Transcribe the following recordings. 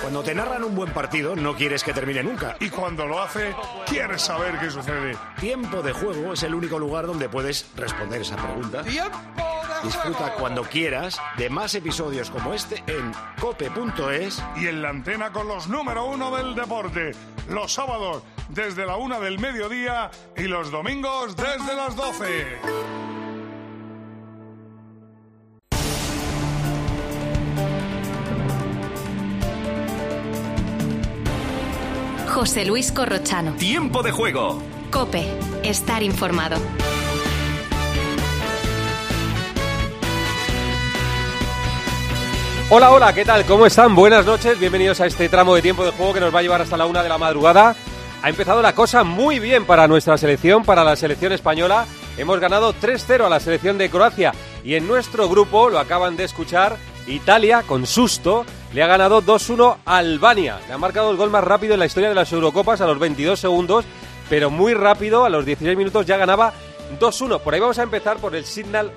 Cuando te narran un buen partido, no quieres que termine nunca. Y cuando lo hace, quieres saber qué sucede. Tiempo de Juego es el único lugar donde puedes responder esa pregunta. Disfruta cuando quieras de más episodios como este en cope.es y en la antena con los número 1 del deporte. Los sábados desde la 1 del mediodía y los domingos desde las 12. José Luis Corrochano. Tiempo de Juego. COPE. Estar informado. Hola, hola, ¿qué tal? ¿Cómo están? Buenas noches, bienvenidos a este tramo de Tiempo de Juego que nos va a llevar hasta la 1 de la madrugada. Ha empezado la cosa muy bien para nuestra selección, para la selección española. Hemos ganado 3-0 a la selección de Croacia y en nuestro grupo, lo acaban de escuchar, Italia, con susto, le ha ganado 2-1 a Albania. Le ha marcado el gol más rápido en la historia de las Eurocopas a los 22 segundos, pero muy rápido, a los 16 minutos ya ganaba 2-1. Por ahí vamos a empezar por el Signal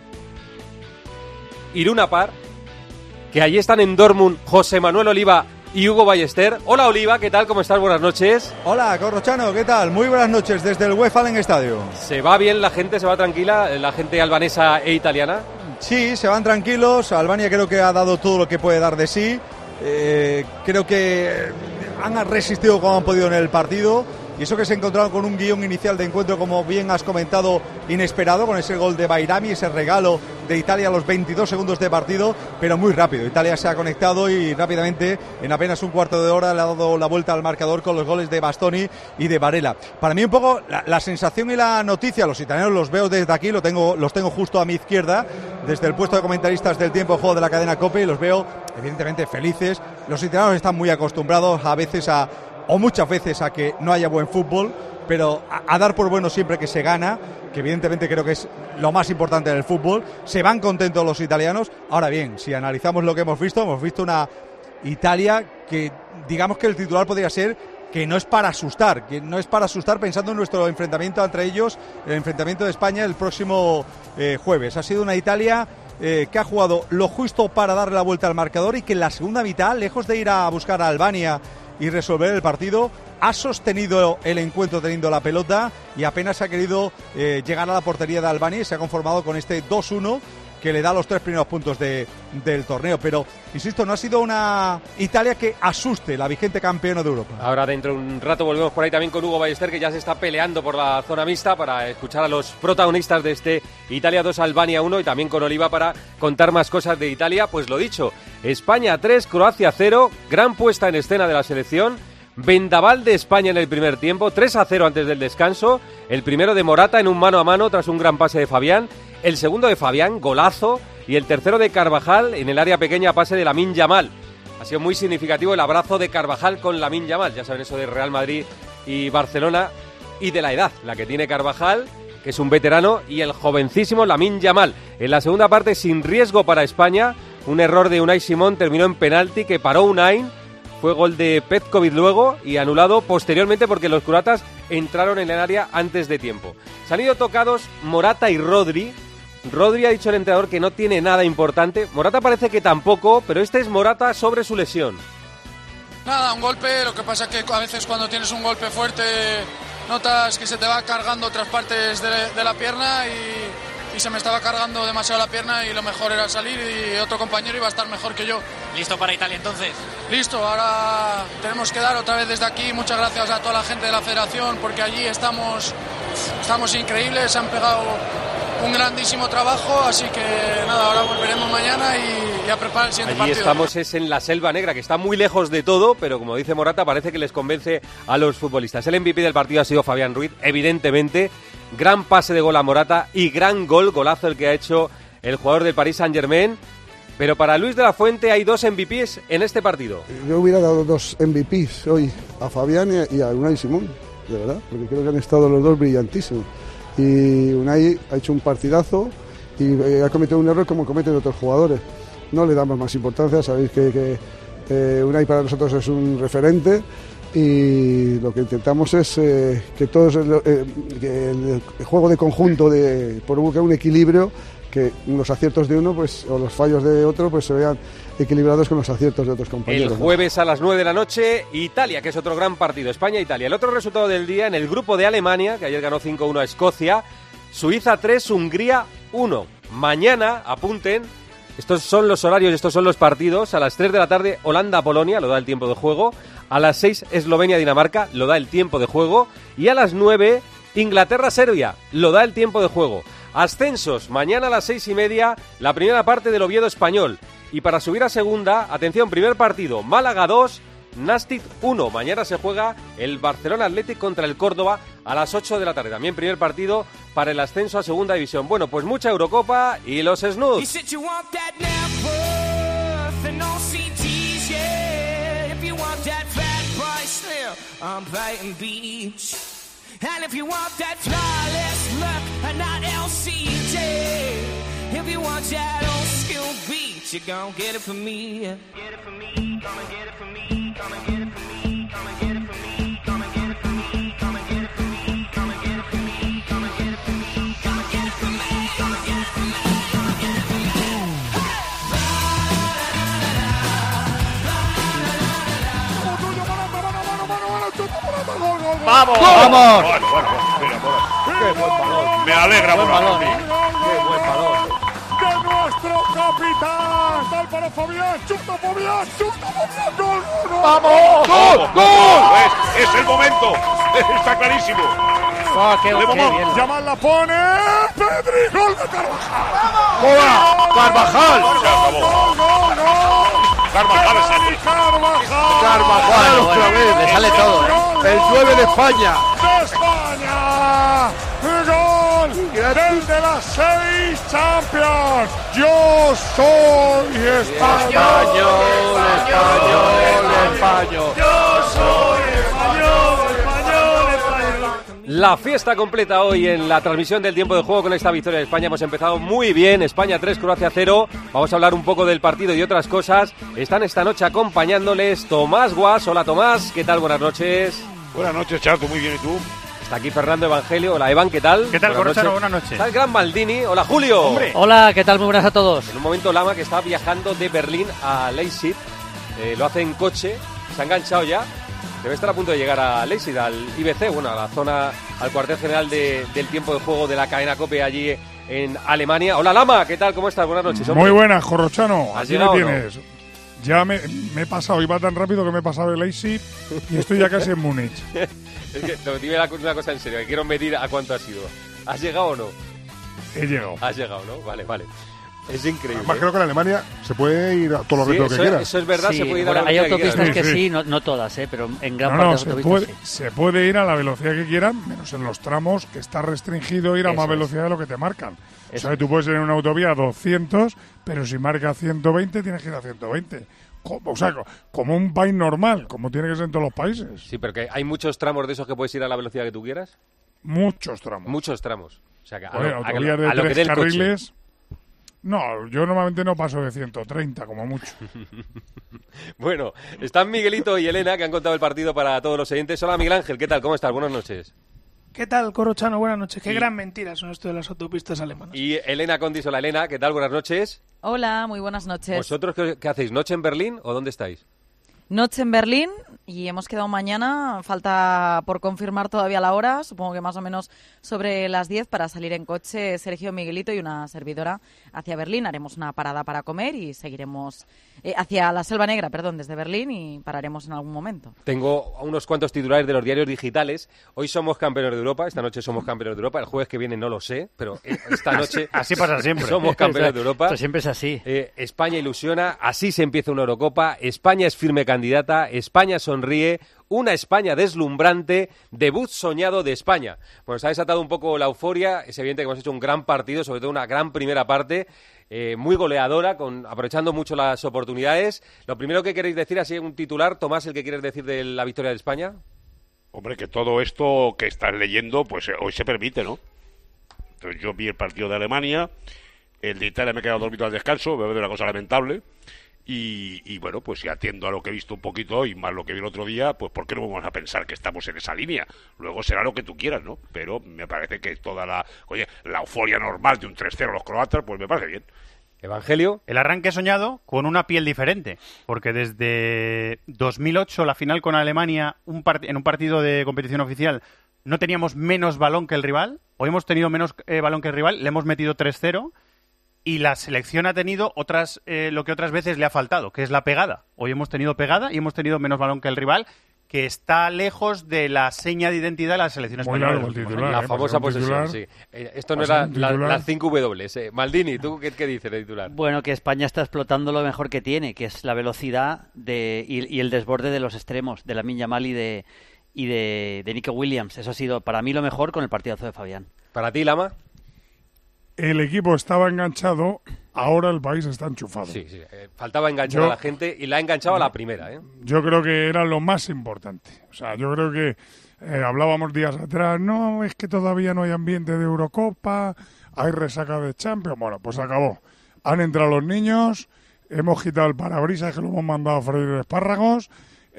Iduna Park, que allí están en Dortmund José Manuel Oliva y Hugo Ballester. Hola Oliva, ¿qué tal? ¿Cómo estás? Buenas noches. Hola Corrochano, ¿qué tal? Muy buenas noches desde el Westfalen Stadium. ¿Se va bien la gente? ¿Se va tranquila? ¿La gente albanesa e italiana? Sí, se van tranquilos. Albania creo que ha dado todo lo que puede dar de sí. Creo que han resistido como han podido en el partido. Y eso que se encontraron con un guión inicial de encuentro, como bien has comentado, inesperado, con ese gol de Bairami, ese regalo de Italia a los 22 segundos de partido, pero muy rápido. Italia se ha conectado y rápidamente, en apenas un cuarto de hora, le ha dado la vuelta al marcador con los goles de Bastoni y de Varela. Para mí un poco la sensación y la noticia, los italianos los veo desde aquí, los tengo justo a mi izquierda, desde el puesto de comentaristas del Tiempo de Juego de la cadena COPE, y los veo evidentemente felices. Los italianos están muy acostumbrados o muchas veces a que no haya buen fútbol, pero a dar por bueno siempre que se gana, que evidentemente creo que es lo más importante en el fútbol. Se van contentos los italianos. Ahora bien, si analizamos lo que hemos visto una Italia que digamos que el titular podría ser que no es para asustar pensando en nuestro enfrentamiento entre ellos, el enfrentamiento de España el próximo jueves. Ha sido una Italia que ha jugado lo justo para darle la vuelta al marcador y que en la segunda mitad, lejos de ir a buscar a Albania y resolver el partido, ha sostenido el encuentro teniendo la pelota y apenas ha querido llegar a la portería de Albania y se ha conformado con este 2-1 que le da los 3 primeros puntos del torneo. Pero, insisto, no ha sido una Italia que asuste, la vigente campeona de Europa. Ahora dentro de un rato volvemos por ahí también con Hugo Ballester, que ya se está peleando por la zona mixta para escuchar a los protagonistas de este Italia 2, Albania 1, y también con Oliva para contar más cosas de Italia. Pues lo dicho, España 3, Croacia 0, gran puesta en escena de la selección, vendaval de España en el primer tiempo, 3-0 antes del descanso, el primero de Morata en un mano a mano tras un gran pase de Fabián, el segundo de Fabián, golazo, y el tercero de Carvajal en el área pequeña, pase de Lamine Yamal. Ha sido muy significativo el abrazo de Carvajal con Lamine Yamal, ya saben eso de Real Madrid y Barcelona, y de la edad, la que tiene Carvajal, que es un veterano, y el jovencísimo Lamine Yamal. En la segunda parte, sin riesgo para España, un error de Unai Simón terminó en penalti que paró Unai. Fue gol de Petkovic luego y anulado posteriormente porque los croatas entraron en el área antes de tiempo. Se han ido tocados Morata y Rodri. Rodri ha dicho el entrenador que no tiene nada importante. Morata parece que tampoco, pero este es Morata sobre su lesión. Nada, un golpe. Lo que pasa es que a veces cuando tienes un golpe fuerte notas que se te va cargando otras partes de la pierna y se me estaba cargando demasiado la pierna y lo mejor era salir y otro compañero iba a estar mejor que yo. ¿Listo para Italia entonces? Listo, ahora tenemos que dar otra vez desde aquí muchas gracias a toda la gente de la federación porque allí estamos increíbles, han pegado un grandísimo trabajo, así que nada, ahora volveremos mañana y a preparar el siguiente Allí partido. estamos es en la Selva Negra, que está muy lejos de todo, pero como dice Morata, parece que les convence a los futbolistas. El MVP del partido ha sido Fabián Ruiz, evidentemente. Gran pase de gol a Morata y gran golazo el que ha hecho el jugador del Paris Saint-Germain. Pero para Luis de la Fuente hay 2 MVPs en este partido. Yo hubiera dado 2 MVPs hoy, a Fabián y a Unai Simón, de verdad, porque creo que han estado los dos brillantísimos. Y Unai ha hecho un partidazo y ha cometido un error como cometen otros jugadores. No le damos más importancia, sabéis que Unai para nosotros es un referente y lo que intentamos es que todos que el juego de conjunto por buscar un equilibrio, que los aciertos de uno pues o los fallos de otro pues se vean equilibrados con los aciertos de otros compañeros. El jueves a las 9 de la noche, Italia, que es otro gran partido, España-Italia. El otro resultado del día en el grupo de Alemania, que ayer ganó 5-1 a Escocia, Suiza 3, Hungría 1. Mañana, apunten, estos son los horarios, estos son los partidos. A las 3 de la tarde, Holanda-Polonia, lo da el tiempo de juego. A las 6, Eslovenia-Dinamarca, lo da el tiempo de juego. Y a las 9, Inglaterra-Serbia, lo da el tiempo de juego. Ascensos, mañana a las 6:30, la primera parte del Oviedo Español. Y para subir a segunda, atención, primer partido, Málaga 2, Nàstic 1. Mañana se juega el Barcelona Athletic contra el Córdoba a las 8 de la tarde. También primer partido para el ascenso a segunda división. Bueno, pues mucha Eurocopa y los snoods. And if you want that flawless look and not LCJ, if you want that old school beat, you gon' get it from me. Get it from me, come and get it from me, come and get it from me, come and get it from me, come and get it from me, come and get it from me, come and get it from me, come and get it from me, come and get it from me, come and get it from me, come and get it from me. ¡Vamos! ¡Vamos! ¡Qué buen balón! Me alegra por balón. ¡Qué buen balón! ¡De nuestro capitán! ¡Tal para Fabián! ¡Chuta Fabián! ¡Chuta Fabián! ¡Gol! ¡Gol! ¡Vamos! ¡Gol! ¡Gol! Es el momento. Está clarísimo. ¡Qué bien! Yamal la pone. ¡Pedri! ¡Gol de Carvajal! ¡Hola! ¡Carvajal! ¡Gol! Carvajal es el ¡Carvajal! Otra vez, le sale todo, ¿eh? El 9 de España. ¡De España! ¡Gol! ¡Del de las 6 Champions! ¡Yo soy español! ¡Español! ¡Yo soy español! La fiesta completa hoy en la transmisión del tiempo de juego con esta victoria de España. Hemos empezado muy bien, España 3, Croacia 0. Vamos a hablar un poco del partido y otras cosas. Están esta noche acompañándoles Tomás Guas. Hola Tomás, ¿qué tal? Buenas noches. Buenas noches, Chato, muy bien, ¿y tú? Está aquí Fernando Evangelio. Hola Evan, ¿qué tal? ¿Qué tal, Corrochano? Buenas noches. Está el gran Maldini. Hola Julio. ¡Hombre! Hola, ¿qué tal? Muy buenas a todos. En un momento Lama, que está viajando de Berlín a Leipzig, lo hace en coche, se ha enganchado ya. Debe estar a punto de llegar a Leipzig, al IBC, bueno, a la zona, al cuartel general del tiempo de juego de la cadena COPE allí en Alemania. Hola Lama, ¿qué tal? ¿Cómo estás? Buenas noches, hombre. Muy buenas, Corrochano. ¿Has Aquí llegado me o no? tienes. Ya me he pasado, iba tan rápido que me he pasado de Leipzig y estoy ya casi en Múnich. Es que te dime una cosa en serio, que quiero medir a cuánto has ido. ¿Has llegado o no? He llegado. Has llegado, ¿no? Vale, vale. Es increíble. Además, creo que en Alemania se puede ir a todo lo que quieras. Eso es verdad, Sí, se puede ir bueno, a la hay velocidad que autopistas quieras, que ¿no? sí, no todas, pero en gran No, parte de las autopistas sí. se puede ir a la velocidad que quieran, menos en los tramos que está restringido ir a Eso más es. velocidad de lo que te marcan. O Eso sea, que tú puedes ir en una autovía a 200, pero si marca 120 tienes que ir a 120. O sea, como un país normal, como tiene que ser en todos los países. Sí, pero que hay muchos tramos de esos que puedes ir a la velocidad que tú quieras. Muchos tramos. Muchos tramos. O sea, que a Bueno, lo autovías que de dé 3 el coche. carriles. No, yo normalmente no paso de 130, como mucho. Bueno, están Miguelito y Elena, que han contado el partido para todos los oyentes. Hola, Miguel Ángel, ¿qué tal? ¿Cómo estás? Buenas noches. ¿Qué tal, Corrochano? Buenas noches. Qué Y- gran mentira son esto de las autopistas alemanas. Y Elena Condis. Hola, Elena, ¿qué tal? Buenas noches. Hola, muy buenas noches. ¿Vosotros qué hacéis? ¿Noche en Berlín o dónde estáis? Noche en Berlín y hemos quedado mañana, falta por confirmar todavía la hora, supongo que más o menos sobre las 10 para salir en coche Sergio, Miguelito y una servidora hacia Berlín. Haremos una parada para comer y seguiremos hacia la Selva Negra, desde Berlín y pararemos en algún momento. Tengo unos cuantos titulares de los diarios digitales. Hoy somos campeones de Europa, esta noche somos campeones de Europa, el jueves que viene no lo sé, pero esta noche Así pasa siempre. somos campeones de Europa. Esto siempre es así. España ilusiona, así se empieza una Eurocopa, España es firme candidata, España sonríe, una España deslumbrante, debut soñado de España. Bueno, se ha desatado un poco la euforia, es evidente que hemos hecho un gran partido, sobre todo una gran primera parte, muy goleadora, aprovechando mucho las oportunidades. Lo primero que queréis decir, así un titular, Tomás, el que quieres decir de la victoria de España. Hombre, que todo esto que estás leyendo, pues hoy se permite, ¿no? Entonces yo vi el partido de Alemania, el de Italia me he quedado dormido al descanso, me parece una cosa lamentable, y bueno, pues si atiendo a lo que he visto un poquito hoy, más lo que vi el otro día, pues ¿por qué no vamos a pensar que estamos en esa línea? Luego será lo que tú quieras, ¿no? Pero me parece que toda la euforia normal de un 3-0 a los croatas, pues me parece bien. Evangelio. El arranque soñado con una piel diferente, porque desde 2008, la final con Alemania, en un partido de competición oficial, no teníamos menos balón que el rival, hoy hemos tenido menos balón que el rival, le hemos metido 3-0, y la selección ha tenido lo que otras veces le ha faltado, que es la pegada. Hoy hemos tenido pegada y hemos tenido menos balón que el rival, que está lejos de la seña de identidad de la selección española. La famosa posesión, sí. Esto no era las 5 W. Maldini, ¿tú qué dices de titular? Bueno, que España está explotando lo mejor que tiene, que es la velocidad y el desborde de los extremos, de Lamine Yamal y de Nico Williams. Eso ha sido para mí lo mejor con el partidazo de Fabián. ¿Para ti, Lama? El equipo estaba enganchado, ahora el país está enchufado. Sí. Faltaba enganchar a la gente y la ha enganchado a la primera. Yo creo que era lo más importante. O sea, yo creo que hablábamos días atrás, no, es que todavía no hay ambiente de Eurocopa, hay resaca de Champions. Bueno, pues acabó. Han entrado los niños, hemos quitado el parabrisas que lo hemos mandado a freír espárragos,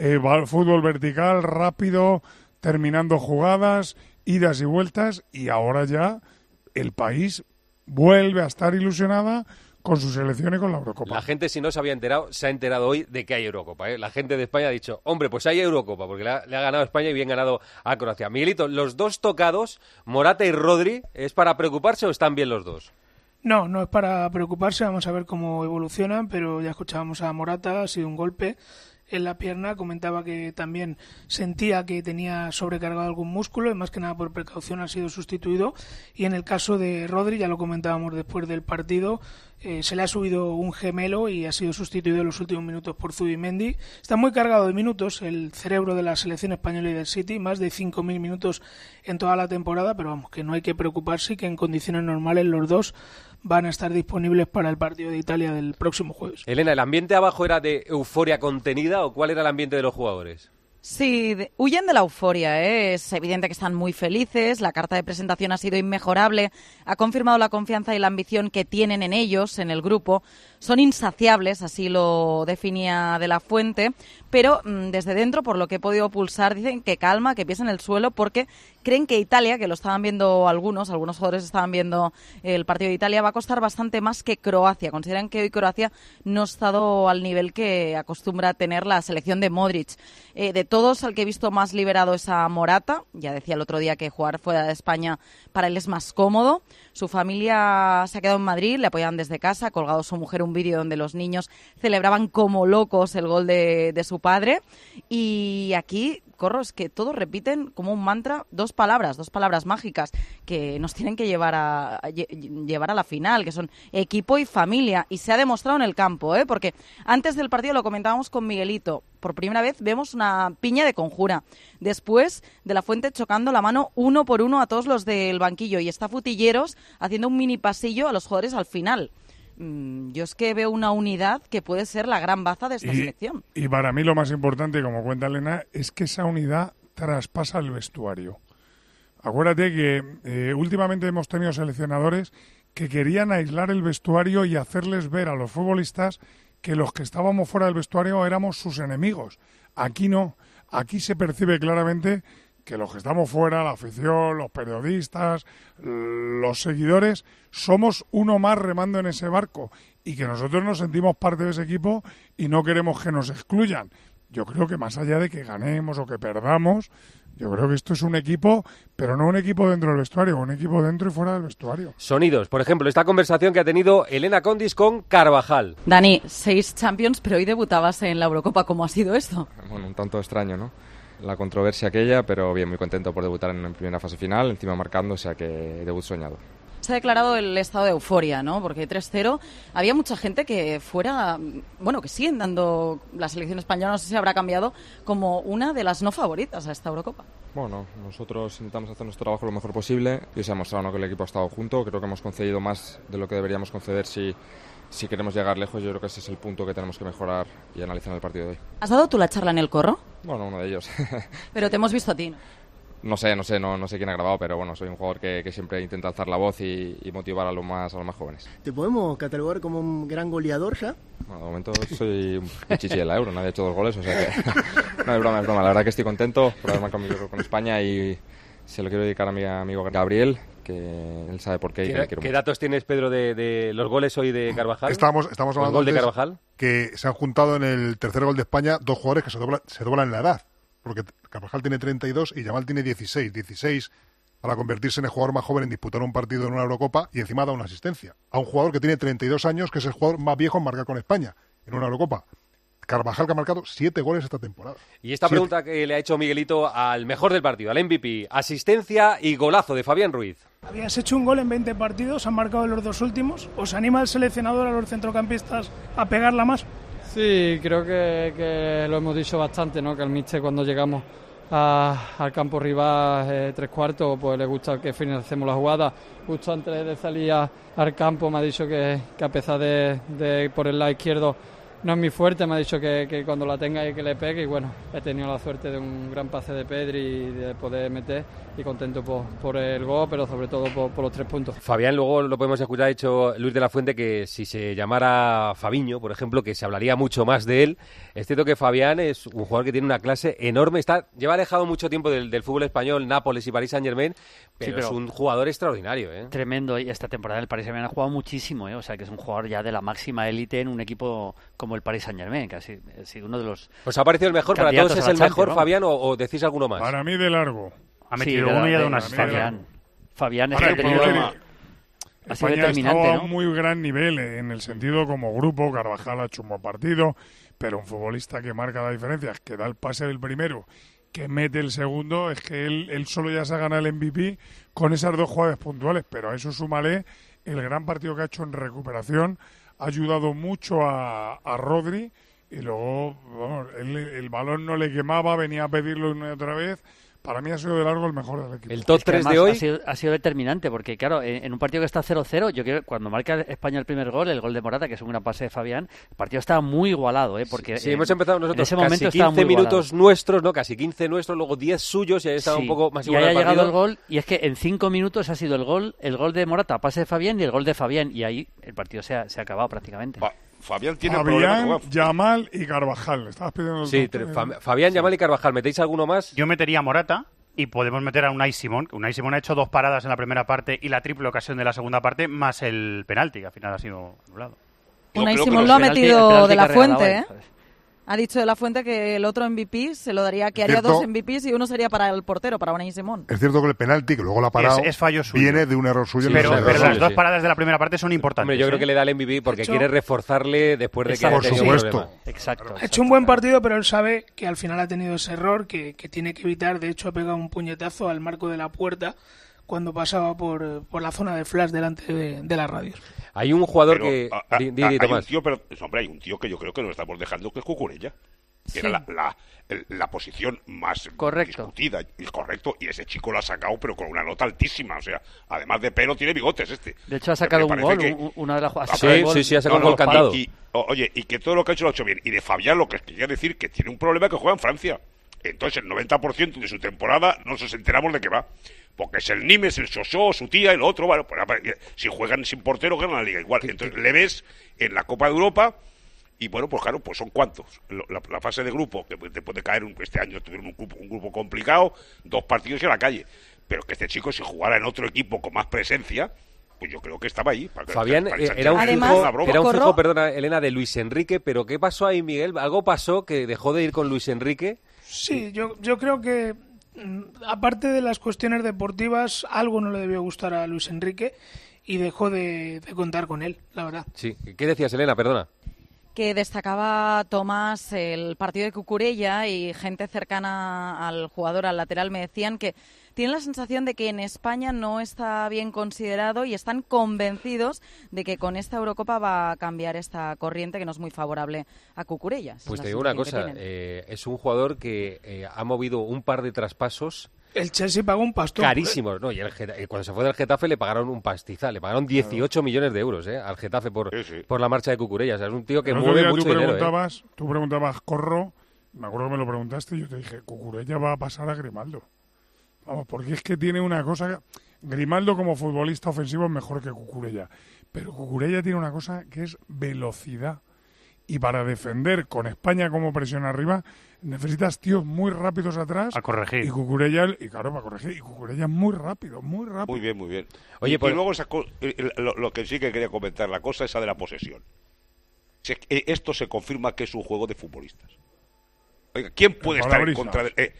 fútbol vertical, rápido, terminando jugadas, idas y vueltas, y ahora ya el país vuelve a estar ilusionada con su selección y con la Eurocopa. La gente, si no se había enterado, se ha enterado hoy de que hay Eurocopa. La gente de España ha dicho, hombre, pues hay Eurocopa, porque le ha ganado España y bien ganado a Croacia. Miguelito, los dos tocados, Morata y Rodri, ¿es para preocuparse o están bien los dos? No es para preocuparse, vamos a ver cómo evolucionan, pero ya escuchábamos a Morata, ha sido un golpe en la pierna, comentaba que también sentía que tenía sobrecargado algún músculo y más que nada por precaución ha sido sustituido, y en el caso de Rodri, ya lo comentábamos después del partido, se le ha subido un gemelo y ha sido sustituido en los últimos minutos por Zubimendi. Está muy cargado de minutos el cerebro de la selección española y del City, más de 5.000 minutos en toda la temporada, pero vamos, que no hay que preocuparse y que en condiciones normales los dos van a estar disponibles para el partido de Italia del próximo jueves. Elena, ¿el ambiente abajo era de euforia contenida o cuál era el ambiente de los jugadores? Sí, huyen de la euforia, ¿eh? Es evidente que están muy felices, la carta de presentación ha sido inmejorable, ha confirmado la confianza y la ambición que tienen en ellos, en el grupo, son insaciables, así lo definía De la Fuente, pero desde dentro, por lo que he podido pulsar, dicen que calma, que pies en el suelo, porque creen que Italia, que lo estaban viendo algunos jugadores estaban viendo el partido de Italia, va a costar bastante más que Croacia. Consideran que hoy Croacia no ha estado al nivel que acostumbra a tener la selección de Modric. De todos, al que he visto más liberado es a Morata. Ya decía el otro día que jugar fuera de España para él es más cómodo. Su familia se ha quedado en Madrid, le apoyan desde casa, ha colgado su mujer un vídeo donde los niños celebraban como locos el gol de su padre. Y aquí, Corro, es que todos repiten como un mantra dos palabras mágicas que nos tienen que llevar a la final, que son equipo y familia. Y se ha demostrado en el campo, porque antes del partido lo comentábamos con Miguelito. Por primera vez vemos una piña de conjura. Después, De la Fuente chocando la mano uno por uno a todos los del banquillo. Y está Futilleros haciendo un mini pasillo a los jugadores al final. Yo es que veo una unidad que puede ser la gran baza de esta selección. Y para mí lo más importante, como cuenta Elena, es que esa unidad traspasa el vestuario. Acuérdate que últimamente hemos tenido seleccionadores que querían aislar el vestuario y hacerles ver a los futbolistas que los que estábamos fuera del vestuario éramos sus enemigos. Aquí no. Aquí se percibe claramente que los que estamos fuera, la afición, los periodistas, los seguidores, somos uno más remando en ese barco y que nosotros nos sentimos parte de ese equipo y no queremos que nos excluyan. Yo creo que más allá de que ganemos o que perdamos, yo creo que esto es un equipo, pero no un equipo dentro del vestuario, un equipo dentro y fuera del vestuario. Sonidos, por ejemplo, esta conversación que ha tenido Elena Condis con Carvajal. Dani, 6 Champions, pero hoy debutabas en la Eurocopa. ¿Cómo ha sido esto? Bueno, un tanto extraño, ¿no? La controversia aquella, pero bien, muy contento por debutar en primera fase final, encima marcando, o sea que debut soñado. Se ha declarado el estado de euforia, ¿no? Porque 3-0, había mucha gente que fuera, bueno, que siguen dando la selección española, no sé si habrá cambiado, como una de las no favoritas a esta Eurocopa. Bueno, nosotros intentamos hacer nuestro trabajo lo mejor posible y se ha mostrado, ¿no?, que el equipo ha estado junto. Creo que hemos concedido más de lo que deberíamos conceder si queremos llegar lejos. Yo creo que ese es el punto que tenemos que mejorar y analizar en el partido de hoy. ¿Has dado tú la charla en el Corro? Bueno, uno de ellos. Pero te hemos visto a ti, ¿no? No sé quién ha grabado, pero bueno, soy un jugador que siempre intenta alzar la voz y motivar a los más jóvenes. ¿Te podemos catalogar como un gran goleador ya? Bueno, de momento soy un chichi de la Euro, nadie ha hecho 2 goles, o sea que no es broma. La verdad que estoy contento por haber marcado con España y se lo quiero dedicar a mi amigo Gabriel, que él sabe por qué. ¿Qué datos tienes, Pedro, de los goles hoy de Carvajal? Estamos hablando ¿El gol de Carvajal? Que se han juntado en el tercer gol de España 2 jugadores que se doblan en la edad. Porque Carvajal tiene 32 y Yamal tiene 16 para convertirse en el jugador más joven en disputar un partido en una Eurocopa y encima da una asistencia a un jugador que tiene 32 años, que es el jugador más viejo en marcar con España en una Eurocopa. Carvajal, que ha marcado 7 goles esta temporada. Y esta pregunta que le ha hecho Miguelito al mejor del partido, al MVP, asistencia y golazo de Fabián Ruiz. Habías hecho un gol en 20 partidos, han marcado en los 2 últimos. ¿Os anima el seleccionador a los centrocampistas a pegarla más? Sí, creo que lo hemos dicho bastante, ¿no? Que al míster cuando llegamos al campo rival 3/4, pues le gusta que finalicemos la jugada. Justo antes de salir al campo me ha dicho que a pesar de por el lado izquierdo no es mi fuerte, me ha dicho que cuando la tenga y que le pegue, y bueno, he tenido la suerte de un gran pase de Pedri y de poder meter, y contento por el gol, pero sobre todo por los 3 puntos. Fabián, luego lo podemos escuchar, ha dicho Luis de la Fuente que si se llamara Fabiño, por ejemplo, que se hablaría mucho más de él. Es cierto que Fabián es un jugador que tiene una clase enorme, lleva alejado mucho tiempo del fútbol español, Nápoles y Paris Saint-Germain, pero es un jugador extraordinario, ¿eh? Tremendo, y esta temporada el Paris Saint-Germain ha jugado muchísimo, o sea que es un jugador ya de la máxima élite en un equipo como el Paris Saint-Germain, que ha sido uno de los... ¿Os ha parecido el mejor? ¿Para todos es el mejor, ¿no? Fabián, o decís alguno más? Para mí de largo. Ha metido uno y ha dado una asistencia. Fabián es ha sido determinante, ¿no? A un muy gran nivel en el sentido como grupo. Carvajal ha hecho un buen partido, pero un futbolista que marca la diferencia, que da el pase del primero, que mete el segundo, es que él solo ya se ha ganado el MVP con esas 2 jugadas puntuales, pero a eso súmale el gran partido que ha hecho en recuperación, ha ayudado mucho a Rodri, y luego vamos, el balón no le quemaba, venía a pedirlo una y otra vez. Para mí ha sido de largo el mejor del equipo. El top 3 de hoy ha sido determinante, porque claro, en un partido que está 0-0, yo creo que cuando marca España el primer gol, el gol de Morata, que es un gran pase de Fabián, el partido estaba muy igualado, porque sí, hemos empezado nosotros en ese momento casi 15 minutos nuestros, ¿no? Casi 15 nuestros, luego 10 suyos, y ahí estaba un poco más igual. Y ahí el ha llegado partido. el gol, y es que en 5 minutos ha sido el gol de Morata, pase de Fabián, y el gol de Fabián, y ahí el partido se ha acabado prácticamente. Fabián tiene un problema. Yamal y Carvajal. Estabas pidiendo Fabián, Yamal y Carvajal. ¿Metéis alguno más? Yo metería a Morata. Y podemos meter a Unai Simón, que Unai Simón ha hecho 2 paradas en la primera parte y la triple ocasión de la segunda parte, más el penalti, que al final ha sido anulado. Unai Simón lo ha metido de la Fuente, ¿eh? Ha dicho de la Fuente que el otro MVP se lo daría, que haría 2 MVPs y uno sería para el portero, para Unai Simón. Es cierto que el penalti, que luego la ha parado, es fallo suyo. Viene de un error suyo. Pero las 2 paradas de la primera parte son importantes. Hombre, yo creo que le da el MVP porque quiere reforzarle después de que haya tenido un problema. Exacto. Ha hecho un buen partido, pero él sabe que al final ha tenido ese error que tiene que evitar. De hecho, ha pegado un puñetazo al marco de la puerta cuando pasaba por la zona de flash delante de las radios. Hay un jugador pero, que... hay un tío, pero hombre, hay un tío que yo creo que nos estamos dejando, que es Cucurella. Que era la posición más discutida y correcto, y ese chico lo ha sacado pero con una nota altísima, o sea, además de pelo tiene bigotes De hecho ha sacado un gol, una de las jugadas. Sí, ha sacado un gol cantado. Oye, y que todo lo que ha hecho lo ha hecho bien. Y de Fabián lo que quería decir que tiene un problema, que juega en Francia. Entonces el 90% de su temporada no nos enteramos de qué va. Porque es el Nimes, el Sosó, su tía, el otro, bueno, pues si juegan sin portero ganan la liga igual. Entonces le ves en la Copa de Europa. Y bueno, pues claro, pues son cuántos. La fase de grupo, que te puede caer este año, tuvieron un grupo complicado, 2 partidos y a la calle. Pero que este chico, si jugara en otro equipo con más presencia, pues yo creo que estaba ahí. Fabián era un fijo, perdona, Elena, de Luis Enrique, pero ¿qué pasó ahí, Miguel? ¿Algo pasó que dejó de ir con Luis Enrique? Sí, yo creo que, aparte de las cuestiones deportivas, algo no le debió gustar a Luis Enrique y dejó de contar con él, la verdad. Sí, ¿qué decías, Elena? Perdona. Que destacaba Tomás el partido de Cucurella, y gente cercana al jugador, al lateral, me decían que tienen la sensación de que en España no está bien considerado y están convencidos de que con esta Eurocopa va a cambiar esta corriente que no es muy favorable a Cucurella. Pues te digo una cosa, es un jugador que ha movido un par de traspasos. El Chelsea pagó un pastón. Carísimos, ¿no? Y cuando se fue del Getafe le pagaron un pastizal, le pagaron 18 millones de euros al Getafe por la marcha de Cucurella. O sea, es un tío que mueve mucho dinero. Tú preguntabas, Corro, me acuerdo que me lo preguntaste y yo te dije, Cucurella va a pasar a Grimaldo. Vamos, porque es que tiene una cosa... Grimaldo como futbolista ofensivo es mejor que Cucurella, pero Cucurella tiene una cosa que es velocidad. Y para defender con España como presión arriba, necesitas tíos muy rápidos atrás. A corregir. Y Cucurella, para corregir. Y Cucurella es muy rápido, muy rápido. Muy bien, muy bien. Oye, y luego lo que sí que quería comentar, la cosa esa de la posesión. Esto se confirma que es un juego de futbolistas. Oiga, ¿quién puede estar en contra de...?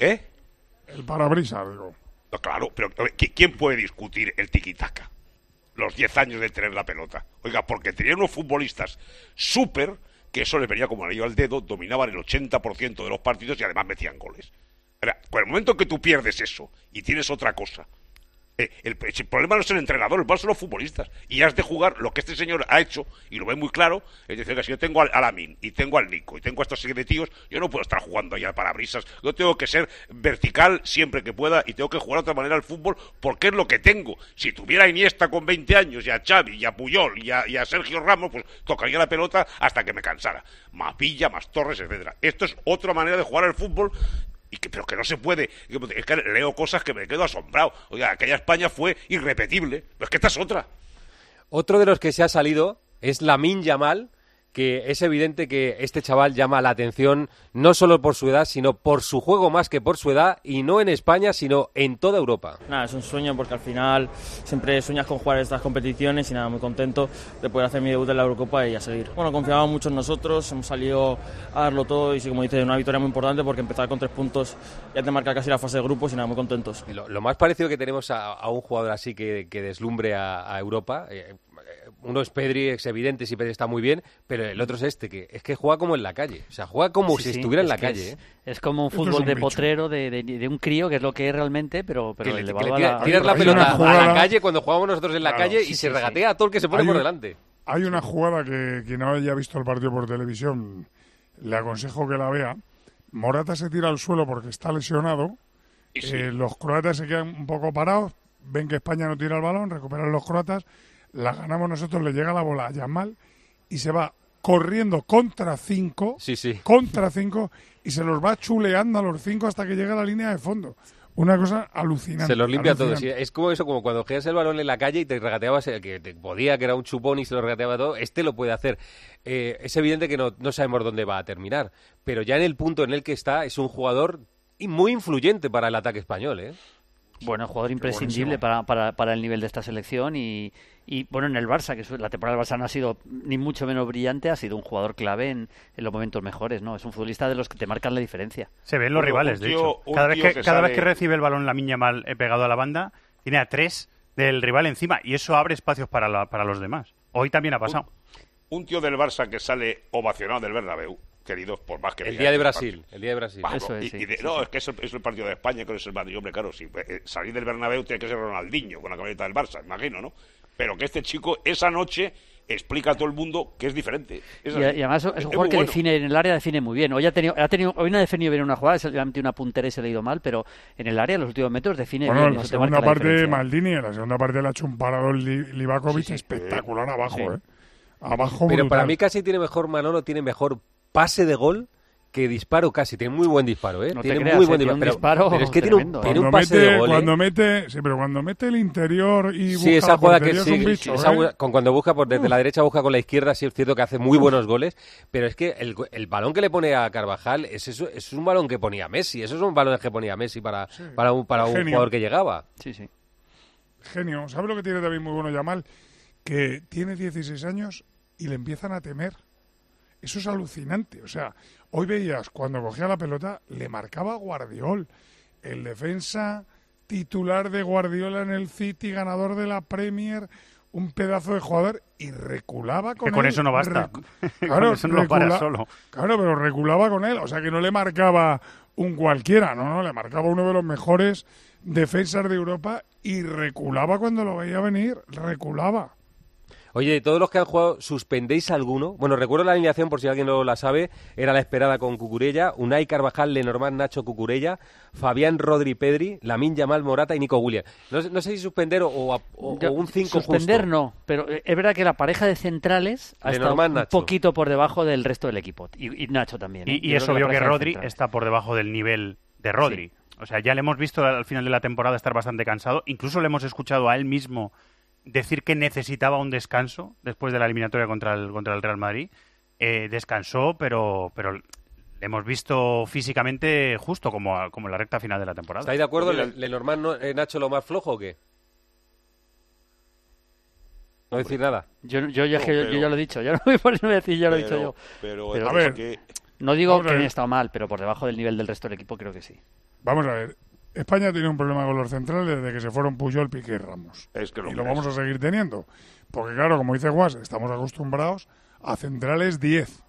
El parabrisas, digo. No, claro, pero ¿quién puede discutir el tiki-taka? Los 10 años de tener la pelota. Oiga, porque tenían unos futbolistas súper, que eso les venía como anillo al dedo, dominaban el 80% de los partidos y además metían goles. Ahora, con el momento que tú pierdes eso y tienes otra cosa, el problema no es el entrenador, el problema son los futbolistas. Y has de jugar lo que este señor ha hecho, y lo ve muy claro, es decir, que si yo tengo al Lamin, y tengo al Nico, y tengo a esta serie de tíos, yo no puedo estar jugando ahí al parabrisas. Yo tengo que ser vertical siempre que pueda, y tengo que jugar de otra manera al fútbol, porque es lo que tengo. Si tuviera a Iniesta con 20 años, y a Xavi, y a Puyol, y a Sergio Ramos, pues tocaría la pelota hasta que me cansara. Más Villa, más Torres, etcétera. Esto es otra manera de jugar al fútbol, pero que no se puede. Es que leo cosas que me quedo asombrado. Oiga, aquella España fue irrepetible, pero es que esta es otra. Otro de los que se ha salido es Lamine Yamal, que es evidente que este chaval llama la atención no solo por su edad, sino por su juego más que por su edad, y no en España, sino en toda Europa. Nada, es un sueño porque al final siempre sueñas con jugar estas competiciones y nada, muy contento de poder hacer mi debut en la Eurocopa y a seguir. Bueno, confiábamos mucho en nosotros, hemos salido a darlo todo y sí, como dice, una victoria muy importante porque empezar con 3 puntos ya te marca casi la fase de grupos y nada, muy contentos. Lo más parecido que tenemos a un jugador así que deslumbre a Europa... uno es Pedri, es evidente, si Pedri está muy bien, pero el otro es este, que es que juega como en la calle. O sea, juega como si estuviera en la calle. Es como un fútbol de potrero, de un crío, que es lo que es realmente, pero elevado a la... Tiras la pelota a la calle cuando jugamos nosotros en la calle y se regatea a todo el que se pone por delante. Hay una jugada que quien no haya visto el partido por televisión, le aconsejo que la vea. Morata se tira al suelo porque está lesionado. Los croatas se quedan un poco parados, ven que España no tira el balón, recuperan los croatas, la ganamos nosotros, le llega la bola a Yamal y se va corriendo contra 5, y se los va chuleando a los 5 hasta que llega a la línea de fondo. Una cosa alucinante. Se los limpia todos. Sí. Es como eso, como cuando giras el balón en la calle y te regateabas, que te podía, que era un chupón y se lo regateaba todo. Este lo puede hacer. Es evidente que no sabemos dónde va a terminar, pero ya en el punto en el que está, es un jugador muy influyente para el ataque español, ¿eh? Bueno, jugador imprescindible para el nivel de esta selección y bueno, en el Barça, que la temporada del Barça no ha sido ni mucho menos brillante, ha sido un jugador clave en los momentos mejores, ¿no? Es un futbolista de los que te marcan la diferencia. Se ven los rivales, de hecho. Cada vez que recibe el balón Lamine Yamal pegado a la banda, tiene a 3 del rival encima y eso abre espacios para los demás. Hoy también ha pasado. Un tío del Barça que sale ovacionado del Bernabéu, queridos, por más que... El día de Brasil. Bueno, eso es, es que es el partido de España, que es el partido, hombre, claro, si salir del Bernabéu tiene que ser Ronaldinho con la camiseta del Barça, imagino, ¿no? Pero que este chico esa noche explica a todo el mundo que es diferente. Y además es un jugador que define en el área, define muy bien. Hoy no ha definido bien una jugada, se le ha metido una puntera y se le ha ido mal, pero en el área, en los últimos metros, define bien. En la segunda parte Maldini, en la segunda parte le ha hecho un parador Livakovic espectacular abajo, Abajo pero brutal. Para mí casi tiene mejor tiene mejor pase de gol que disparo casi. Tiene muy buen disparo, ¿eh? No tiene creas, muy buen disparo. Pero es que tiene un pase de gol. Pero cuando mete el interior y busca esa jugada que es un bicho, cuando busca desde la derecha, busca con la izquierda, sí es cierto que hace muy buenos goles, pero es que el balón que le pone a Carvajal es un balón que ponía Messi. Eso es un balón que ponía Messi para un jugador que llegaba. Sí. Genio. ¿Sabe lo que tiene también muy bueno Yamal? Que tiene 16 años y le empiezan a temer. Eso es alucinante. O sea, hoy veías, cuando cogía la pelota, le marcaba Guardiol, el defensa titular de Guardiola en el City, ganador de la Premier, un pedazo de jugador, y reculaba con él. Que con eso no basta. Claro, con eso no para solo. Claro, pero reculaba con él. O sea, que no le marcaba un cualquiera, no, le marcaba uno de los mejores defensas de Europa y reculaba cuando lo veía venir, reculaba. Oye, de todos los que han jugado, ¿suspendéis alguno? Bueno, recuerdo la alineación, por si alguien no la sabe, era la esperada con Cucurella, Unai Carvajal, Lenormand, Nacho, Cucurella, Fabián, Rodri, Pedri, Lamine Yamal, Morata y Nico Williams. No sé si suspender o un 5 suspender justo. No, pero es verdad que la pareja de centrales ha estado un poquito por debajo del resto del equipo, y Nacho también. Y es obvio que Rodri está por debajo del nivel de Rodri. O sea, ya le hemos visto al final de la temporada estar bastante cansado. Incluso le hemos escuchado a él mismo decir que necesitaba un descanso después de la eliminatoria contra el Real Madrid. Descansó, pero le hemos visto físicamente justo como en la recta final de la temporada. ¿Estáis de acuerdo? ¿Lenormand, Nacho, lo más flojo o qué? No decir nada. Yo ya lo he dicho. Yo no voy por eso decir, ya lo he dicho yo. Pero a ver, que... no digo que haya estado mal, pero por debajo del nivel del resto del equipo creo que sí. Vamos a ver. España tiene un problema con los centrales desde que se fueron Puyol, Piqué y Ramos. Y lo vamos a seguir teniendo. Porque claro, como dice Guas, estamos acostumbrados a centrales 10.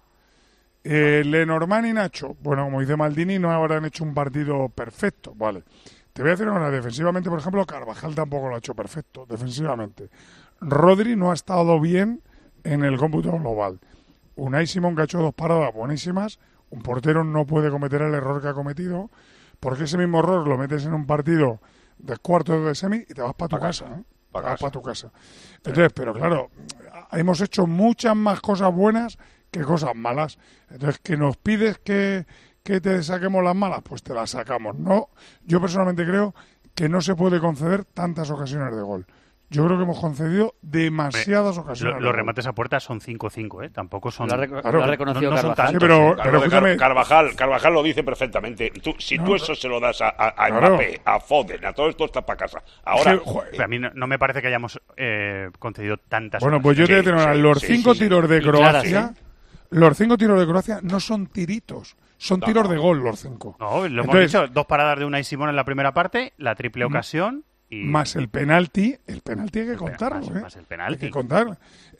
Lenormand y Nacho, bueno, como dice Maldini, no habrán hecho un partido perfecto. Vale. Te voy a decir una, defensivamente, por ejemplo, Carvajal tampoco lo ha hecho perfecto, defensivamente. Rodri no ha estado bien en el cómputo global. Unai Simón, que ha hecho 2 paradas buenísimas. Un portero no puede cometer el error que ha cometido, porque ese mismo error lo metes en un partido de cuartos de semi y te vas para tu casa. Vas para tu casa. Entonces, pero claro, hemos hecho muchas más cosas buenas que cosas malas. Entonces, ¿que nos pides que te saquemos las malas? Pues te las sacamos. No, yo personalmente creo que no se puede conceder tantas ocasiones de gol. Yo creo que hemos concedido demasiadas ocasiones. Los remates a puerta son 5-5, ¿eh? Tampoco son... Lo ha reconocido no son Carvajal. tantos, pero escúchame... Carvajal lo dice perfectamente. Si tú eso se lo das a Mbappé, a Foden, a todo esto, está para casa. Ahora... A mí no me parece que hayamos concedido tantas Bueno, pues yo te voy a decir, los 5 tiros de Croacia... Los 5 tiros de Croacia no son tiritos. Son tiros de gol los 5. No, lo hemos dicho. 2 paradas de Unai Simón en la primera parte, la triple ocasión... Más el penalti hay que contarlo, más el penalti. Hay que contarlo.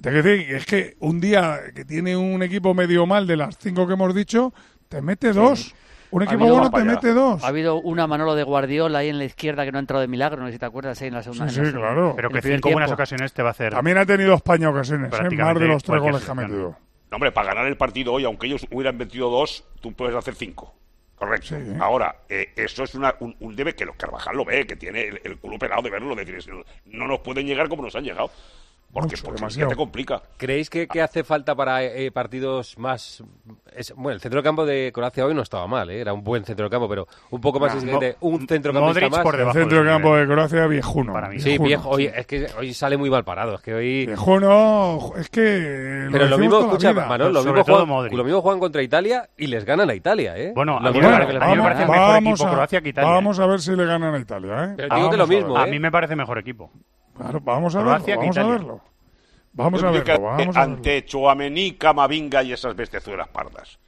Es que un día que tiene un equipo medio mal de las 5 que hemos dicho, te mete 2. Un equipo bueno te mete 2. Ha habido una Manolo de Guardiola ahí en la izquierda que no ha entrado de milagro, no sé si te acuerdas, ahí en la segunda. Sí, claro. Pero que 5 buenas ocasiones te va a hacer. También ha tenido España ocasiones, más de los 3 goles que ha metido. No, hombre, para ganar el partido hoy, aunque ellos hubieran metido 2, tú puedes hacer 5. Correcto. Sí. Ahora, eso es un debe que los Carvajal lo ve, que tiene el culo pelado de verlo, de decir, no nos pueden llegar como nos han llegado. Porque es que te complica. ¿Creéis que hace falta para partidos más... Bueno, el centrocampo de Croacia hoy no estaba mal, era un buen centrocampo, pero un poco más exigente. Un centrocampista más. El centrocampo de Croacia viejuno. Para mí. Sí, viejo. Hoy, es que hoy sale muy mal parado. Es que hoy... Viejuno, es que... Pero lo mismo, escucha, Manol, lo mismo juegan contra Italia y les ganan a Italia, ¿eh? Bueno, a mí me parece mejor equipo Croacia que Italia. Vamos a ver si le ganan a Italia, ¿eh? Pero digo que lo mismo, A mí me parece mejor equipo. Claro, vamos a verlo. Vamos a verlo. Ante Tchouaméni, Camavinga y esas bestezuelas pardas.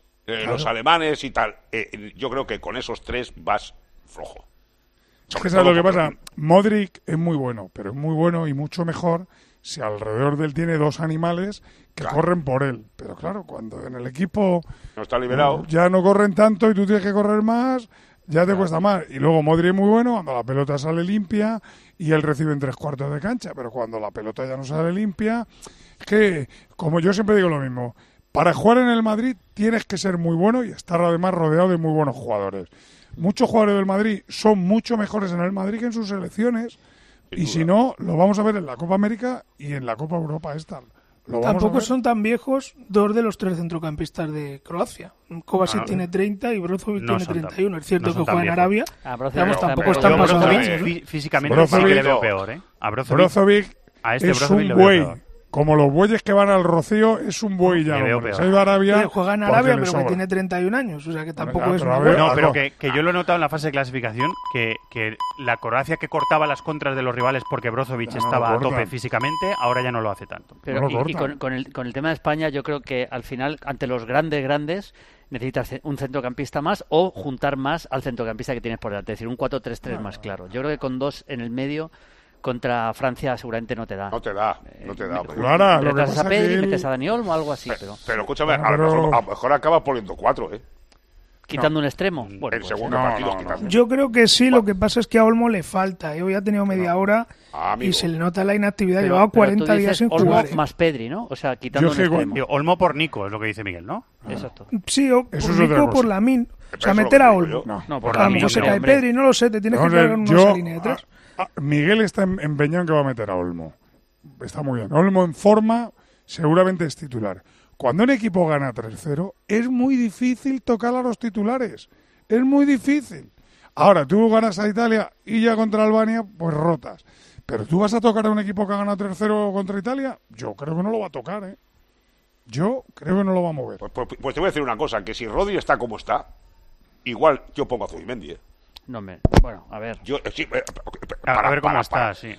Los alemanes y tal. Yo creo que con esos 3 vas flojo. Es que ¿sabes lo que pasa? Modric es muy bueno, pero es muy bueno y mucho mejor si alrededor de él tiene 2 animales que corren por él. Pero claro, cuando en el equipo no está liberado, ya no corren tanto y tú tienes que correr más, ya te cuesta más. Y luego Modric es muy bueno cuando la pelota sale limpia y él recibe en 3/4 de cancha, pero cuando la pelota ya no sale limpia, es que, como yo siempre digo lo mismo, para jugar en el Madrid tienes que ser muy bueno y estar además rodeado de muy buenos jugadores. Muchos jugadores del Madrid son mucho mejores en el Madrid que en sus selecciones, y si no, lo vamos a ver en la Copa América y en la Copa Europa esta. Tampoco son tan viejos 2 de los 3 centrocampistas de Croacia. Kovacic tiene 30 y Brozovic tiene 31. Es cierto que juega en Arabia. Tampoco están pasando. Físicamente sí que le veo peor, ¿eh? A Brozovic es un buey. Como los bueyes que van al Rocío, es un buey ya. Se ha ido a Arabia. Juega en Arabia, pero que tiene 31 años. O sea que tampoco es una buena. No, pero que yo lo he notado en la fase de clasificación, que la Croacia que cortaba las contras de los rivales porque Brozovic estaba a tope físicamente, ahora ya no lo hace tanto. Pero con el tema de España, yo creo que al final, ante los grandes, necesitas un centrocampista más o juntar más al centrocampista que tienes por delante. Es decir, un 4-3-3 más claro. Yo creo que con 2 en el medio... Contra Francia seguramente no te da. No te da. Claro, metes a Pedri, metes a Dani Olmo o algo así. Pero escúchame, a lo mejor acaba poniendo 4, ¿eh? Quitando un extremo. Bueno, el segundo partido quitando. Yo creo que sí, lo que pasa es que a Olmo le falta. Hoy ha tenido media hora y se le nota la inactividad. Llevaba 40 días sin Olmo jugar. Más Pedri, ¿no? O sea, quitando un extremo. Olmo por Nico, es lo que dice Miguel, ¿no? Exacto. Sí, o por Nico por Lamine. O sea, meter a Olmo. No, por Lamine. No se cae Pedri, no lo sé, te tienes que cargar en una línea de 3. Miguel está empeñado en que va a meter a Olmo. Está muy bien. Olmo en forma seguramente es titular. Cuando un equipo gana 3-0 es muy difícil tocar a los titulares. Es muy difícil. Ahora, tú ganas a Italia y ya contra Albania, pues rotas. Pero tú vas a tocar a un equipo que ha ganado 3-0 contra Italia, yo creo que no lo va a tocar, ¿eh? Yo creo que no lo va a mover. Pues te voy a decir una cosa, que si Rodri está como está, igual yo pongo a Zubimendi, ¿eh? No me... Bueno, a ver. Yo, a ver cómo está, sí.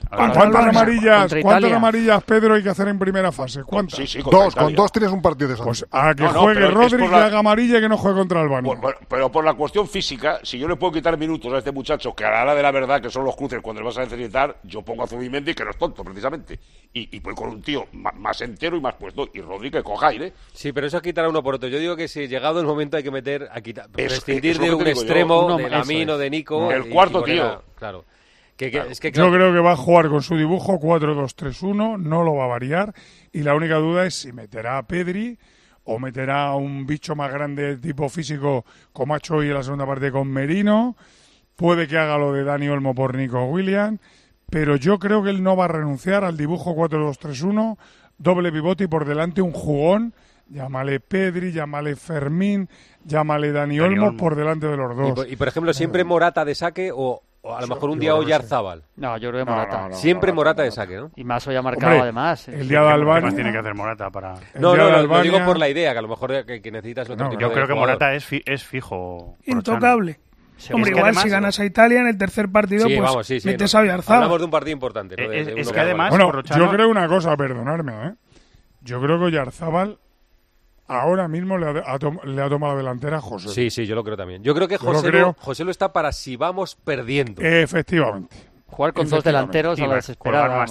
¿Cuántas amarillas, Pedro, hay que hacer en primera fase? ¿Cuántas? Sí, con dos tienes un partido de Pues a que juegue Rodri, que haga amarilla y que no juegue contra Albania. Pero por la cuestión física, si yo le puedo quitar minutos a este muchacho, que a la hora de la verdad, que son los cruces cuando le vas a necesitar, yo pongo a Zubimendi, que no es tonto, precisamente. Y voy con un tío más entero y más puesto. Y Rodri que coja aire. Sí, pero eso es quitar a uno por otro. Yo digo que si llegado el momento hay que meter, prescindir es de lo que un te digo extremo, yo. de Lamine o de Nico. El cuarto tío. Claro. Es que, Yo creo que va a jugar con su dibujo 4-2-3-1, no lo va a variar. Y la única duda es si meterá a Pedri o meterá a un bicho más grande tipo físico, como ha hecho hoy en la segunda parte con Merino. Puede que haga lo de Dani Olmo por Nico Williams. Pero yo creo que él no va a renunciar al dibujo 4-2-3-1, doble pivote y por delante un jugón. Llámale Pedri, llámale Fermín, llámale Dani Olmo por delante de los dos. Y por ejemplo, siempre Morata de saque o a lo mejor un día Oyarzábal. No, yo creo que Morata. Siempre Morata de saque, ¿no? Y más hoy ha marcado además. El día de Albania. ¿Qué más tiene que hacer Morata para...? No, lo digo por la idea, que a lo mejor que necesitas otro tipo de Yo creo que jugador. Morata es fijo. Intocable. Hombre, es que igual además, si ganas a Italia en el tercer partido, pues metes a Oyarzábal. Hablamos de un partido importante. ¿no? Es que además... Bueno, yo creo una cosa, perdonadme, ¿eh? Yo creo que Oyarzábal ahora mismo le ha tomado la delantera a José. Sí, yo lo creo también. Yo creo que José lo está para si vamos perdiendo. Efectivamente. Jugar con dos delanteros a la desesperada.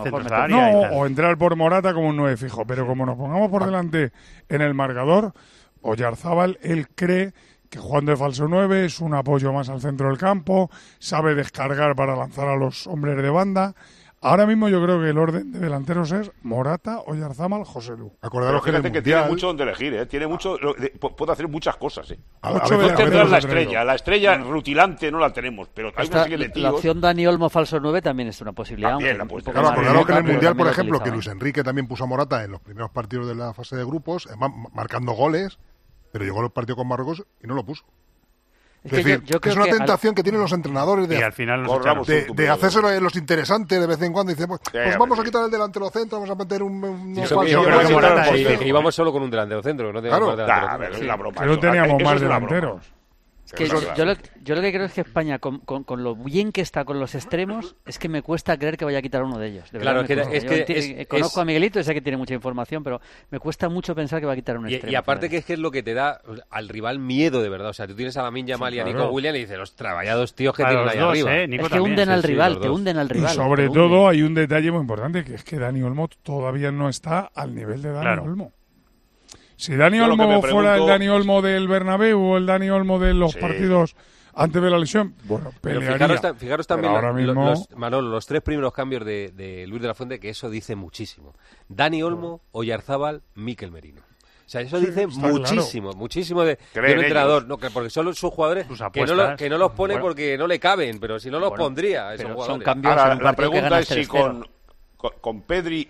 O entrar por Morata como un 9 fijo. Pero como nos pongamos por delante en el marcador, Oyarzábal, él cree que jugando de falso 9 es un apoyo más al centro del campo, sabe descargar para lanzar a los hombres de banda. Ahora mismo yo creo que el orden de delanteros es Morata, Oyarzábal, Joselu. Acordaros que tiene mucho donde elegir, ¿eh? Tiene mucho, puede hacer muchas cosas, ¿eh? La estrella rutilante no la tenemos, pero hay una serie de tíos. La opción Dani Olmo falso 9 también es una posibilidad. Claro, acordaros que en el Mundial, por ejemplo, que Luis Enrique también puso a Morata en los primeros partidos de la fase de grupos, marcando goles, pero llegó el partido con Marruecos y no lo puso. Es decir, yo creo es una tentación que tienen los entrenadores de, al final de hacerse los interesantes de vez en cuando. Y dicen, pues vamos a quitar el delantero centro, vamos a meter yo creo que Morata que íbamos solo con un delantero centro. No teníamos que no teníamos más delanteros. Es que yo lo que creo es que España, con lo bien que está con los extremos, es que me cuesta creer que vaya a quitar uno de ellos. Claro, conozco a Miguelito y sé que tiene mucha información, pero me cuesta mucho pensar que va a quitar un extremo. Y aparte que es lo que te da al rival miedo de verdad. O sea, tú tienes a Lamine Yamal y a Nico Williams y dices, los trabajados tíos que tienen ahí arriba. Es que hunden al rival, te hunden al rival. Y sobre todo hay un detalle muy importante, que es que Dani Olmo todavía no está al nivel de Dani Olmo. Si Dani Olmo fuera el Dani Olmo del Bernabéu o el Dani Olmo de los partidos antes de la lesión, bueno, pelearía. Fijaros también los tres primeros cambios de Luis de la Fuente, que eso dice muchísimo. Dani Olmo, Oyarzábal, Mikel Merino. O sea, eso dice muchísimo de un entrenador, no, porque son sus jugadores que no los pone porque no le caben, pero si no los pondría a esos jugadores. Son cambios. Ahora, la pregunta es si con Pedri,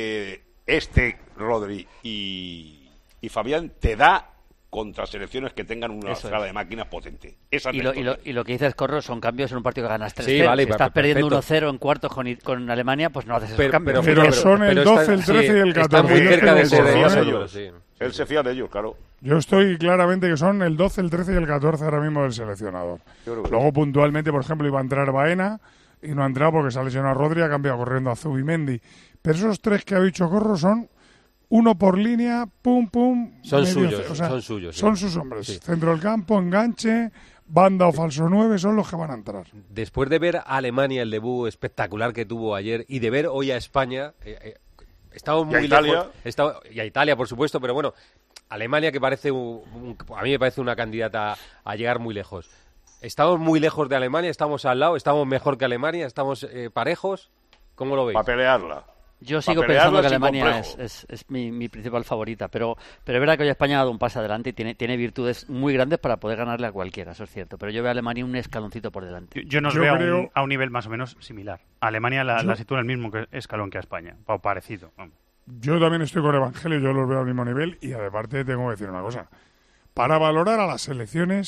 Rodri y Fabián te da contra selecciones que tengan una escala de máquinas potente. Y lo que dices, Corro, son cambios en un partido que ganas 3-0. Sí, vale, si estás perdiendo 1-0 en cuartos con Alemania, pues no haces esos cambios. Pero son el 12, el 13 y el 14. Están muy cerca de ser Él se fía de ellos, claro. Yo estoy claramente que son el 12, el 13 y el 14 ahora mismo del seleccionador. Luego, puntualmente, por ejemplo, iba a entrar Baena y no ha entrado porque se ha lesionado a Rodri, ha cambiado corriendo a Zubimendi. Pero esos tres que ha dicho Corro son uno por línea, pum, pum. Son suyos. Son sus hombres. Sí. Centro del campo, enganche, banda o falso 9 son los que van a entrar. Después de ver a Alemania, el debut espectacular que tuvo ayer, y de ver hoy a España, estamos muy lejos. Y a Italia, por supuesto, pero bueno, Alemania que parece a mí me parece una candidata a llegar muy lejos. Estamos muy lejos de Alemania, estamos al lado, estamos mejor que Alemania, estamos parejos. ¿Cómo lo veis? Para pelearla. Yo sigo pensando que Alemania es mi principal favorita, pero es verdad que hoy España ha dado un paso adelante y tiene virtudes muy grandes para poder ganarle a cualquiera, eso es cierto, pero yo veo a Alemania un escaloncito por delante. Yo veo a un nivel más o menos similar. Alemania la sitúa en el mismo escalón que a España, o parecido. Vamos. Yo también estoy con Evangelio, yo los veo al mismo nivel y aparte tengo que decir una cosa. Para valorar a las selecciones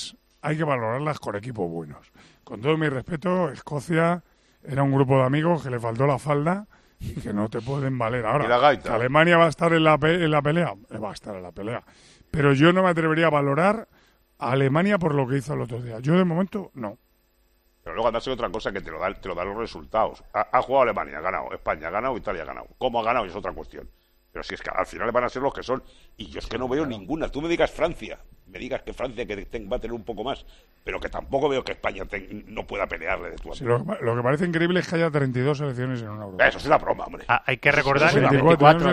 hay que valorarlas con equipos buenos. Con todo mi respeto, Escocia era un grupo de amigos que le faltó la falda y que no te pueden valer. Ahora, ¿Y la gaita? Alemania va a estar en la pelea, va a estar en la pelea. Pero yo no me atrevería a valorar a Alemania por lo que hizo el otro día. Yo de momento no. Pero luego andarse otra cosa que te lo dan los resultados. Ha jugado Alemania, ha ganado. España ha ganado, Italia ha ganado. ¿Cómo ha ganado? Es otra cuestión. Pero si es que al final van a ser los que son. Y yo es que no veo ninguna. Tú me digas Francia. Me digas que Francia va a tener un poco más. Pero que tampoco veo que España no pueda pelearle de tu Sí, lo que parece increíble es que haya 32 selecciones en una Europa. Eso es una broma, hombre. Hay que recordar que 24,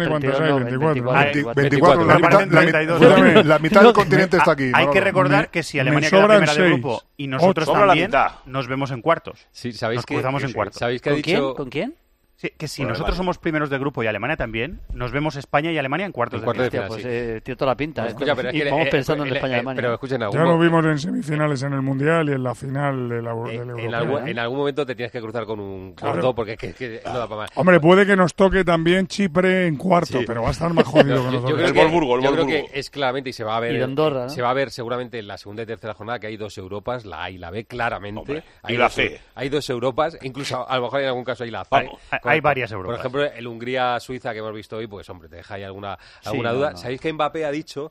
24. La mitad del continente está aquí. Hay que recordar que si Alemania queda primera de grupo y nosotros también, nos vemos en cuartos. Sí, ¿sabéis nos cruzamos en cuartos. ¿Sabéis que ha dicho... ¿Con quién? Sí, que si nosotros somos primeros de grupo y Alemania también, nos vemos España y Alemania en cuartos de final. Pues tiene toda la pinta. Escucha, pero es que, vamos pensando en España y Alemania. Pero escuchen, ya lo vimos en semifinales en el Mundial y en la final del Europeo. En algún momento te tienes que cruzar con un cuarto porque es que no da para más. Hombre, puede que nos toque también Chipre en cuarto, pero va a estar más jodido que nosotros. Yo creo que es claramente, y se va a ver, y Andorra, ¿no? se va a ver seguramente en la segunda y tercera jornada que hay dos Europas, la A y la B, claramente. Hombre, hay y la C. Hay dos Europas, incluso a lo mejor en algún caso hay la C. Hay varias Europas. Por ejemplo, el Hungría-Suiza que hemos visto hoy, pues hombre, te deja ahí alguna duda. No. ¿Sabéis que Mbappé ha dicho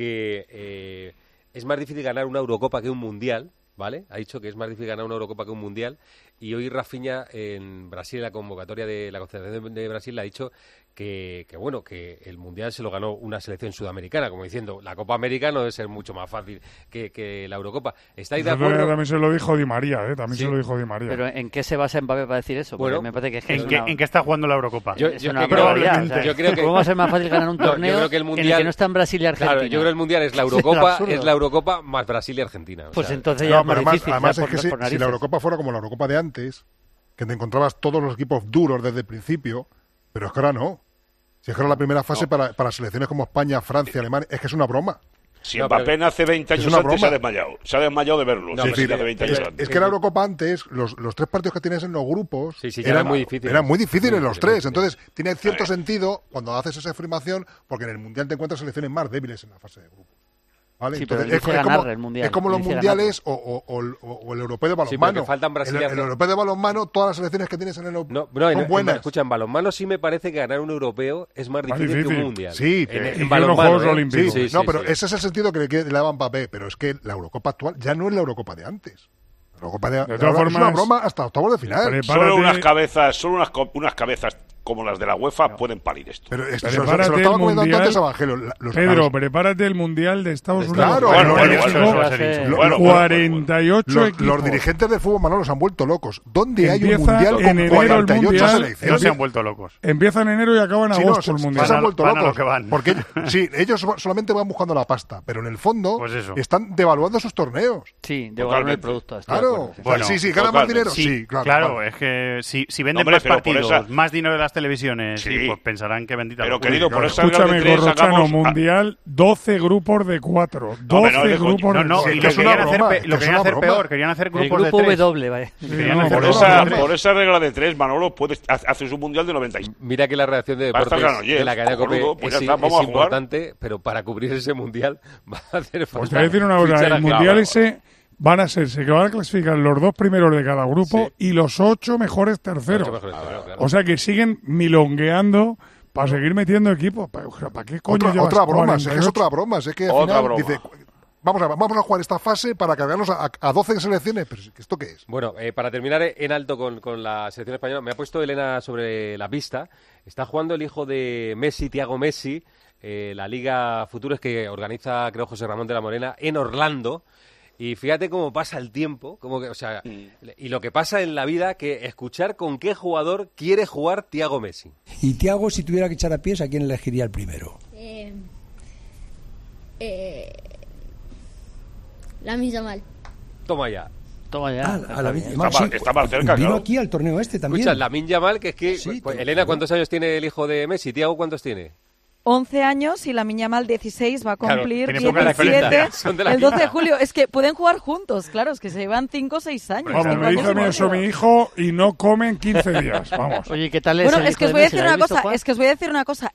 que es más difícil ganar una Eurocopa que un Mundial? ¿Vale? Ha dicho que es más difícil ganar una Eurocopa que un Mundial. Y hoy Rafinha en Brasil, en la convocatoria de la Confederación de Brasil, le ha dicho que el Mundial se lo ganó una selección sudamericana, como diciendo, la Copa América no debe ser mucho más fácil que la Eurocopa. ¿Estáis de acuerdo? También se lo dijo Di María, se lo dijo Di María. ¿Pero en qué se basa Mbappé para decir eso? Porque me parece que ¿En qué está jugando la Eurocopa? Es una probabilidad. Yo creo que... ¿Cómo va a ser más fácil ganar un torneo yo creo que el Mundial, en el que no está en Brasil y Argentina? Claro, yo creo que el Mundial es la Eurocopa, es la Eurocopa más Brasil y Argentina. Pues entonces ya es más difícil. Además es que si la Eurocopa fuera como la Eurocopa de antes, que te encontrabas todos los equipos duros desde el principio, pero es que ahora no. Si es que ahora la primera fase para selecciones como España, Francia, Alemania, es que es una broma. Si Mbappé hace 20 años antes se ha desmayado. Se ha desmayado de verlo. Es que la Eurocopa antes, los tres partidos que tienes en los grupos eran muy difíciles. Eran muy difíciles los tres. Entonces, tiene cierto sentido cuando haces esa afirmación, porque en el Mundial te encuentras selecciones más débiles en la fase de grupos. ¿Vale? Sí, entonces, es como los mundiales o el europeo de balonmano. Faltan el europeo de balonmano, todas las selecciones que tienes en el europeo son buenas. Escucha, en balonmano sí me parece que ganar un europeo es más difícil que un mundial. Sí, en balonmano, Juegos Olímpicos. Sí, pero ese es el sentido que le daba Mbappé. Pero es que la Eurocopa actual ya no es la Eurocopa de antes. La Eurocopa de todas formas, es una broma hasta octavos de final. Solo unas cabezas como las de la UEFA pueden parir esto. Pero se lo estaba comentando antes Evangelio. Pedro, prepárate el Mundial de Estados Unidos. Claro, 48 equipos. Los dirigentes del fútbol, Manolo, se han vuelto locos. ¿Dónde hay un Mundial con 48 selecciones? No se han vuelto locos. Empieza en enero y acaba en agosto el Mundial. Se han vuelto locos. Van. Porque sí, ellos solamente van buscando la pasta, pero en el fondo están devaluando sus torneos. Sí, devaluando el producto. Claro. Sí, ganan más dinero. Sí, claro. Es que si venden más partidos, más dinero de las televisiones, pues pensarán que bendita. Pero querido, por esa escúchame, Corrochano, Mundial, 12 grupos de 4. 12 grupos de 4. Y lo querían hacer peor, querían hacer grupos de 3. El grupo W, vaya. Por esa regla de 3, Manolo, haces un Mundial de 96. Mira que la reacción de deportes de la cadena COPE es importante, pero para cubrir ese Mundial va a hacer falta. Pues te voy a decir una cosa, el Mundial ese... Van a ser, que van a clasificar los 2 primeros de cada grupo y los 8 mejores terceros. Claro. O sea que siguen milongueando para seguir metiendo equipos. ¿Para qué coño otra broma? Es otra broma. Es que al final dice, vamos a jugar esta fase para cargarnos a 12 selecciones. Pero ¿esto qué es? Bueno, para terminar en alto con la selección española, me ha puesto Elena sobre la pista. Está jugando el hijo de Messi, Thiago Messi, la Liga Futuros que organiza, creo, José Ramón de la Morena, en Orlando. Y fíjate cómo pasa el tiempo, y lo que pasa en la vida, que escuchar con qué jugador quiere jugar Thiago Messi. Y Thiago, si tuviera que echar a pies, ¿a quién elegiría el primero? Lamine Yamal. Toma ya. Está más cerca, vino claro. aquí al torneo este también. Escucha, Lamine Yamal, que es que... Sí, Elena, ¿cuántos años tiene el hijo de Messi? Thiago, ¿cuántos tiene? 11 años y Lamine Yamal 16, va a cumplir 17 el 12 de julio. Es que pueden jugar juntos, claro, es que se llevan 5 o 6 años. Vamos, me dice a mí eso mi hijo y no comen 15 días, vamos. Oye, ¿qué tal es? Bueno, es que os voy a decir una cosa,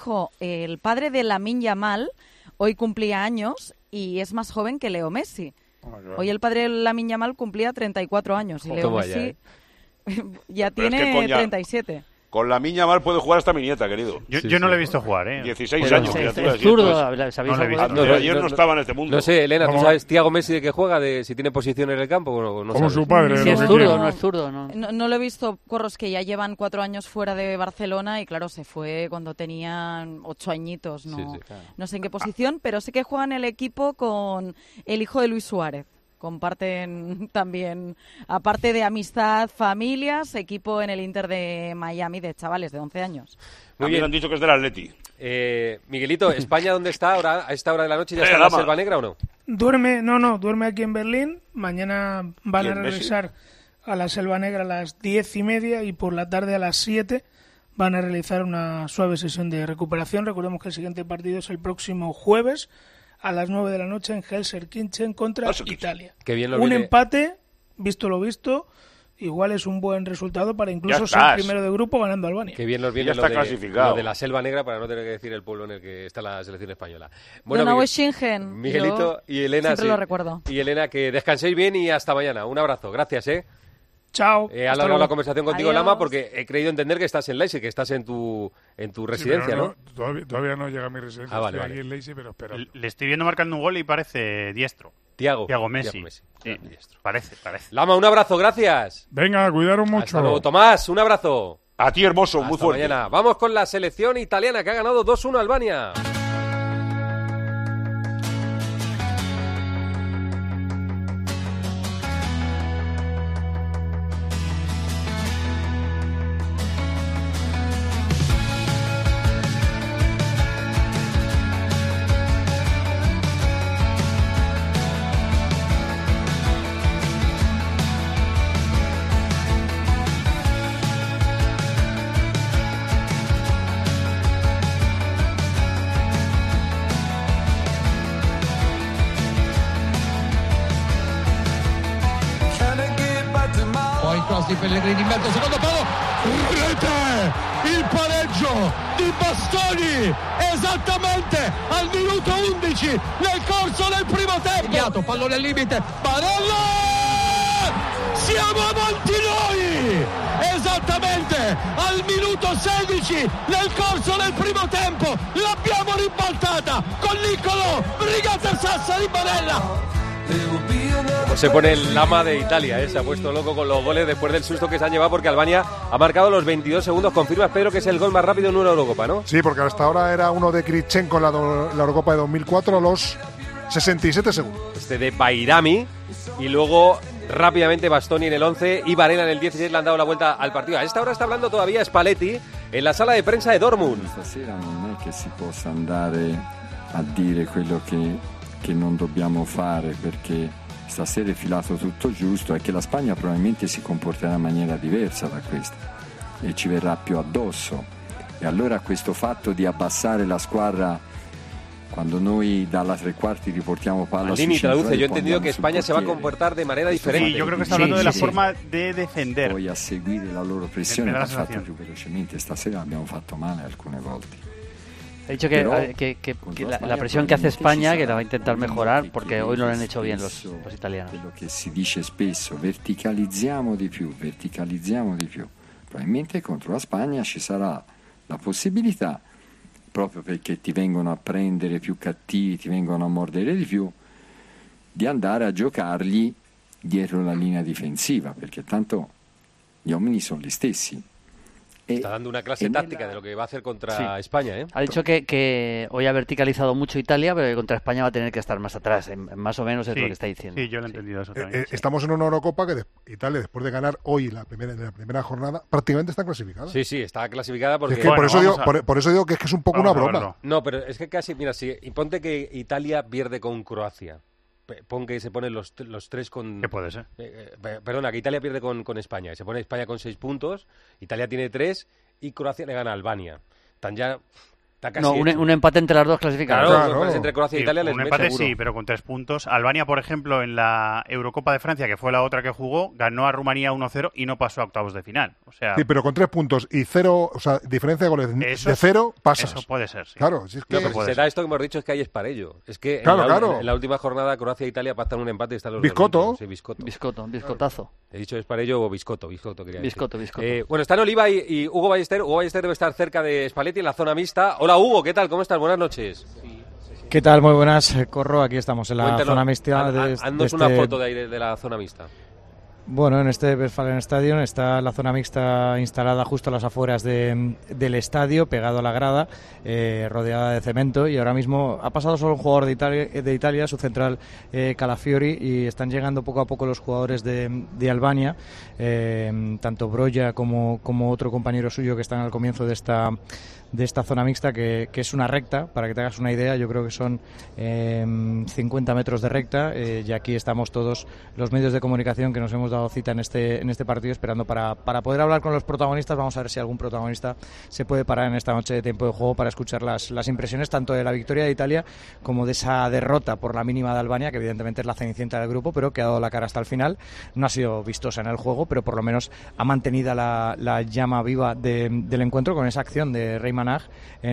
el padre de Lamine Yamal, hoy cumplía años y es más joven que Leo Messi. Hoy el padre Lamine Yamal cumplía 34 años y Leo Messi ya Pero tiene es que 37. Con la Miña Mal puede jugar hasta mi nieta, querido. Yo no le he visto jugar, 16 años. Es zurdo, ¿sabéis algo? Ayer no estaba en este mundo. No sé, Elena, ¿tú sabes Thiago Messi de qué juega? Si tiene posición en el campo o no Como sabes? su padre. Si es zurdo o no es zurdo, ¿no? No lo he visto, Corros, que ya llevan 4 años fuera de Barcelona y claro, se fue cuando tenían 8 añitos, no sé en qué posición, pero sé que juega en el equipo con el hijo de Luis Suárez. Comparten también, aparte de amistad, familias, equipo en el Inter de Miami de chavales de 11 años. Muy bien, han dicho que es del Atleti. Miguelito, ¿España dónde está ahora? ¿A esta hora de la noche ya está en la Selva Negra o no? Duerme aquí en Berlín. Mañana van a regresar a la Selva Negra a las 10:30 y por la tarde a las 7 van a realizar una suave sesión de recuperación. Recordemos que el siguiente partido es el próximo jueves a las 9 de la noche en Helsinki contra Italia. Empate, visto lo visto, igual es un buen resultado para incluso ser primero de grupo ganando a Albania. Qué bien nos viene lo de la Selva Negra para no tener que decir el pueblo en el que está la selección española. Bueno, Miguelito y Elena, siempre lo recuerdo. Y Elena, que descanséis bien y hasta mañana. Un abrazo, gracias, Chao. He alargado la conversación contigo, Lama, porque he creído entender que estás en Leipzig, que estás en tu residencia, ¿no? Todavía no llega a mi residencia. Vale. Aquí en Leipzig, pero espera. Le estoy viendo marcando un gol y parece diestro. Thiago Messi. Sí, parece. Lama, un abrazo, gracias. Venga, cuidaros mucho. Hasta luego, Tomás, un abrazo. A ti, hermoso, hasta muy fuerte. Mañana. Vamos con la selección italiana que ha ganado 2-1 a Albania. Di Pellegrini in mezzo, secondo palo, rete, il pareggio di Bastoni esattamente al minuto 11 nel corso del primo tempo. Pallone al limite, Barella, siamo avanti noi esattamente al minuto 16 nel corso del primo tempo, l'abbiamo ribaltata con Niccolò, brigata Sassari, Barella. Pues se pone el Lama de Italia, se ha puesto loco con los goles después del susto que se han llevado porque Albania ha marcado los 22 segundos. Confirmas, Pedro, que es el gol más rápido en una Eurocopa, ¿no? Sí, porque hasta ahora era uno de Krichenko en la Eurocopa de 2004 a los 67 segundos. Este de Bairami y luego rápidamente Bastoni en el 11 y Varela en el 16 le han dado la vuelta al partido. A esta hora está hablando todavía Spalletti en la sala de prensa de Dortmund. Stasera non è che si possa andare a dire quello che non dobbiamo fare perché stasera è filato tutto giusto, è che la Spagna probabilmente si comporterà in maniera diversa da questa e ci verrà più addosso e allora questo fatto di abbassare la squadra cuando noi dalla tre quarti riportiamo palla Maldini traduce, yo he entendido que España se va a comportar de manera diferente. Sí, yo creo que está hablando de la forma de defender. Poi a seguire la loro pressione l'ha fatto più velocemente, stasera abbiamo fatto male alcune volte. He dicho que la presión que hace España, que la va a intentar mejorar, porque hoy no lo han hecho bien los italianos. Quello che si dice spesso, verticalizziamo di più. Probabilmente contro la Spagna ci sarà la possibilità, proprio perché ti vengono a prendere più cattivi, ti vengono a mordere di più, di andare a giocargli dietro la linea difensiva, perché tanto gli uomini sono gli stessi. Está dando una clase táctica de lo que va a hacer contra España, Ha dicho que hoy ha verticalizado mucho Italia, pero que contra España va a tener que estar más atrás. Más o menos es lo que está diciendo. Sí, yo lo he entendido eso también. Estamos en una Eurocopa que Italia, después de ganar hoy la primera jornada, prácticamente está clasificada. Sí, está clasificada porque... Es que por eso digo que es un poco una broma. No, pero es que casi, mira, y ponte que Italia pierde con Croacia. Pon que se ponen los tres con... ¿Qué puede ser? Perdona, que Italia pierde con España. Y se pone España con 6 puntos, Italia tiene 3 y Croacia le gana a Albania. Están ya Está casi No, hecho. un empate entre las dos clasificadas. Claro, entre Croacia e Italia les un mete empate seguro. sí, pero con 3 puntos. Albania, por ejemplo, en la Eurocopa de Francia, que fue la otra que jugó, ganó a Rumanía 1-0 y no pasó a octavos de final. O sea, Sí, pero con 3 puntos y 0, o sea, diferencia de goles Eso de es- 0, pasas. eso puede ser, sí. Claro, si es que... No, pero si se da esto que hemos dicho es que ahí es para ello. Es que Claro, en, claro. en la última jornada Croacia e Italia pactan un empate y están los Biscotto. dos dentro. Sí, Biscotto. Biscotto, un biscotazo. He dicho es para ello o Biscotto quería decir. Biscotto. Bueno, están Oliva y Hugo Ballester. Hugo Ballester debe estar cerca de Spalletti en la zona mixta. Hola Hugo, ¿qué tal? ¿Cómo estás? Buenas noches. ¿Qué tal? Muy buenas, Corro. Aquí estamos en la Cuéntanos, zona mixta. haznos una foto de ahí de la zona mixta. Bueno, en este Westfalen Stadion está la zona mixta instalada justo a las afueras del estadio, pegado a la grada, rodeada de cemento, y ahora mismo ha pasado solo un jugador de Italia, su central Calafiori, y están llegando poco a poco los jugadores de Albania, tanto Broja como otro compañero suyo que están al comienzo de esta zona mixta, que es una recta, para que te hagas una idea. Yo creo que son 50 metros de recta, y aquí estamos todos los medios de comunicación que nos hemos dado cita en este partido, esperando para poder hablar con los protagonistas. Vamos a ver si algún protagonista se puede parar en esta noche de tiempo de juego para escuchar las impresiones tanto de la victoria de Italia como de esa derrota por la mínima de Albania, que evidentemente es la cenicienta del grupo, pero que ha dado la cara hasta el final. No ha sido vistosa en el juego, pero por lo menos ha mantenido la llama viva del encuentro con esa acción de Rey Manaj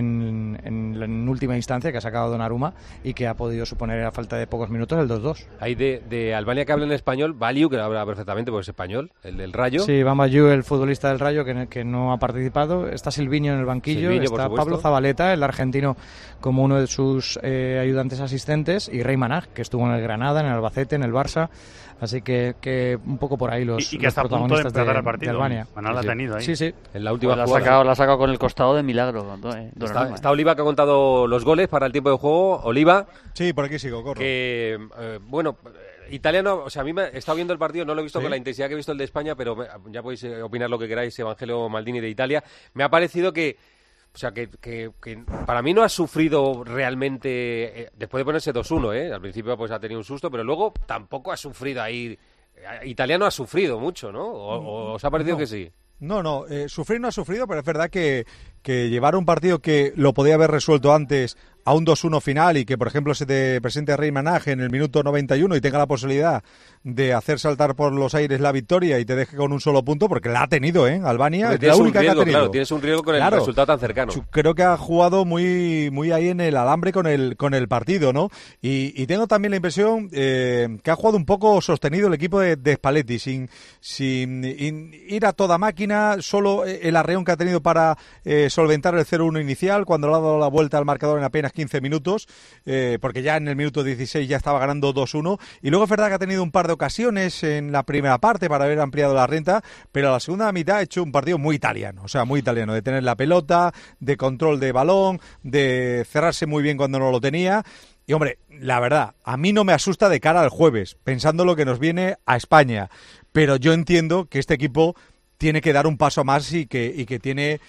en última instancia, que ha sacado Donnarumma y que ha podido suponer a falta de pocos minutos el 2-2. Hay de Albania que habla en español, Valiu, que habla perfectamente porque es español, el del Rayo. Sí, Bambayu, el futbolista del Rayo, que no ha participado. Está Silviño en el banquillo, Silviño, por está supuesto. Pablo Zabaleta, el argentino, como uno de sus ayudantes asistentes, y Rey Manaj, que estuvo en el Granada, en el Albacete, en el Barça. Así que un poco por ahí los, y que los está a punto de protagonistas empatar el de partido. Albania. Manal la ha tenido ahí. Sí. En la última Pues jugada. la ha sacado con el costado de milagro. Donnarumma. Está Oliva, que ha contado los goles para el tiempo de juego. Oliva. Sí, por aquí sigo, Corro. Que, italiano, o sea, a mí me he estado viendo el partido, no lo he visto con la intensidad que he visto el de España, pero ya podéis opinar lo que queráis, Evangelio Maldini de Italia. Me ha parecido que, o sea, que para mí no ha sufrido realmente, después de ponerse 2-1, al principio pues ha tenido un susto, pero luego tampoco ha sufrido ahí. Italiano ha sufrido mucho, ¿no? ¿O os ha parecido que sí? No, sufrir no ha sufrido, pero es verdad que llevar un partido que lo podía haber resuelto antes a un 2-1 final y que, por ejemplo, se te presente Rey Manaj en el minuto 91 y tenga la posibilidad de hacer saltar por los aires la victoria y te deje con un solo punto, porque la ha tenido, Albania, es la única que ha tenido. Claro, tienes un riesgo con el resultado tan cercano. Creo que ha jugado muy ahí en el alambre con el partido, ¿no? Y tengo también la impresión que ha jugado un poco sostenido el equipo de Spalletti, sin ir a toda máquina, solo el arreón que ha tenido para solventar el 0-1 inicial, cuando le ha dado la vuelta al marcador en apenas 15 minutos, porque ya en el minuto 16 ya estaba ganando 2-1, y luego es verdad que ha tenido un par de ocasiones en la primera parte para haber ampliado la renta, pero a la segunda mitad ha hecho un partido muy italiano, de tener la pelota, de control de balón, de cerrarse muy bien cuando no lo tenía. Y hombre, la verdad, a mí no me asusta de cara al jueves, pensando lo que nos viene a España, pero yo entiendo que este equipo tiene que dar un paso más y que tiene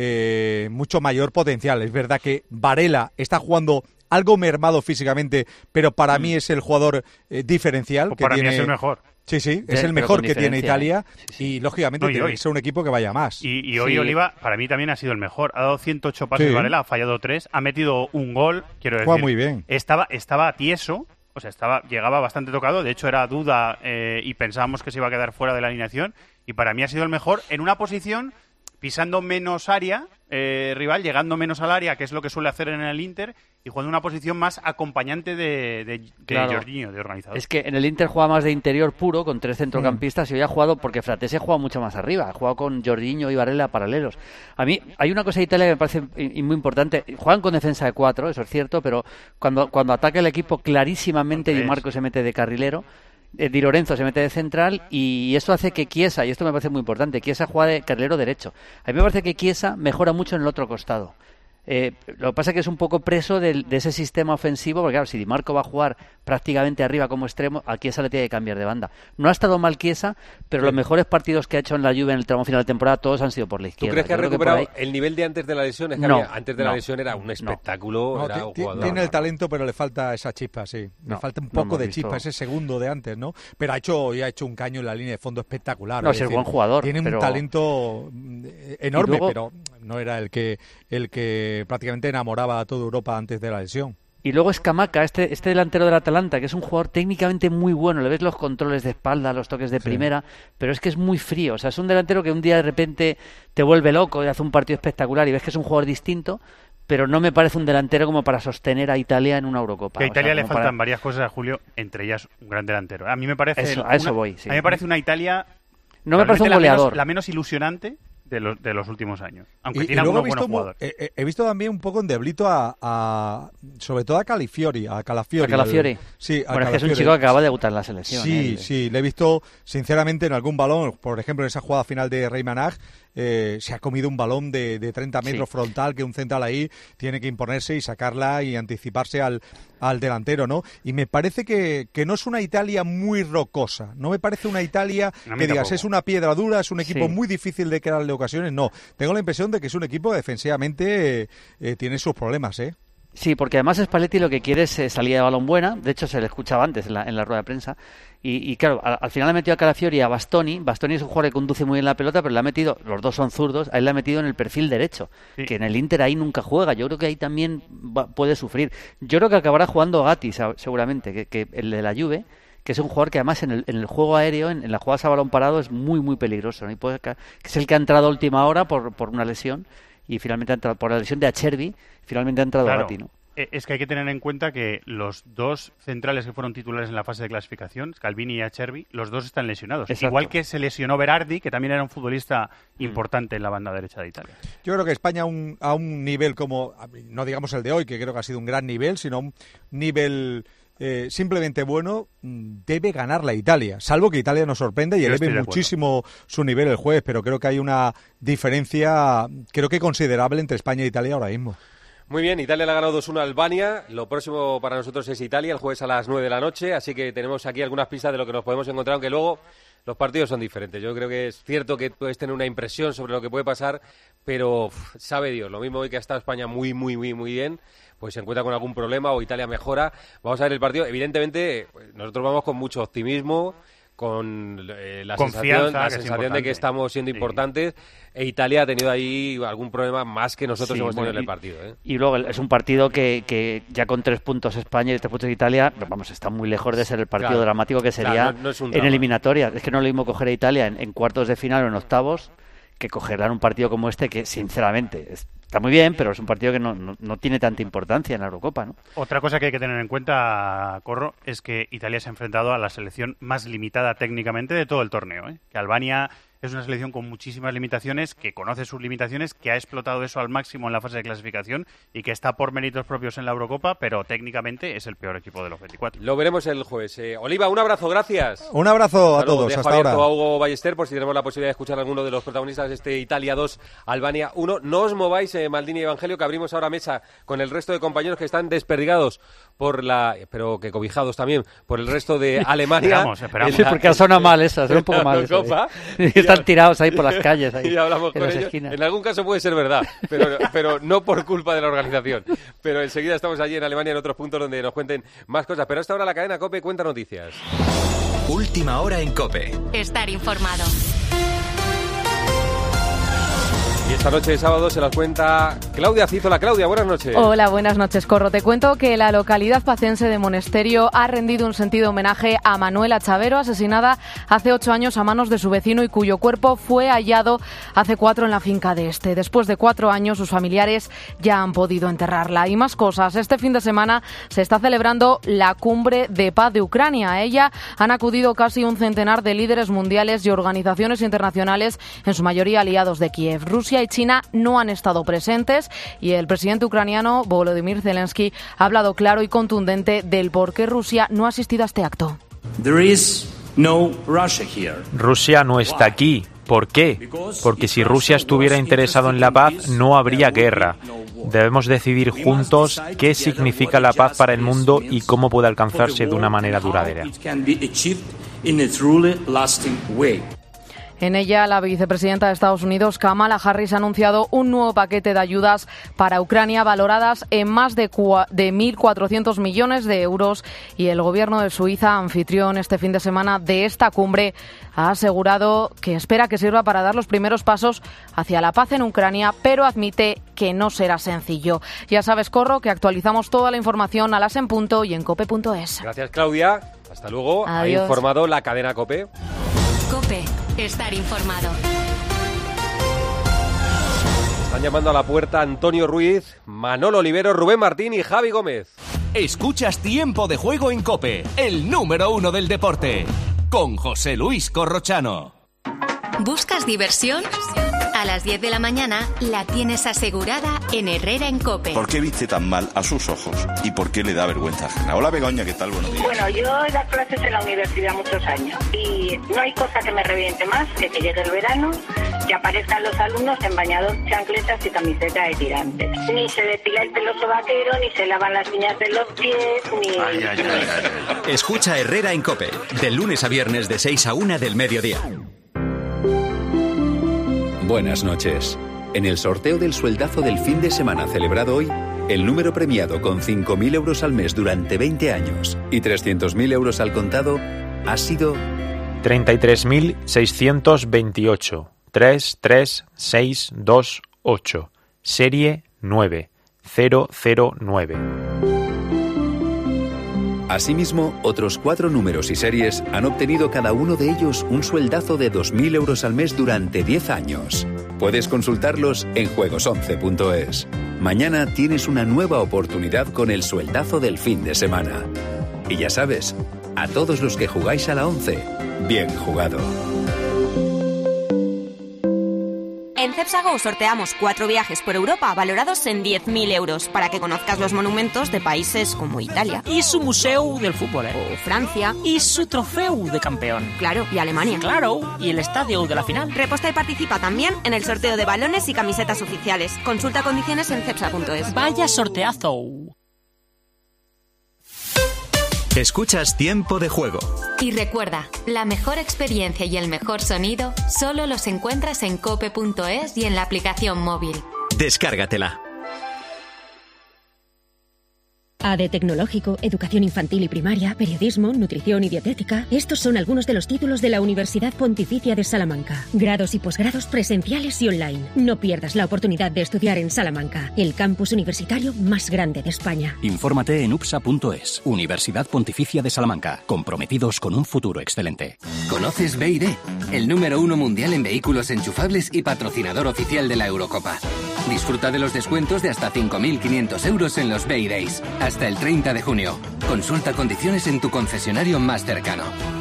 mucho mayor potencial. Es verdad que Varela está jugando algo mermado físicamente, pero para mí es el jugador diferencial. Para mí es el mejor. Sí, es el mejor que tiene Italia, y lógicamente tiene que ser un equipo que vaya más. Y hoy Oliva, para mí también ha sido el mejor. Ha dado 108 pases Varela, ha fallado 3, ha metido un gol, quiero decir. Juega muy bien. Estaba tieso, o sea, llegaba bastante tocado, de hecho era duda y pensábamos que se iba a quedar fuera de la alineación, y para mí ha sido el mejor en una posición pisando menos área rival, llegando menos al área, que es lo que suele hacer en el Inter, y jugando una posición más acompañante de Jorginho, de organizador. Es que en el Inter juega más de interior puro, con 3 centrocampistas, y hoy ha jugado, porque Fratesi juega mucho más arriba, ha jugado con Jorginho y Varela paralelos. A mí hay una cosa de Italia que me parece muy importante: juegan con defensa de 4, eso es cierto, pero cuando ataca el equipo clarísimamente Di Marco se mete de carrilero, Di Lorenzo se mete de central, y eso hace que Chiesa, y esto me parece muy importante, Chiesa juega de carrilero derecho. A mí me parece que Chiesa mejora mucho en el otro costado. Lo que pasa es que es un poco preso de ese sistema ofensivo, porque claro, si Di Marco va a jugar prácticamente arriba como extremo, a Chiesa le tiene que cambiar de banda. No ha estado mal Chiesa, pero los mejores partidos que ha hecho en la Juve en el tramo final de temporada todos han sido por la izquierda. ¿Tú crees que ha recuperado el nivel de antes de la lesión? Es que antes de la lesión era un espectáculo. Tiene el talento, pero le falta esa chispa, sí. Le falta un poco de chispa, ese segundo de antes, ¿no? Pero ha hecho un caño en la línea de fondo espectacular. No, es el buen jugador. Tiene un talento enorme, pero no era el que que prácticamente enamoraba a toda Europa antes de la lesión. Y luego Scamacca, este delantero del Atalanta, que es un jugador técnicamente muy bueno, le ves los controles de espalda, los toques de primera, pero es que es muy frío, o sea, es un delantero que un día de repente te vuelve loco y hace un partido espectacular y ves que es un jugador distinto, pero no me parece un delantero como para sostener a Italia en una Eurocopa. Que a Italia le faltan varias cosas a Julio, entre ellas un gran delantero. A mí me parece... A eso voy, sí. A mí me parece una Italia... No me parece un goleador. La menos ilusionante de los últimos años, aunque y tiene luego algunos buenos jugadores. He visto también un poco endeblito sobre todo a Calafiori. Sí, bueno, es que es un chico que acaba de debutar en la selección. Sí, le he visto sinceramente en algún balón, por ejemplo en esa jugada final de Rey Manaj, se ha comido un balón de 30 metros frontal que un central ahí tiene que imponerse y sacarla y anticiparse al delantero, ¿no? Y me parece que no es una Italia muy rocosa, no me parece una Italia que digas es una piedra dura, es un equipo muy difícil de crearle ocasiones, no. Tengo la impresión de que es un equipo que defensivamente tiene sus problemas, ¿eh? Sí, porque además Spalletti lo que quiere es salida de balón buena. De hecho, se le escuchaba antes en la rueda de prensa. Y claro, al final ha metido a Calafiori y a Bastoni. Bastoni es un jugador que conduce muy bien la pelota, pero le ha metido, los dos son zurdos, a él le ha metido en el perfil derecho, que en el Inter ahí nunca juega. Yo creo que ahí también puede sufrir. Yo creo que acabará jugando Gatti, seguramente, que el de la Juve, que es un jugador que además en el juego aéreo, en las jugadas a balón parado, es muy, muy peligroso, ¿no? Que es el que ha entrado a última hora por una lesión, y finalmente ha entrado por la lesión de Acerbi, finalmente ha entrado Gatti, ¿no? Es que hay que tener en cuenta que los dos centrales que fueron titulares en la fase de clasificación, Scalvini y Acerbi, los dos están lesionados. Exacto. Igual que se lesionó Berardi, que también era un futbolista importante en la banda derecha de Italia. Yo creo que España a un nivel como, no digamos el de hoy, que creo que ha sido un gran nivel, sino un nivel simplemente bueno, debe ganar la Italia, salvo que Italia nos sorprenda y eleve muchísimo su nivel el jueves, pero creo que hay una diferencia, creo que considerable entre España e Italia ahora mismo. Muy bien, Italia le ha ganado 2-1 a Albania. Lo próximo para nosotros es Italia, el jueves a las 9 de la noche. Así que tenemos aquí algunas pistas de lo que nos podemos encontrar, aunque luego los partidos son diferentes. Yo creo que es cierto que puedes tener una impresión sobre lo que puede pasar, pero sabe Dios, lo mismo hoy que ha estado España muy bien, pues se encuentra con algún problema o Italia mejora. Vamos a ver el partido. Evidentemente, nosotros vamos con mucho optimismo, con la sensación de que estamos siendo importantes, e Italia ha tenido ahí algún problema más que nosotros hemos tenido en el partido, ¿eh? Y luego es un partido que ya con 3 puntos España y 3 puntos Italia, vamos, está muy lejos de ser el partido dramático que sería en eliminatoria. Es que no es lo mismo coger a Italia en cuartos de final o en octavos que cogerán un partido como este, que sinceramente está muy bien, pero es un partido que no tiene tanta importancia en la Eurocopa, ¿no? Otra cosa que hay que tener en cuenta, Corro, es que Italia se ha enfrentado a la selección más limitada técnicamente de todo el torneo, ¿eh? Que Albania es una selección con muchísimas limitaciones, que conoce sus limitaciones, que ha explotado eso al máximo en la fase de clasificación y que está por méritos propios en la Eurocopa, pero técnicamente es el peor equipo de los 24. Lo veremos el jueves. Oliva, un abrazo, gracias. Un abrazo a todos, dejo hasta ahora. A Hugo Ballester, por si tenemos la posibilidad de escuchar a alguno de los protagonistas de este Italia 2, Albania 1. No os mováis, Maldini y Evangelio, que abrimos ahora mesa con el resto de compañeros que están desperdigados pero que cobijados también por el resto de Alemania. Esperamos. Sí, porque suena mal esa, suena un poco mal eso, están tirados ahí por las calles, ahí, y hablamos con ellos. Esquinas. En algún caso puede ser verdad, pero no por culpa de la organización. Pero enseguida estamos allí en Alemania, en otros puntos donde nos cuenten más cosas. Pero hasta ahora la cadena COPE cuenta noticias. Última hora en COPE. Estar informado. Y esta noche de sábado se las cuenta Claudia Cizola. Claudia, buenas noches. Hola, buenas noches, Corro. Te cuento que la localidad pacense de Monesterio ha rendido un sentido homenaje a Manuela Chavero, asesinada hace 8 años a manos de su vecino y cuyo cuerpo fue hallado hace 4 en la finca de este. Después de 4 años, sus familiares ya han podido enterrarla. Y más cosas. Este fin de semana se está celebrando la Cumbre de Paz de Ucrania. A ella han acudido casi un centenar de líderes mundiales y organizaciones internacionales, en su mayoría aliados de Kiev. Rusia y China no han estado presentes y el presidente ucraniano Volodymyr Zelensky ha hablado claro y contundente del por qué Rusia no ha asistido a este acto. Rusia no está aquí. ¿Por qué? Porque si Rusia estuviera interesado en la paz, no habría guerra. Debemos decidir juntos qué significa la paz para el mundo y cómo puede alcanzarse de una manera duradera. En ella, la vicepresidenta de Estados Unidos, Kamala Harris, ha anunciado un nuevo paquete de ayudas para Ucrania valoradas en más de 1.400 millones de euros, y el gobierno de Suiza, anfitrión este fin de semana de esta cumbre, ha asegurado que espera que sirva para dar los primeros pasos hacia la paz en Ucrania, pero admite que no será sencillo. Ya sabes, Corro, que actualizamos toda la información a las en punto y en cope.es. Gracias, Claudia. Hasta luego. Adiós. Ha informado la cadena COPE. COPE. Estar informado. Están llamando a la puerta Antonio Ruiz, Manolo Olivero, Rubén Martín y Javi Gómez. Escuchas Tiempo de Juego en COPE, el número 1 del deporte, con José Luis Corrochano. ¿Buscas diversión? A las 10 de la mañana la tienes asegurada en Herrera en COPE. ¿Por qué viste tan mal a sus ojos? ¿Y por qué le da vergüenza ajena? Hola, Begoña, ¿qué tal? Buenos días. Bueno, yo he dado clases en la universidad muchos años y no hay cosa que me reviente más que llegue el verano y aparezcan los alumnos en bañador, chancletas y camiseta de tirantes. Ni se depila el pelo sobaquero, ni se lavan las uñas de los pies, ni... Escucha Herrera en COPE, de lunes a viernes de 6 a 1 del mediodía. Buenas noches. En el sorteo del sueldazo del fin de semana celebrado hoy, el número premiado con 5.000 euros al mes durante 20 años y 300.000 euros al contado ha sido 33.628. 33628. Serie 9009. Asimismo, otros 4 números y series han obtenido cada uno de ellos un sueldazo de 2.000 euros al mes durante 10 años. Puedes consultarlos en juegos11.es. Mañana tienes una nueva oportunidad con el sueldazo del fin de semana. Y ya sabes, a todos los que jugáis a la 11, bien jugado. En Cepsa Go sorteamos 4 viajes por Europa valorados en 10.000 euros para que conozcas los monumentos de países como Italia. Y su museo del fútbol, O Francia. Y su trofeo de campeón. Claro, y Alemania. Claro, y el estadio de la final. Reposta y participa también en el sorteo de balones y camisetas oficiales. Consulta condiciones en cepsa.es. ¡Vaya sorteazo! Escuchas Tiempo de Juego. Y recuerda, la mejor experiencia y el mejor sonido solo los encuentras en cope.es y en la aplicación móvil. Descárgatela. AD Tecnológico, Educación Infantil y Primaria, Periodismo, Nutrición y Dietética. Estos son algunos de los títulos de la Universidad Pontificia de Salamanca. Grados y posgrados presenciales y online. No pierdas la oportunidad de estudiar en Salamanca, el campus universitario más grande de España. Infórmate en upsa.es. Universidad Pontificia de Salamanca. Comprometidos con un futuro excelente. ¿Conoces BYD? El número 1 mundial en vehículos enchufables y patrocinador oficial de la Eurocopa. Disfruta de los descuentos de hasta 5.500 euros en los BY Days. Hasta el 30 de junio. Consulta condiciones en tu concesionario más cercano.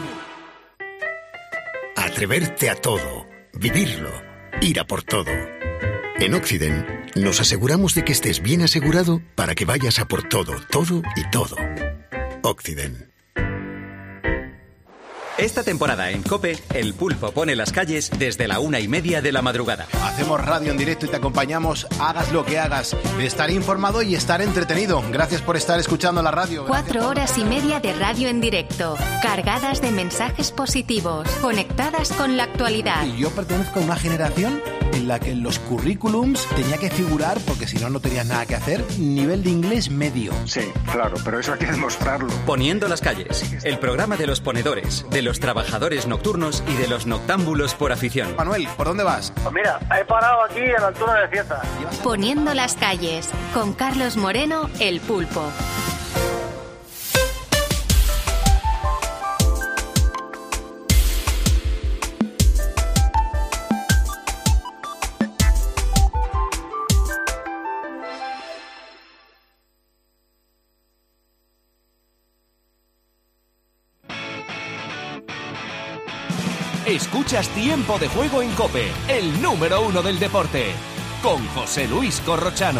Atreverte a todo. Vivirlo. Ir a por todo. En Occident nos aseguramos de que estés bien asegurado para que vayas a por todo, todo y todo. Occident. Esta temporada en COPE, El Pulpo pone las calles desde la 1:30 de la madrugada. Hacemos radio en directo y te acompañamos, hagas lo que hagas, de estar informado y estar entretenido. Gracias por estar escuchando la radio. 4 horas y media de radio en directo, cargadas de mensajes positivos, conectadas con la actualidad. Y yo pertenezco a una generación en la que en los currículums tenía que figurar, porque si no, no tenías nada que hacer, nivel de inglés medio. Sí, claro, pero eso hay que demostrarlo. Poniendo las calles, el programa de los ponedores, de los trabajadores nocturnos y de los noctámbulos por afición. Manuel, ¿por dónde vas? Pues mira, he parado aquí a la altura de Cieza. Poniendo las calles, con Carlos Moreno, El Pulpo. Escuchas Tiempo de Juego en COPE, el número 1 del deporte, con José Luis Corrochano.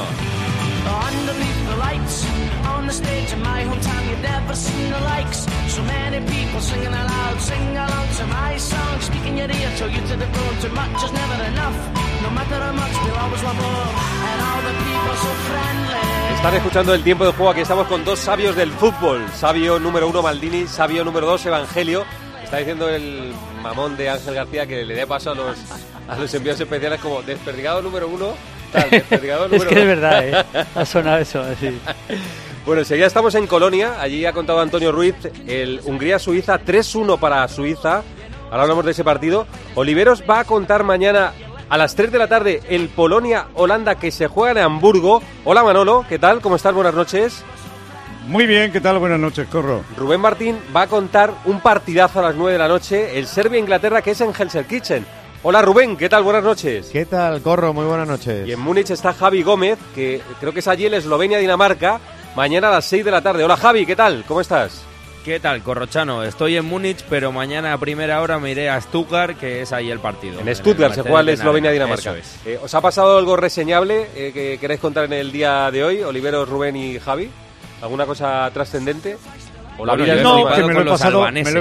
Están escuchando el Tiempo de Juego. Aquí estamos con dos sabios del fútbol. Sabio número 1 Maldini, sabio número 2 Evangelio. Está diciendo el mamón de Ángel García que le dé paso a los envíos especiales como desperdigado número 1. Desperdigado número es que es verdad, ha sonado eso, sí. Bueno, enseguida estamos en Colonia. Allí ha contado Antonio Ruiz el Hungría-Suiza, 3-1 para Suiza. Ahora hablamos de ese partido. Oliveros va a contar mañana a las 3 de la tarde el Polonia-Holanda que se juega en Hamburgo. Hola Manolo, ¿qué tal? ¿Cómo estás? Buenas noches. Muy bien, ¿qué tal? Buenas noches, Corro. Rubén Martín va a contar un partidazo a las 9 de la noche, el Serbia-Inglaterra, que es en Gelsenkirchen. Hola Rubén, ¿qué tal? Buenas noches. ¿Qué tal, Corro? Muy buenas noches. Y en Múnich está Javi Gómez, que creo que es allí el Eslovenia-Dinamarca, mañana a las 6 de la tarde. Hola Javi, ¿qué tal? ¿Cómo estás? ¿Qué tal, Corrochano? Estoy en Múnich, pero mañana a primera hora me iré a Stuttgart, que es ahí el partido. En Stuttgart se juega el Eslovenia-Dinamarca. ¿Os ha pasado algo reseñable que queréis contar en el día de hoy, Oliveros, Rubén y Javi? ¿Alguna cosa trascendente? ¿O la vida no, que me lo he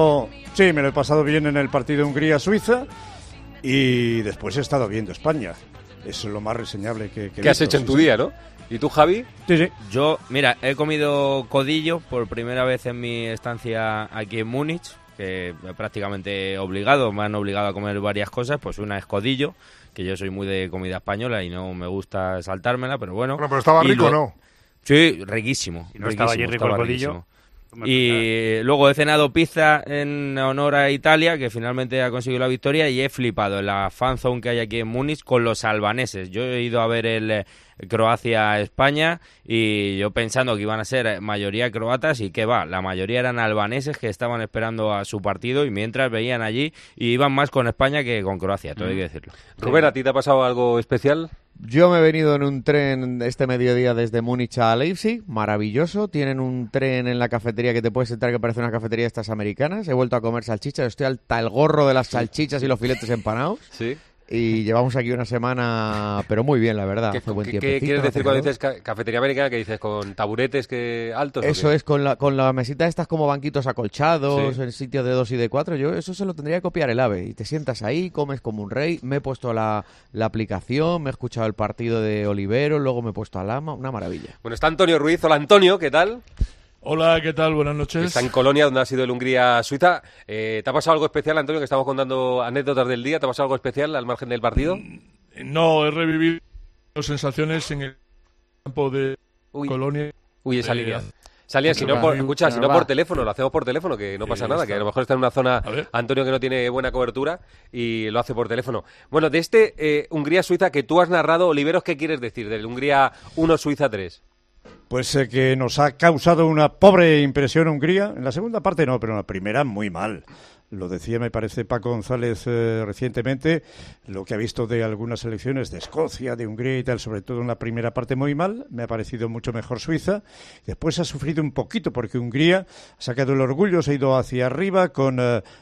pasado bien en el partido de Hungría-Suiza y después he estado viendo España. Eso es lo más reseñable que ¿Qué has hecho en tu día, no? ¿Y tú, Javi? Sí. Yo, mira, he comido codillo por primera vez en mi estancia aquí en Múnich, que prácticamente obligado, me han obligado a comer varias cosas, pues una es codillo, que yo soy muy de comida española y no me gusta saltármela, pero bueno. Bueno, pero estaba rico, ¿no? Sí, riquísimo. ¿Y no estaba allí rico el codillo? Y luego he cenado pizza en honor a Italia, que finalmente ha conseguido la victoria, y he flipado en la fan zone que hay aquí en Múnich con los albaneses. Yo he ido a ver el Croacia-España y yo pensando que iban a ser mayoría croatas y que va, la mayoría eran albaneses que estaban esperando a su partido y mientras veían allí y iban más con España que con Croacia, todo hay que decirlo. Rubén, ¿a ti te ha pasado algo especial? Yo me he venido en un tren este mediodía desde Múnich a Leipzig, maravilloso. Tienen un tren en la cafetería que te puedes sentar que parece una cafetería de estas americanas. He vuelto a comer salchichas, estoy hasta el gorro de las salchichas y los filetes empanados. Sí. Y llevamos aquí una semana, pero muy bien, la verdad. Hace buen ¿Qué quieres decir cuando dices cafetería americana? ¿Qué dices? ¿Con taburetes altos? Eso es, con la mesita estas como banquitos acolchados, en sitios de 2 y de 4. Yo eso se lo tendría que copiar el AVE. Y te sientas ahí, comes como un rey. Me he puesto la aplicación, me he escuchado el partido de Olivero, luego me he puesto a Lama. Una maravilla. Bueno, está Antonio Ruiz. Hola, Antonio, ¿qué tal? Hola, ¿qué tal? Buenas noches. Está en Colonia, donde ha sido el Hungría-Suiza. ¿Te ha pasado algo especial, Antonio, que estamos contando anécdotas del día? ¿Te ha pasado algo especial al margen del partido? No, he revivido sensaciones en el campo de Colonia. Uy, esa línea. Salía, si no por teléfono, lo hacemos por teléfono, que no pasa nada, que a lo mejor está en una zona, Antonio, que no tiene buena cobertura y lo hace por teléfono. Bueno, de este Hungría-Suiza que tú has narrado, Oliveros, ¿qué quieres decir del Hungría 1, Suiza 3? Pues que nos ha causado una pobre impresión Hungría. En la segunda parte no, pero en la primera muy mal. Lo decía, me parece, Paco González recientemente, lo que ha visto de algunas selecciones de Escocia, de Hungría y tal, sobre todo en la primera parte muy mal. Me ha parecido mucho mejor Suiza. Después ha sufrido un poquito porque Hungría ha sacado el orgullo, se ha ido hacia arriba con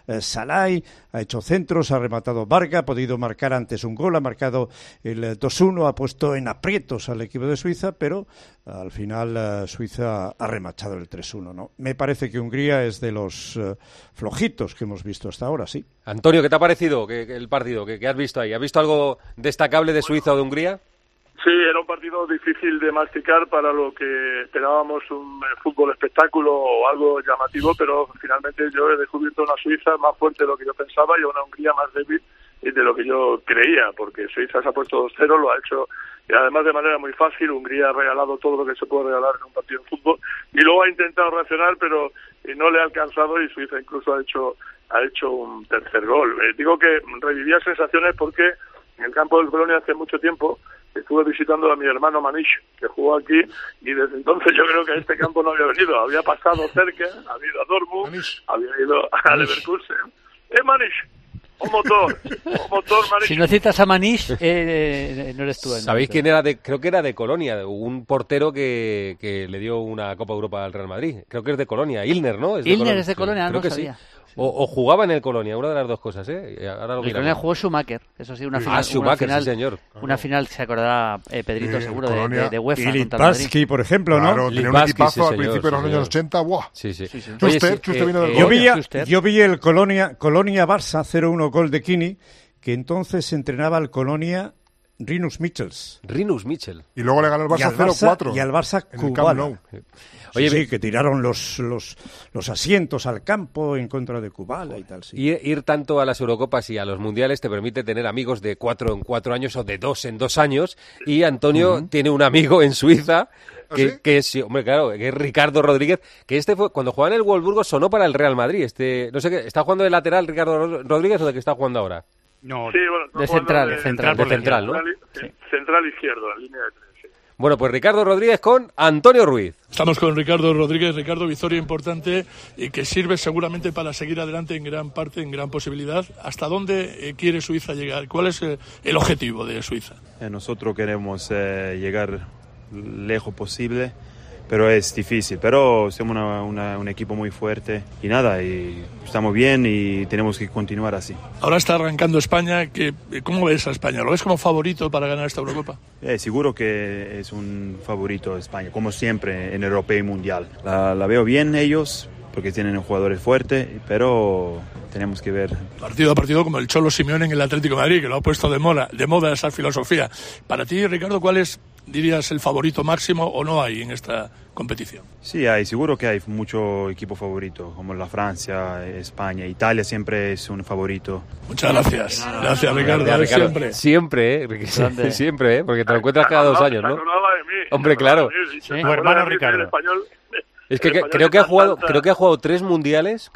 Salai, ha hecho centros, ha rematado Varga, ha podido marcar antes un gol, ha marcado el 2-1, ha puesto en aprietos al equipo de Suiza, pero al final Suiza ha remachado el 3-1, ¿no? Me parece que Hungría es de los flojitos que hemos visto hasta ahora, sí. Antonio, ¿qué te ha parecido el partido que has visto ahí? ¿Has visto algo destacable de Suiza o de Hungría? Sí, era un partido difícil de masticar para lo que esperábamos, un fútbol espectáculo o algo llamativo, pero finalmente yo he descubierto una Suiza más fuerte de lo que yo pensaba y una Hungría más débil de lo que yo creía, porque Suiza se ha puesto 2-0, lo ha hecho y además de manera muy fácil. Hungría ha regalado todo lo que se puede regalar en un partido de fútbol y luego ha intentado reaccionar, pero no le ha alcanzado y Suiza incluso ha hecho un tercer gol. Digo que revivía sensaciones porque en el campo del Colonia hace mucho tiempo estuve visitando a mi hermano Manish, que jugó aquí, y desde entonces yo creo que a este campo no había venido. Había pasado cerca, había ido a Dortmund, había ido a Leverkusen. Manish, un motor Manish. Si no citas a Manish, no eres tú. ¿Sabéis quién era? Creo que era de Colonia, un portero que le dio una Copa Europa al Real Madrid. Creo que es de Colonia, Ilner, ¿no? Ilner es de Colonia, creo no que sabía. Sí. O jugaba en el Colonia, una de las dos cosas, ¿eh? Ahora lo el Colonia jugó Schumacher, eso sí, una final. Schumacher, una final, sí, señor. Una final, se acordará Pedrito, seguro, de UEFA. Y Lipinski, por ejemplo, ¿no? Claro, tenía un equipazo al principio de los años 80, ¡buah! Sí. Chuster vino del Colonia. Yo vi el Colonia-Barça, 0-1 gol de Kini, que entonces entrenaba al Colonia Rinus Michels. Rinus Michel. Y luego le ganó el Barça 0-4. Y al Barça Kubala. Oye, sí, que tiraron los asientos al campo en contra de Kubala y tal. Sí. Y ir tanto a las Eurocopas y a los Mundiales te permite tener amigos de 4 en 4 años o de 2 en 2 años. Y Antonio tiene un amigo en Suiza que es, hombre, claro, que es Ricardo Rodríguez, que fue cuando jugaba en el Wolfsburgo sonó para el Real Madrid. No sé qué, ¿está jugando de lateral Ricardo Rodríguez o de qué está jugando ahora? No, sí, bueno, de central, ¿no? Sí. Central izquierdo, en línea de 3. Sí. Bueno, pues Ricardo Rodríguez con Antonio Ruiz. Estamos con Ricardo Rodríguez, Ricardo, victoria importante y que sirve seguramente para seguir adelante en gran parte, en gran posibilidad. ¿Hasta dónde quiere Suiza llegar? ¿Cuál es el objetivo de Suiza? Nosotros queremos llegar lejos posible, pero es difícil. Pero somos un equipo muy fuerte y nada, y estamos bien y tenemos que continuar así. Ahora está arrancando España. ¿Cómo ves a España? ¿Lo ves como favorito para ganar esta Eurocopa? Seguro que es un favorito España, como siempre en Europeo y Mundial. La veo bien ellos, porque tienen jugadores fuertes, pero tenemos que ver. Partido a partido, como el Cholo Simeone en el Atlético de Madrid, que lo ha puesto de moda esa filosofía. Para ti, Ricardo, ¿cuál es, dirías, el favorito máximo o no hay en esta competición? Sí, seguro que hay mucho equipo favorito, como la Francia, España, Italia siempre es un favorito. Muchas gracias. Gracias, Ricardo. Ricardo. Siempre, porque te lo encuentras cada 2 años, ¿no? Hombre, claro. Tu hermano Ricardo. Es que creo que ha jugado 3 mundiales,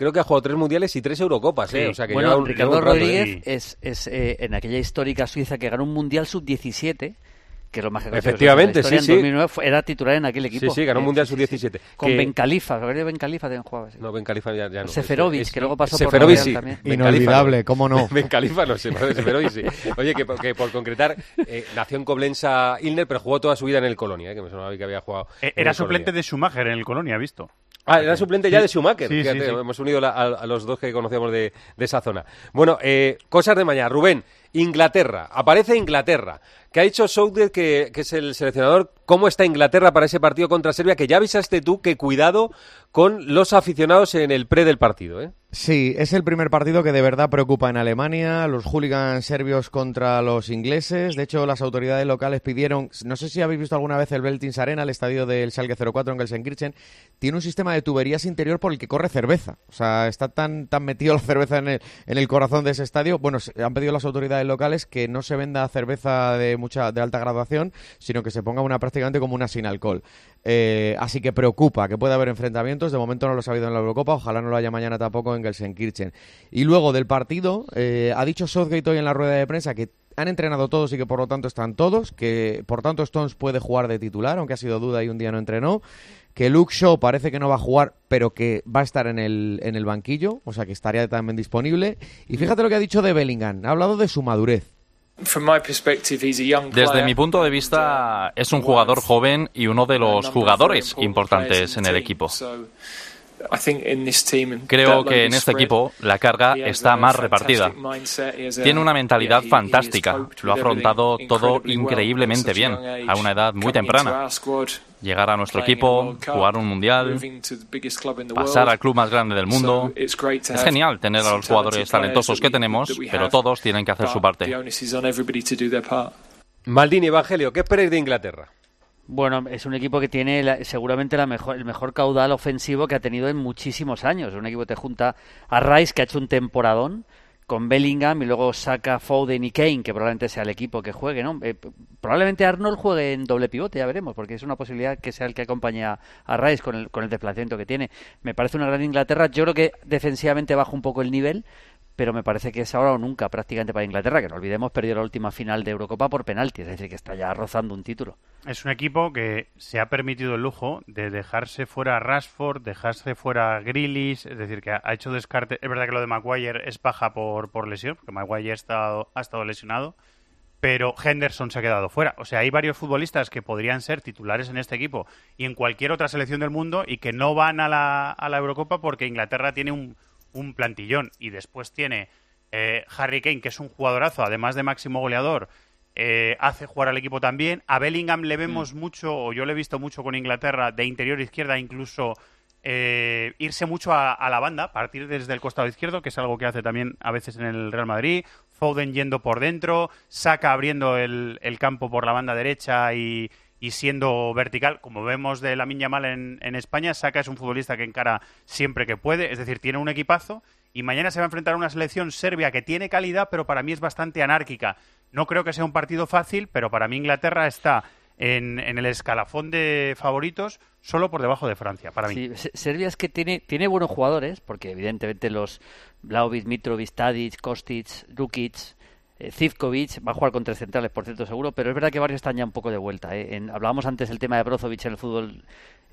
y 3 Eurocopas, sí. O sea que bueno, Ricardo Rodríguez es en aquella histórica Suiza que ganó un Mundial sub-17, que es lo más que efectivamente, sí, en 2009 era titular en aquel equipo. Sí, ganó un Mundial sub-17. Con Ben Khalifa, Ben Khalifa también jugaba. Sí. No, Ben Khalifa ya no. Seferovic, que luego pasó por Real también. Inolvidable, ¿cómo no? Ben Khalifa no sé, Seferovic sí. Oye, que por concretar, nació en Coblenza Ilner, pero jugó toda su vida en el Colonia, que me sonaba que había jugado. Era suplente de Schumacher en el Colonia, visto. Era suplente ya de Schumacher. Sí, fíjate, hemos unido a los dos que conocíamos de esa zona. Bueno, cosas de mañana. Rubén, Inglaterra. Aparece Inglaterra. ¿Qué ha dicho Southgate, que es el seleccionador? ¿Cómo está Inglaterra para ese partido contra Serbia? Que ya avisaste tú que cuidado con los aficionados en el pre del partido, ¿eh? Sí, es el primer partido que de verdad preocupa en Alemania, los hooligans serbios contra los ingleses. De hecho, las autoridades locales pidieron, no sé si habéis visto alguna vez el Veltins Arena, el estadio del Schalke 04 en Gelsenkirchen, tiene un sistema de tuberías interior por el que corre cerveza. O sea, está tan metido la cerveza en el corazón de ese estadio. Bueno, han pedido las autoridades locales que no se venda cerveza de alta graduación, sino que se ponga una prácticamente como una sin alcohol. Así que preocupa que pueda haber enfrentamientos. De momento no los ha habido en la Eurocopa, ojalá no lo haya mañana tampoco en Gelsenkirchen. Y luego del partido, ha dicho Southgate hoy en la rueda de prensa que han entrenado todos y que por lo tanto están todos, que por tanto Stones puede jugar de titular, aunque ha sido duda y un día no entrenó, que Luke Shaw parece que no va a jugar, pero que va a estar en el banquillo, o sea que estaría también disponible. Y fíjate lo que ha dicho de Bellingham, ha hablado de su madurez. Desde mi punto de vista, es un jugador joven y uno de los jugadores importantes en el equipo. Creo que en este equipo la carga está más repartida. Tiene una mentalidad fantástica. Lo ha afrontado todo increíblemente bien, a una edad muy temprana. Llegar a nuestro equipo, jugar un mundial, pasar al club más grande del mundo. Es genial tener a los jugadores talentosos que tenemos, pero todos tienen que hacer su parte. Maldini, Evangelio, ¿qué esperáis de Inglaterra? Bueno, es un equipo que tiene seguramente el mejor caudal ofensivo que ha tenido en muchísimos años. Un equipo que te junta a Rice, que ha hecho un temporadón, con Bellingham, y luego saca Foden y Kane, que probablemente sea el equipo que juegue, ¿no? Probablemente Arnold juegue en doble pivote, ya veremos, porque es una posibilidad que sea el que acompañe a Rice con el desplazamiento que tiene. Me parece una gran Inglaterra. Yo creo que defensivamente baja un poco el nivel, pero me parece que es ahora o nunca prácticamente para Inglaterra, que no olvidemos, perdió la última final de Eurocopa por penalti, es decir, que está ya rozando un título. Es un equipo que se ha permitido el lujo de dejarse fuera a Rashford, dejarse fuera a Grealish, es decir, que ha hecho descarte. Es verdad que lo de Maguire es baja por lesión, porque Maguire ha estado lesionado, pero Henderson se ha quedado fuera. O sea, hay varios futbolistas que podrían ser titulares en este equipo y en cualquier otra selección del mundo y que no van a la Eurocopa porque Inglaterra tiene un plantillón, y después tiene Harry Kane, que es un jugadorazo, además de máximo goleador, hace jugar al equipo también. A Bellingham le vemos mucho, o yo le he visto mucho con Inglaterra, de interior izquierda, incluso irse mucho a la banda, partir desde el costado izquierdo, que es algo que hace también a veces en el Real Madrid. Foden yendo por dentro, Saka abriendo el campo por la banda derecha y siendo vertical, como vemos de Lamine Yamal en España. Saka es un futbolista que encara siempre que puede, es decir, tiene un equipazo, y mañana se va a enfrentar a una selección serbia que tiene calidad, pero para mí es bastante anárquica. No creo que sea un partido fácil, pero para mí Inglaterra está en el escalafón de favoritos solo por debajo de Francia, para mí. Sí, Serbia es que tiene buenos jugadores, porque evidentemente los Vlahovic, Mitrovic, Tadic, Kostic, Rukic, Zivkovic va a jugar con 3 centrales, por cierto, seguro, pero es verdad que varios están ya un poco de vuelta. Hablábamos antes del tema de Brozovic en el fútbol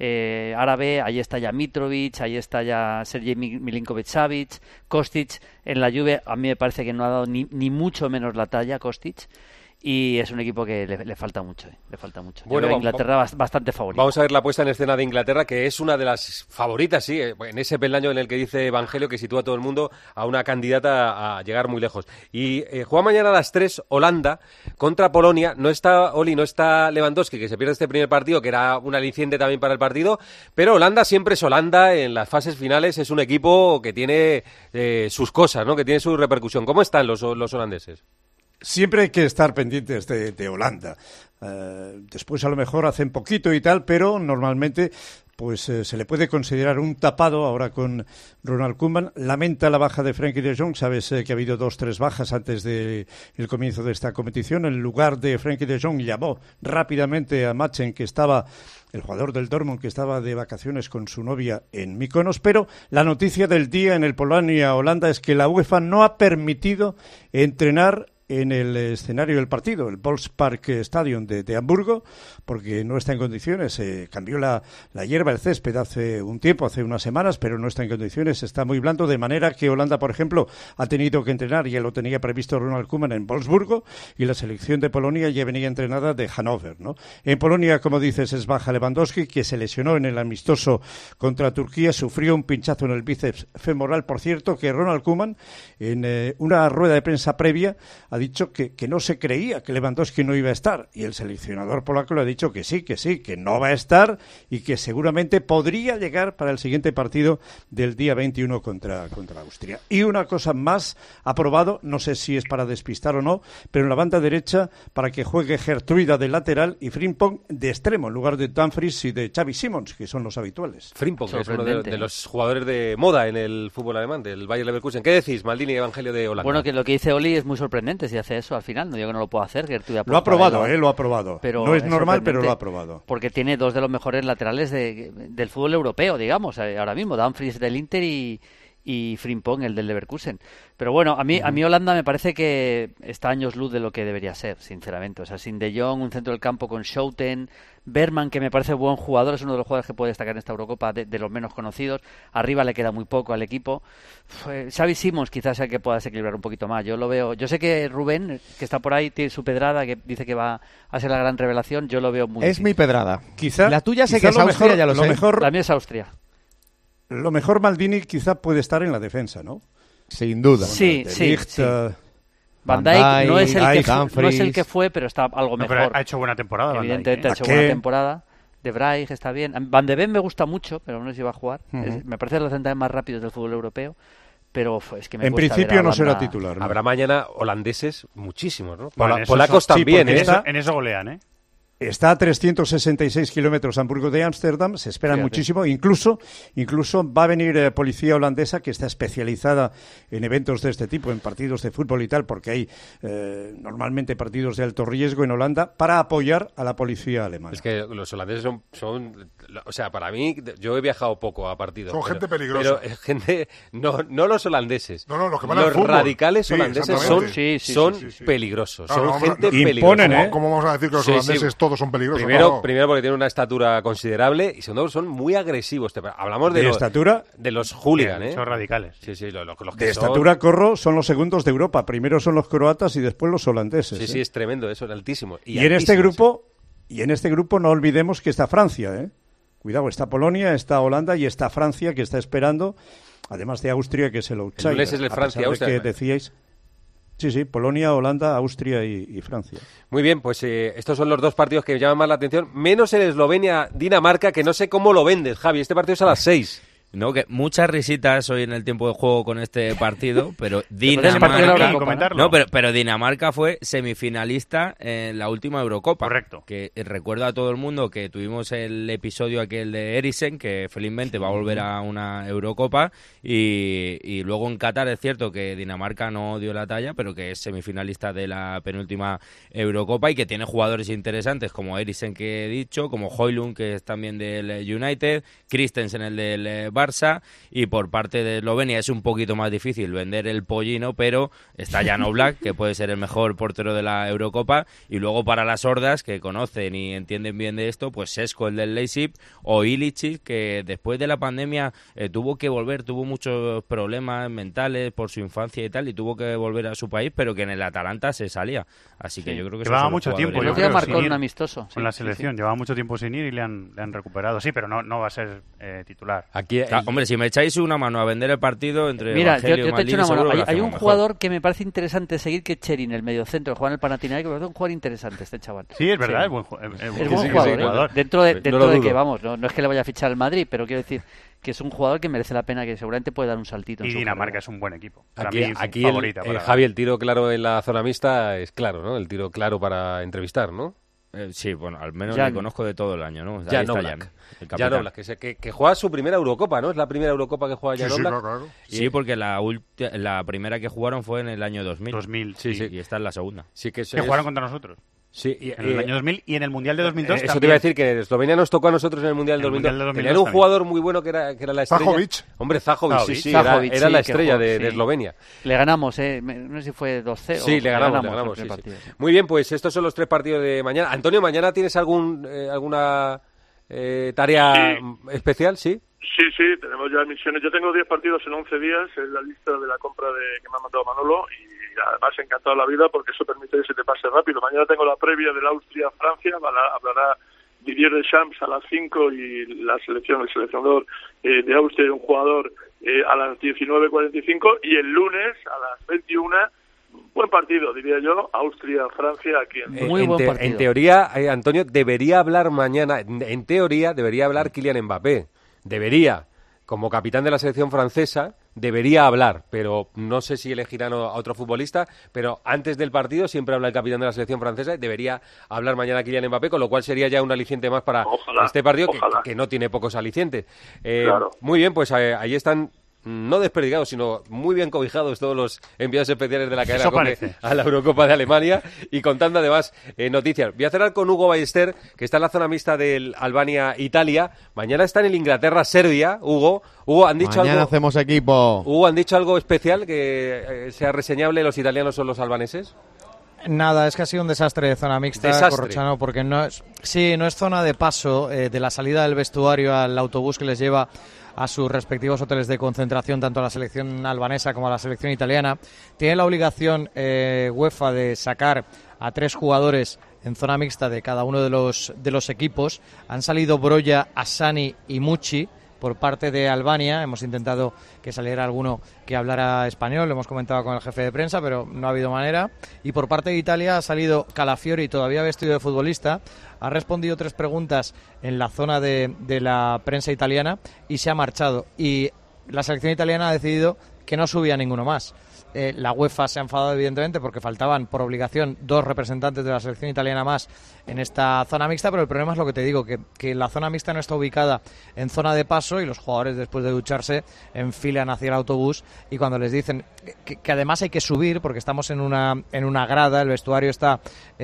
árabe, ahí está ya Mitrovic, ahí está ya Sergej Milinkovic-Savic, Kostic en la Juve, a mí me parece que no ha dado ni mucho menos la talla Kostic. Y es un equipo que le falta mucho, le falta mucho. Bueno, Inglaterra bastante favorita. Vamos a ver la puesta en escena de Inglaterra, que es una de las favoritas, sí, en ese peldaño en el que dice Evangelio que sitúa a todo el mundo a una candidata a llegar muy lejos. Y juega mañana a las 3 Holanda contra Polonia. No está Lewandowski, que se pierde este primer partido, que era un aliciente también para el partido, pero Holanda siempre es Holanda en las fases finales, es un equipo que tiene sus cosas, ¿no? Que tiene su repercusión. ¿Cómo están los holandeses? Siempre hay que estar pendientes de Holanda. Después a lo mejor hacen poquito y tal, pero normalmente pues se le puede considerar un tapado ahora con Ronald Koeman. Lamenta la baja de Frenkie de Jong. Sabes que ha habido 2-3 bajas antes del comienzo de esta competición. En lugar de Frenkie de Jong llamó rápidamente a Machen, que estaba el jugador del Dortmund, que estaba de vacaciones con su novia en Mykonos. Pero la noticia del día en el Polonia-Holanda es que la UEFA no ha permitido entrenar en el escenario del partido, el Volkspark Stadion de Hamburgo, porque no está en condiciones. Cambió la hierba, el césped hace un tiempo, hace unas semanas, pero no está en condiciones, está muy blando, de manera que Holanda, por ejemplo, ha tenido que entrenar, ya lo tenía previsto Ronald Koeman, en Wolfsburgo, y la selección de Polonia ya venía entrenada de Hannover, ¿no? En Polonia, como dices, es baja Lewandowski, que se lesionó en el amistoso contra Turquía, sufrió un pinchazo en el bíceps femoral. Por cierto, que Ronald Koeman, en una rueda de prensa previa, ha dicho que no se creía que Lewandowski no iba a estar, y el seleccionador polaco le ha dicho que sí, que no va a estar y que seguramente podría llegar para el siguiente partido del día 21 contra Austria. Y una cosa más, aprobado, no sé si es para despistar o no, pero en la banda derecha para que juegue Gertruida de lateral y Frimpong de extremo en lugar de Dumfries y de Xavi Simons, que son los habituales. Frimpong es uno de los jugadores de moda en el fútbol alemán, del Bayer Leverkusen. ¿Qué decís, Maldini y Evangelio de Holanda? Bueno, que lo que dice Oli es muy sorprendente si hace eso al final. No digo que no lo pueda hacer. Lo ha aprobado, lo ha aprobado. Pero no es normal, pero lo ha aprobado. Porque tiene 2 de los mejores laterales del fútbol europeo, digamos, ahora mismo. Dumfries del Inter y Frimpong, el del Leverkusen. Pero bueno, a mí Holanda me parece que está años luz de lo que debería ser, sinceramente. O sea, sin De Jong, un centro del campo con Schouten, Bergman, que me parece buen jugador, es uno de los jugadores que puede destacar en esta Eurocopa, de los menos conocidos. Arriba le queda muy poco al equipo. Xavi Simons quizás sea el que pueda desequilibrar un poquito más. Yo lo veo. Yo sé que Rubén, que está por ahí, tiene su pedrada, que dice que va a ser la gran revelación. Yo lo veo muy difícil. Mi pedrada. Quizá la tuya sé que es Austria, ya lo sé. La mía es Austria. Lo mejor Maldini quizá puede estar en la defensa, ¿no? Sin duda. Sí. Van Dijk no es el que fue, pero está algo mejor. Pero ha hecho buena temporada. Evidentemente ha hecho buena temporada. De Vrij está bien. Van de Ven me gusta mucho, pero no sé si va a jugar. Me parece de los centrales más rápidos del fútbol europeo. Pero es que en principio no será titular, ¿no? Habrá mañana holandeses muchísimos, ¿no? Polacos también, en eso golean, ¿eh? Está a 366 kilómetros Hamburgo de Ámsterdam, se espera muchísimo, incluso va a venir policía holandesa que está especializada en eventos de este tipo, en partidos de fútbol y tal, porque hay normalmente partidos de alto riesgo en Holanda, para apoyar a la policía alemana. Es que los holandeses son o sea, para mí, yo he viajado poco a partidos. Son gente peligrosa. Pero gente, no los holandeses. No, los que van al fútbol. Los radicales holandeses son peligrosos, son gente peligrosa. ¿Cómo vamos a decir que los holandeses todos son peligrosos? Primero porque tienen una estatura considerable y segundo son muy agresivos. Hablamos de estatura, de los hooligan, son radicales. Sí, los que de estatura son los segundos de Europa. Primero son los croatas y después los holandeses. Sí, es tremendo, eso es altísimo. Y en este grupo no olvidemos que está Francia, Cuidado, está Polonia, está Holanda y está Francia, que está esperando, además de Austria, que es el outsider. El es de Francia, Austria, que decíais. Sí, Polonia, Holanda, Austria y Francia. Muy bien, pues estos son los 2 partidos que llaman más la atención, menos el Eslovenia-Dinamarca, que no sé cómo lo vendes, Javi. Este partido es a las 6. No, que muchas risitas hoy en el tiempo de juego con este partido, pero Dinamarca... No, pero Dinamarca fue semifinalista en la última Eurocopa. Correcto. Que recuerdo a todo el mundo que tuvimos el episodio aquel de Eriksen, que felizmente va a volver a una Eurocopa, y luego en Qatar es cierto que Dinamarca no dio la talla, pero que es semifinalista de la penúltima Eurocopa y que tiene jugadores interesantes como Eriksen, que he dicho, como Højlund, que es también del United, Christensen, el del Barça, y por parte de Eslovenia es un poquito más difícil vender el pollino, pero está Jan Oblak, que puede ser el mejor portero de la Eurocopa, y luego para las hordas que conocen y entienden bien de esto, pues Šeško, el del Leipzig, o Ilicic, que después de la pandemia tuvo que volver, tuvo muchos problemas mentales por su infancia y tal, y tuvo que volver a su país, pero que en el Atalanta se salía, así que yo creo que llevaba mucho tiempo, yo creo que marcó un amistoso con la selección, llevaba mucho tiempo sin ir y le han recuperado, sí, pero no va a ser titular. Aquí, hombre, si me echáis una mano a vender el partido entre Mira, Evangelio yo te echo una mano. Hay un mejor. jugador que me parece interesante seguir, que es Cherin, el mediocentro, que juega en el Panathinaikos, que me parece un jugador interesante este chaval. Sí, es verdad, sí. Es buen jugador. Dentro de que, vamos, no es que le vaya a fichar al Madrid, pero quiero decir que es un jugador que merece la pena, que seguramente puede dar un saltito. Y Dinamarca es un buen equipo. Aquí Javi, el tiro claro en la zona mixta es claro, ¿no? El tiro claro para entrevistar, ¿no? Sí, bueno, al menos le conozco de todo el año, ¿no? Jan Oblak. Jan Oblak, que juega su primera Eurocopa, ¿no? Es la primera Eurocopa que juega Jan Oblak. Claro. Sí, porque la primera que jugaron fue en el año 2000. Sí. Y esta es la segunda. Sí, que jugaron contra nosotros. Sí, en el año 2000 y en el Mundial de 2002 eso también. te iba a decir, que Eslovenia nos tocó a nosotros en el Mundial de 2002. Tenían un jugador muy bueno que era la estrella. Zahovic. Hombre, Zahovic, sí, era la estrella de Eslovenia. Le ganamos, no sé si fue 2-0. Sí, le ganamos. Sí. Muy bien, pues estos son los 3 partidos de mañana. Antonio, ¿mañana tienes alguna tarea especial? Sí. Sí, tenemos ya misiones. Yo tengo 10 partidos en 11 días, es la lista de la compra que me ha mandado Manolo, y además encantado la vida porque eso permite que se te pase rápido. Mañana tengo la previa del Austria-Francia, hablará Didier Deschamps a las 5 y el seleccionador de Austria, un jugador a las 19:45, y el lunes a las 21, buen partido, diría yo, Austria-Francia aquí en muy buen partido. En teoría, Antonio, debería hablar mañana, en teoría, debería hablar Kylian Mbappé. Debería, como capitán de la selección francesa, debería hablar, pero no sé si elegirán a otro futbolista, pero antes del partido siempre habla el capitán de la selección francesa y debería hablar mañana Kylian Mbappé, con lo cual sería ya un aliciente más para este partido que no tiene pocos alicientes. Claro. Muy bien, pues ahí están, no desperdigados, sino muy bien cobijados todos los enviados especiales de la cadena COPE a la Eurocopa de Alemania, y contando además noticias. Voy a cerrar con Hugo Ballester, que está en la zona mixta del Albania-Italia. Mañana está en el Inglaterra-Serbia. Hugo, han dicho mañana hacemos equipo. Hugo, ¿han dicho algo especial que sea reseñable los italianos o los albaneses? Nada, es que ha sido un desastre de zona mixta, Corrochano, porque no es zona de paso de la salida del vestuario al autobús que les lleva a sus respectivos hoteles de concentración, tanto a la selección albanesa como a la selección italiana. Tiene la obligación UEFA de sacar a 3 jugadores en zona mixta de cada uno de los equipos. Han salido Broja, Asani y Mucci por parte de Albania. Hemos intentado que saliera alguno que hablara español, lo hemos comentado con el jefe de prensa, pero no ha habido manera. Y por parte de Italia ha salido Calafiori, todavía vestido de futbolista, ha respondido 3 preguntas en la zona de la prensa italiana y se ha marchado. Y la selección italiana ha decidido que no subía ninguno más. La UEFA se ha enfadado evidentemente porque faltaban por obligación 2 representantes de la selección italiana más en esta zona mixta, pero el problema es lo que te digo, que la zona mixta no está ubicada en zona de paso y los jugadores, después de ducharse, enfilan hacia el autobús, y cuando les dicen que además hay que subir porque estamos en una grada, el vestuario está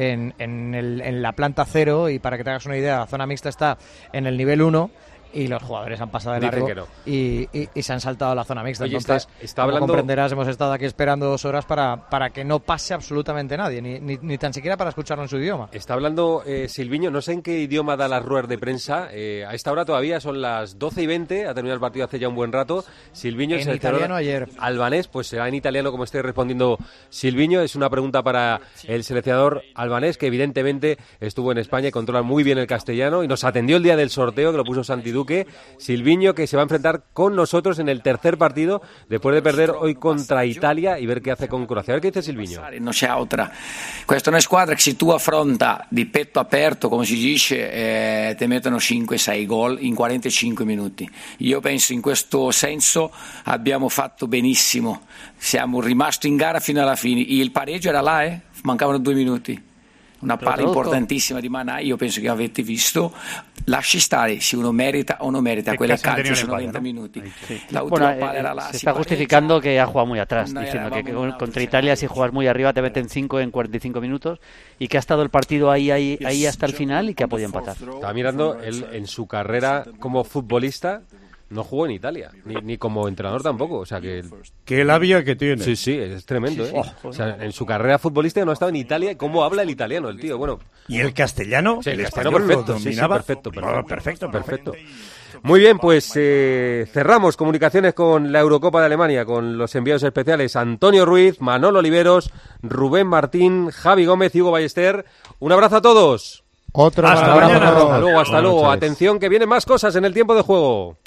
en la planta 0, y para que te hagas una idea, la zona mixta está en el nivel 1, y los jugadores han pasado de largo y se han saltado a la zona mixta. Oye, entonces, está hablando... como comprenderás, hemos estado aquí esperando 2 horas para que no pase absolutamente nadie, ni tan siquiera para escucharlo en su idioma. Está hablando Silviño, no sé en qué idioma da las ruedas de prensa. A esta hora todavía son las 12:20, ha terminado el partido hace ya un buen rato. Silviño, en italiano ayer. Albanés, pues será en italiano como esté respondiendo Silviño. Es una pregunta para el seleccionador albanés, que evidentemente estuvo en España y controla muy bien el castellano, y nos atendió el día del sorteo, que lo puso Santi Duque. Silviño, que se va a enfrentar con nosotros en el tercer partido, después de perder hoy contra Italia, y ver qué hace con Croacia. A ver qué dice Silviño. Non c'è altra. Questa è una squadra che se tu affronta di petto aperto, come si dice, ti mettono 5-6 gol in 45 minuti. Io penso in questo senso abbiamo fatto benissimo. Siamo rimasti in gara fino alla fine. Il pareggio era là, mancavano 2 minuti. Una palla importantissima di Manà, io penso che avete visto. Lasci stare si uno merita o no merita, quella calcio sono 90 minuti. La última palla era là. Se está justificando que ha jugado muy atrás, diciendo que contra Italia si juegas muy arriba te meten 5 en 45 minutos y que ha estado el partido ahí hasta el final y que ha podido empatar. Estaba mirando, él en su carrera como futbolista no jugó en Italia, ni como entrenador tampoco, o sea que... ¡Qué labia que tiene! Sí, es tremendo, ¿eh? O sea, en su carrera futbolística no ha estado en Italia. ¿Cómo habla el italiano, el tío? Bueno. ¿Y el castellano? Sí, el castellano perfecto, lo dominaba. Sí, perfecto. Muy bien, pues cerramos comunicaciones con la Eurocopa de Alemania, con los enviados especiales Antonio Ruiz, Manolo Oliveros, Rubén Martín, Javi Gómez y Hugo Ballester. Un abrazo a todos. Hasta luego. Atención, que vienen más cosas en el tiempo de juego.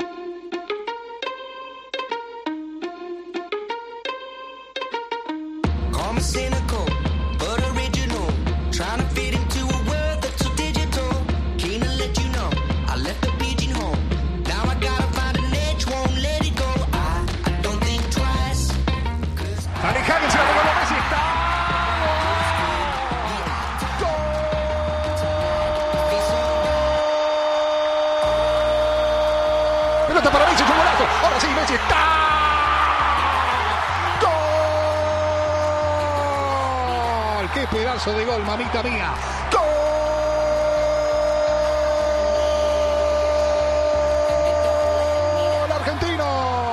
Para Messi, es un golazo. Ahora sí, Messi está. ¡Gol! ¡Qué pedazo de gol, mamita mía! ¡Gol! ¡Argentino!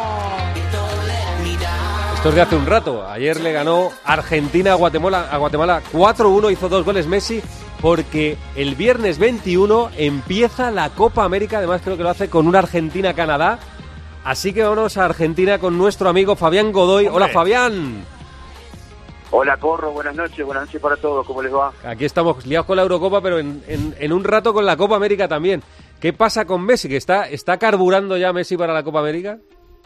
Esto es de hace un rato. Ayer le ganó Argentina a Guatemala 4-1, hizo 2 goles Messi. Porque el viernes 21 empieza la Copa América, además creo que lo hace con una Argentina-Canadá. Así que vámonos a Argentina con nuestro amigo Fabián Godoy. ¡Hombre! Hola, Fabián. Hola, Corro, buenas noches para todos, ¿cómo les va? Aquí estamos liados con la Eurocopa, pero en un rato con la Copa América también. ¿Qué pasa con Messi? ¿Que está carburando ya Messi para la Copa América?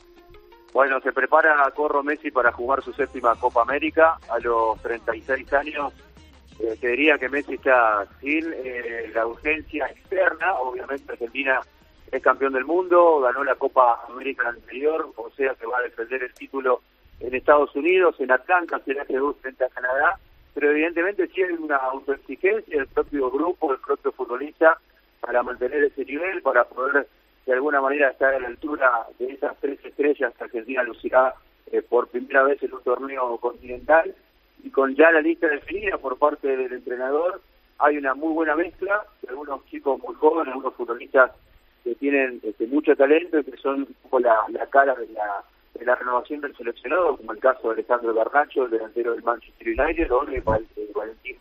Bueno, se prepara Corro Messi para jugar su 7ª Copa América a los 36 años. Te diría que Messi está sin la urgencia externa. Obviamente Argentina es campeón del mundo, ganó la Copa América anterior, o sea que va a defender el título en Estados Unidos, en Atlanta, será que frente a Canadá, pero evidentemente sí hay una autoexigencia del propio grupo, del propio futbolista, para mantener ese nivel, para poder de alguna manera estar a la altura de esas 3 estrellas que Argentina lucirá por primera vez en un torneo continental. Y con ya la lista definida por parte del entrenador, hay una muy buena mezcla de algunos chicos muy jóvenes, algunos futbolistas que tienen mucho talento y que son un poco la cara de la renovación del seleccionado, como el caso de Alejandro Garnacho, el delantero del Manchester United, o de Valentín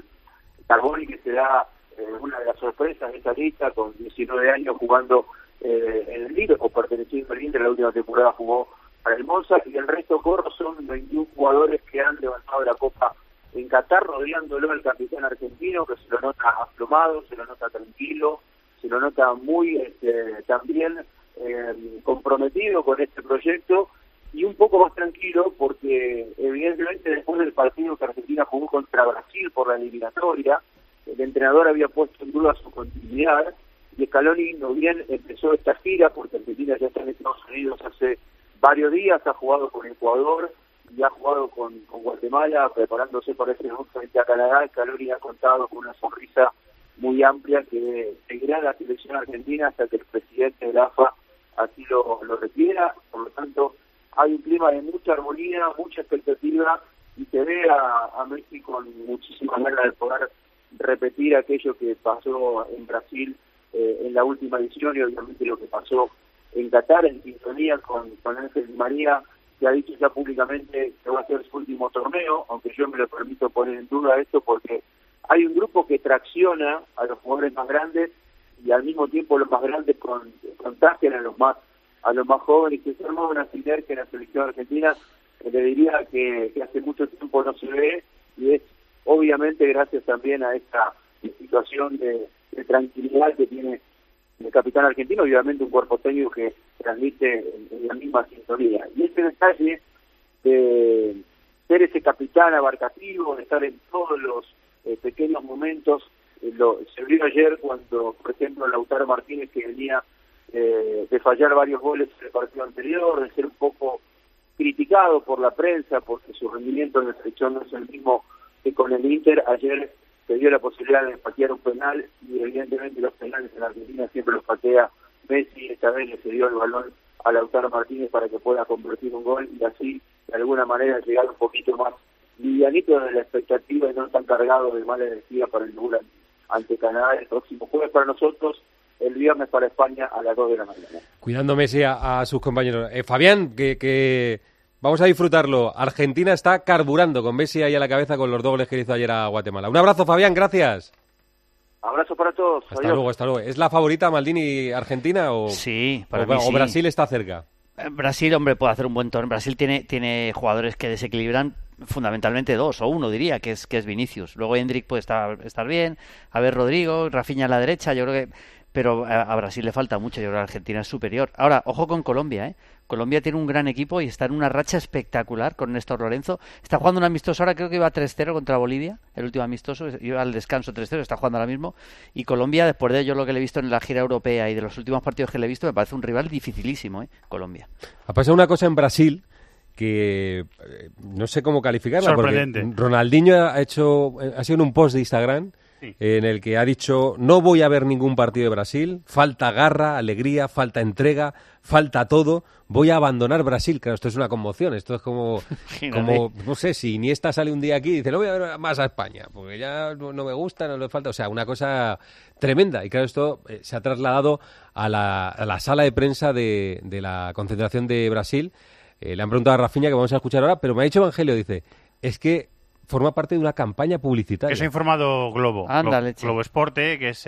Carboni, que se da una de las sorpresas de esta lista, con 19 años jugando en el Lille, o perteneciendo al Inter, la última temporada jugó para el Monza, y el resto Corro son 21 jugadores que han levantado la Copa en Qatar, rodeándolo al capitán argentino, que se lo nota aplomado, se lo nota tranquilo, se lo nota muy también comprometido con este proyecto, y un poco más tranquilo porque evidentemente después del partido que Argentina jugó contra Brasil por la eliminatoria, el entrenador había puesto en duda su continuidad, y Scaloni no bien empezó esta gira, porque Argentina ya está en Estados Unidos hace varios días, ha jugado con Ecuador y ha jugado con Guatemala, preparándose para este debut frente a Canadá. Scaloni ha contado con una sonrisa muy amplia que seguirá la selección argentina hasta que el presidente de la AFA así lo requiera. Por lo tanto, hay un clima de mucha armonía, mucha expectativa, y se ve a Messi con muchísimas ganas de poder repetir aquello que pasó en Brasil en la última edición, y obviamente lo que pasó en Qatar, en sintonía con Ángel Di María, que ha dicho ya públicamente que va a ser su último torneo, aunque yo me lo permito poner en duda esto, porque hay un grupo que tracciona a los jugadores más grandes, y al mismo tiempo los más grandes contagian a los más jóvenes, y se arma una sinergia en la selección argentina que le diría que hace mucho tiempo no se ve, y es obviamente gracias también a esta situación de tranquilidad que tiene el capitán argentino y obviamente un cuerpo técnico que transmite en la misma sintonía. Y ese detalle de ser ese capitán abarcativo, de estar en todos los pequeños momentos, se vio ayer cuando, por ejemplo, Lautaro Martínez, que venía de fallar varios goles en el partido anterior, de ser un poco criticado por la prensa porque su rendimiento en la selección no es el mismo que con el Inter, ayer se dio la posibilidad de patear un penal y evidentemente los penales en Argentina siempre los patea Messi. Esta vez le cedió el balón a Lautaro Martínez para que pueda convertir un gol y así de alguna manera llegar un poquito más livianito de la expectativa y no tan cargado de mala energía para el debut ante Canadá el próximo jueves para nosotros, el viernes para España a las 2 de la mañana. Cuidando Messi a sus compañeros. Fabián, que vamos a disfrutarlo. Argentina está carburando con Messi ahí a la cabeza con los 2 goles que hizo ayer a Guatemala. Un abrazo, Fabián, gracias. Abrazo para todos. Hasta luego, hasta luego. ¿Es la favorita Maldini Argentina o, sí, para mí sí. O Brasil está cerca? Brasil, hombre, puede hacer un buen torneo. Brasil tiene jugadores que desequilibran, fundamentalmente 2 o 1 diría, que es Vinicius. Luego Endrick puede estar bien. A ver, Rodrigo, Rafinha a la derecha, yo creo que... Pero a Brasil le falta mucho, yo creo que Argentina es superior. Ahora, ojo con Colombia, ¿eh? Colombia tiene un gran equipo y está en una racha espectacular con Néstor Lorenzo. Está jugando un amistoso ahora, creo que iba 3-0 contra Bolivia, el último amistoso, iba al descanso 3-0, está jugando ahora mismo. Y Colombia, después de yo lo que le he visto en la gira europea y de los últimos partidos que le he visto, me parece un rival dificilísimo, Colombia. Ha pasado una cosa en Brasil que no sé cómo calificarla. Sorprendente. Porque Ronaldinho ha sido en un post de Instagram en el que ha dicho: no voy a ver ningún partido de Brasil, falta garra, alegría, falta entrega, falta todo, voy a abandonar Brasil. Claro, esto es una conmoción, esto es como no sé, si Iniesta sale un día aquí y dice: no voy a ver más a España, porque ya no me gusta, no le falta, o sea, una cosa tremenda. Y claro, esto se ha trasladado a la sala de prensa de la concentración de Brasil. Le han preguntado a Rafinha, que vamos a escuchar ahora, pero me ha dicho Evangelio, dice, es que forma parte de una campaña publicitaria. Eso ha informado Globo. Ándale, Globo Esporte, que es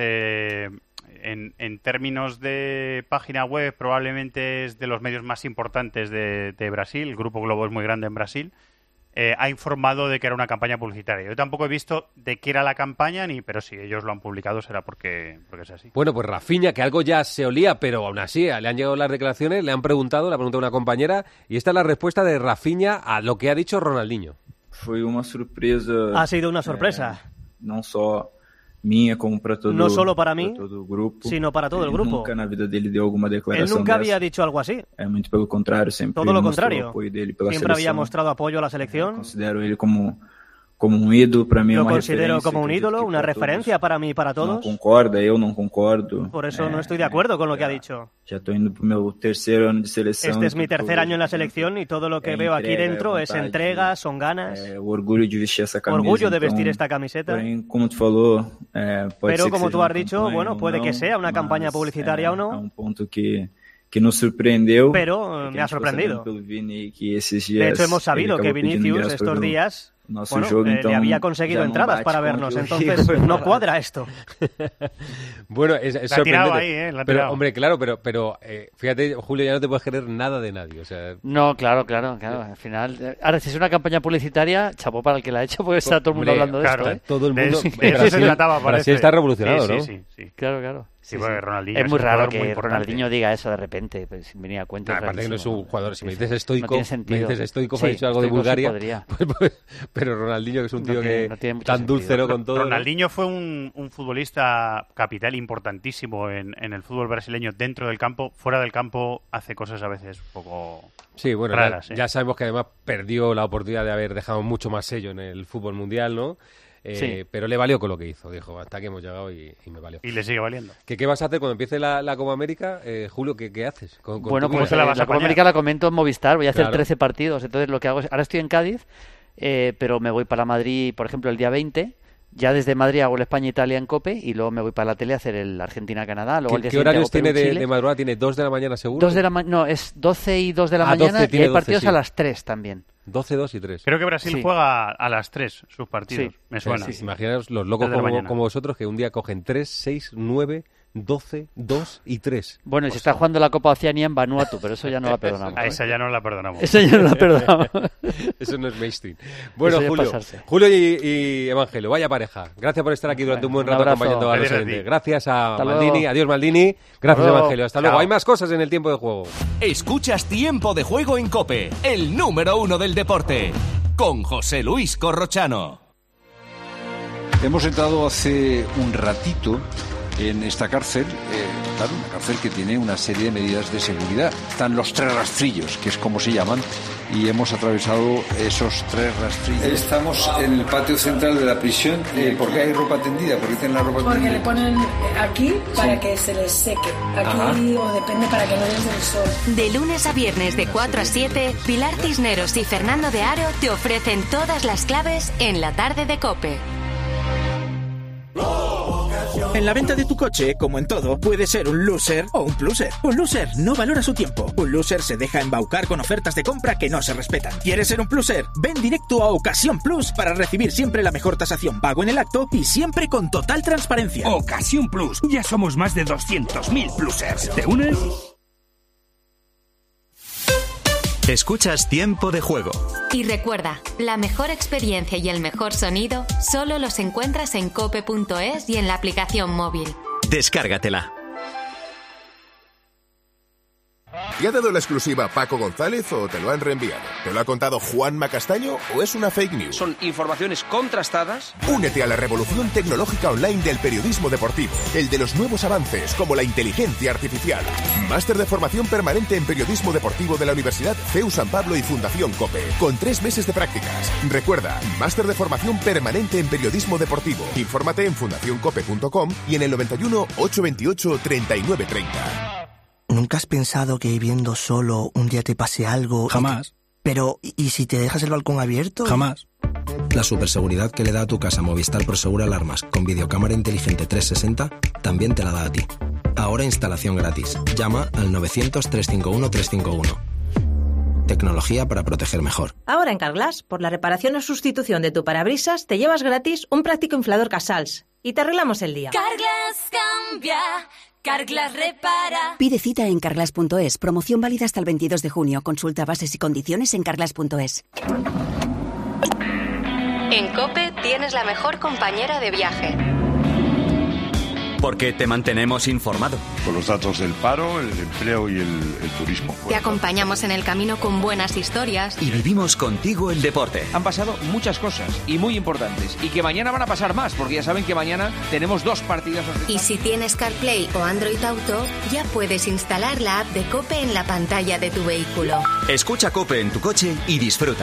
en términos de página web probablemente es de los medios más importantes de Brasil. El Grupo Globo es muy grande en Brasil. Ha informado de que era una campaña publicitaria. Yo tampoco he visto de qué era la campaña, pero si ellos lo han publicado será porque es así. Bueno, pues Rafinha, que algo ya se olía, pero aún así le han llegado las declaraciones, le ha preguntado a una compañera, y esta es la respuesta de Rafinha a lo que ha dicho Ronaldinho. Fue una sorpresa. Ha sido una sorpresa. No solo mía como para todo, no solo para mí, todo el grupo, sino para todo el grupo. Nunca en la vida dele dio alguna declaración. Él nunca había dicho algo así. Muy pelo contrario, siempre. Todo lo contrario. Siempre había mostrado apoyo a la selección. Considero él como un ídolo para mí. Lo considero como un ídolo, una referencia para mí y para todos. Yo no concordo. Por eso no estoy de acuerdo con lo que ha dicho. Ya estoy en mi tercer año de selección. Este es mi tercer año en la selección y todo lo que veo aquí dentro es entrega, son ganas. Orgullo de vestir esa camiseta. Orgullo de vestir esta camiseta. Pero como tú has dicho, bueno, puede que sea una campaña publicitaria o no. A un punto que nos sorprendió. Pero me ha sorprendido. De hecho, hemos sabido que Vinicius estos días le había conseguido entradas para vernos, entonces no cuadra esto. Bueno, es sorprendente. Ahí, pero, hombre, claro, pero fíjate, Julio, ya no te puedes creer nada de nadie. O sea... No, claro, al final... Ahora, si es una campaña publicitaria, chapó para el que la ha hecho, porque está todo el mundo hablando de esto. Todo el mundo... Brasil está revolucionado, ¿no? Sí. Claro. Sí. Ronaldinho es muy raro que Ronaldinho diga eso de repente, pues, sin venir a cuenta. Aparte que no es un jugador, si me dices estoico, ha dicho algo de Bulgaria, pero Ronaldinho, que es un tío tan dulce, ¿no? Con todo. Ronaldinho fue un futbolista capital importantísimo en el fútbol brasileño dentro del campo. Fuera del campo hace cosas a veces un poco raras. Ya sabemos que además perdió la oportunidad de haber dejado mucho más sello en el fútbol mundial, ¿no? Pero le valió con lo que hizo, dijo, hasta aquí hemos llegado y me valió. Y le sigue valiendo. ¿Qué vas a hacer cuando empiece la Copa América, Julio? ¿Qué haces? Bueno, pues la Copa América la comento en Movistar, voy a hacer 13 partidos, entonces lo que hago es, ahora estoy en Cádiz, pero me voy para Madrid, por ejemplo, el día 20, ya desde Madrid hago el España-Italia en COPE y luego me voy para la tele a hacer el Argentina-Canadá. ¿Qué horarios tiene de madrugada? ¿Tiene 2 de la mañana seguro? No, es 12 y 2 de la mañana y hay partidos a las 3 también. 12, 2 y 3. Creo que Brasil juega a las 3 sus partidos. Me suena. Imaginaos los locos como vosotros que un día cogen 3, 6, 9, 12, 2 y 3. Bueno, y se está jugando la Copa Oceanía en Vanuatu, pero eso ya no la perdonamos. A esa ya no la perdonamos. Esa ya no la perdonamos. Eso no es mainstream. Bueno, Julio y Evangelio, vaya pareja. Gracias por estar aquí durante un buen rato acompañando a los oyentes. Gracias a Maldini. Adiós, Maldini. Gracias, Evangelio. Hasta luego. Hay más cosas en el tiempo de juego. Escuchas Tiempo de Juego en COPE, el número 1 del deporte, con José Luis Corrochano. Hemos entrado hace un ratito en esta cárcel, claro, una cárcel que tiene una serie de medidas de seguridad. Están los 3 rastrillos, que es como se llaman, y hemos atravesado esos 3 rastrillos. Estamos en el patio central de la prisión. ¿Por qué hay ropa tendida? ¿Por qué tienen la ropa tendida? Porque le ponen aquí para que se les seque. Aquí o depende para que no les dé el sol. De lunes a viernes de 4 a 7, Pilar Cisneros y Fernando de Aro te ofrecen todas las claves en la tarde de COPE. En la venta de tu coche, como en todo, puede ser un loser o un pluser. Un loser no valora su tiempo. Un loser se deja embaucar con ofertas de compra que no se respetan. ¿Quieres ser un pluser? Ven directo a Ocasión Plus para recibir siempre la mejor tasación pago en el acto y siempre con total transparencia. Ocasión Plus. Ya somos más de 200.000 plusers. ¿Te unes? Escuchas Tiempo de Juego. Y recuerda, la mejor experiencia y el mejor sonido solo los encuentras en cope.es y en la aplicación móvil. Descárgatela. ¿Te ha dado la exclusiva Paco González o te lo han reenviado? ¿Te lo ha contado Juanma Castaño o es una fake news? Son informaciones contrastadas. Únete a la revolución tecnológica online del periodismo deportivo, el de los nuevos avances como la inteligencia artificial. Máster de formación permanente en periodismo deportivo de la Universidad CEU San Pablo y Fundación COPE, con 3 meses de prácticas. Recuerda, máster de formación permanente en periodismo deportivo. Infórmate en fundacioncope.com y en el 91 828 3930. ¿Nunca has pensado que viviendo solo un día te pase algo? Jamás. Pero, ¿y si te dejas el balcón abierto? Jamás. La superseguridad que le da a tu casa Movistar Prosegur Alarmas con videocámara inteligente 360 también te la da a ti. Ahora instalación gratis. Llama al 900-351-351. Tecnología para proteger mejor. Ahora en Carglass, por la reparación o sustitución de tu parabrisas, te llevas gratis un práctico inflador Casals y te arreglamos el día. Carglass cambia. Carglass repara. Pide cita en carglass.es. Promoción válida hasta el 22 de junio. Consulta bases y condiciones en carglass.es. En COPE tienes la mejor compañera de viaje. Porque te mantenemos informado. Con los datos del paro, el empleo y el turismo. Te acompañamos en el camino con buenas historias. Y vivimos contigo el deporte. Han pasado muchas cosas y muy importantes. Y que mañana van a pasar más, porque ya saben que mañana tenemos 2 partidas. Y si tienes CarPlay o Android Auto, ya puedes instalar la app de COPE en la pantalla de tu vehículo. Escucha COPE en tu coche y disfruta.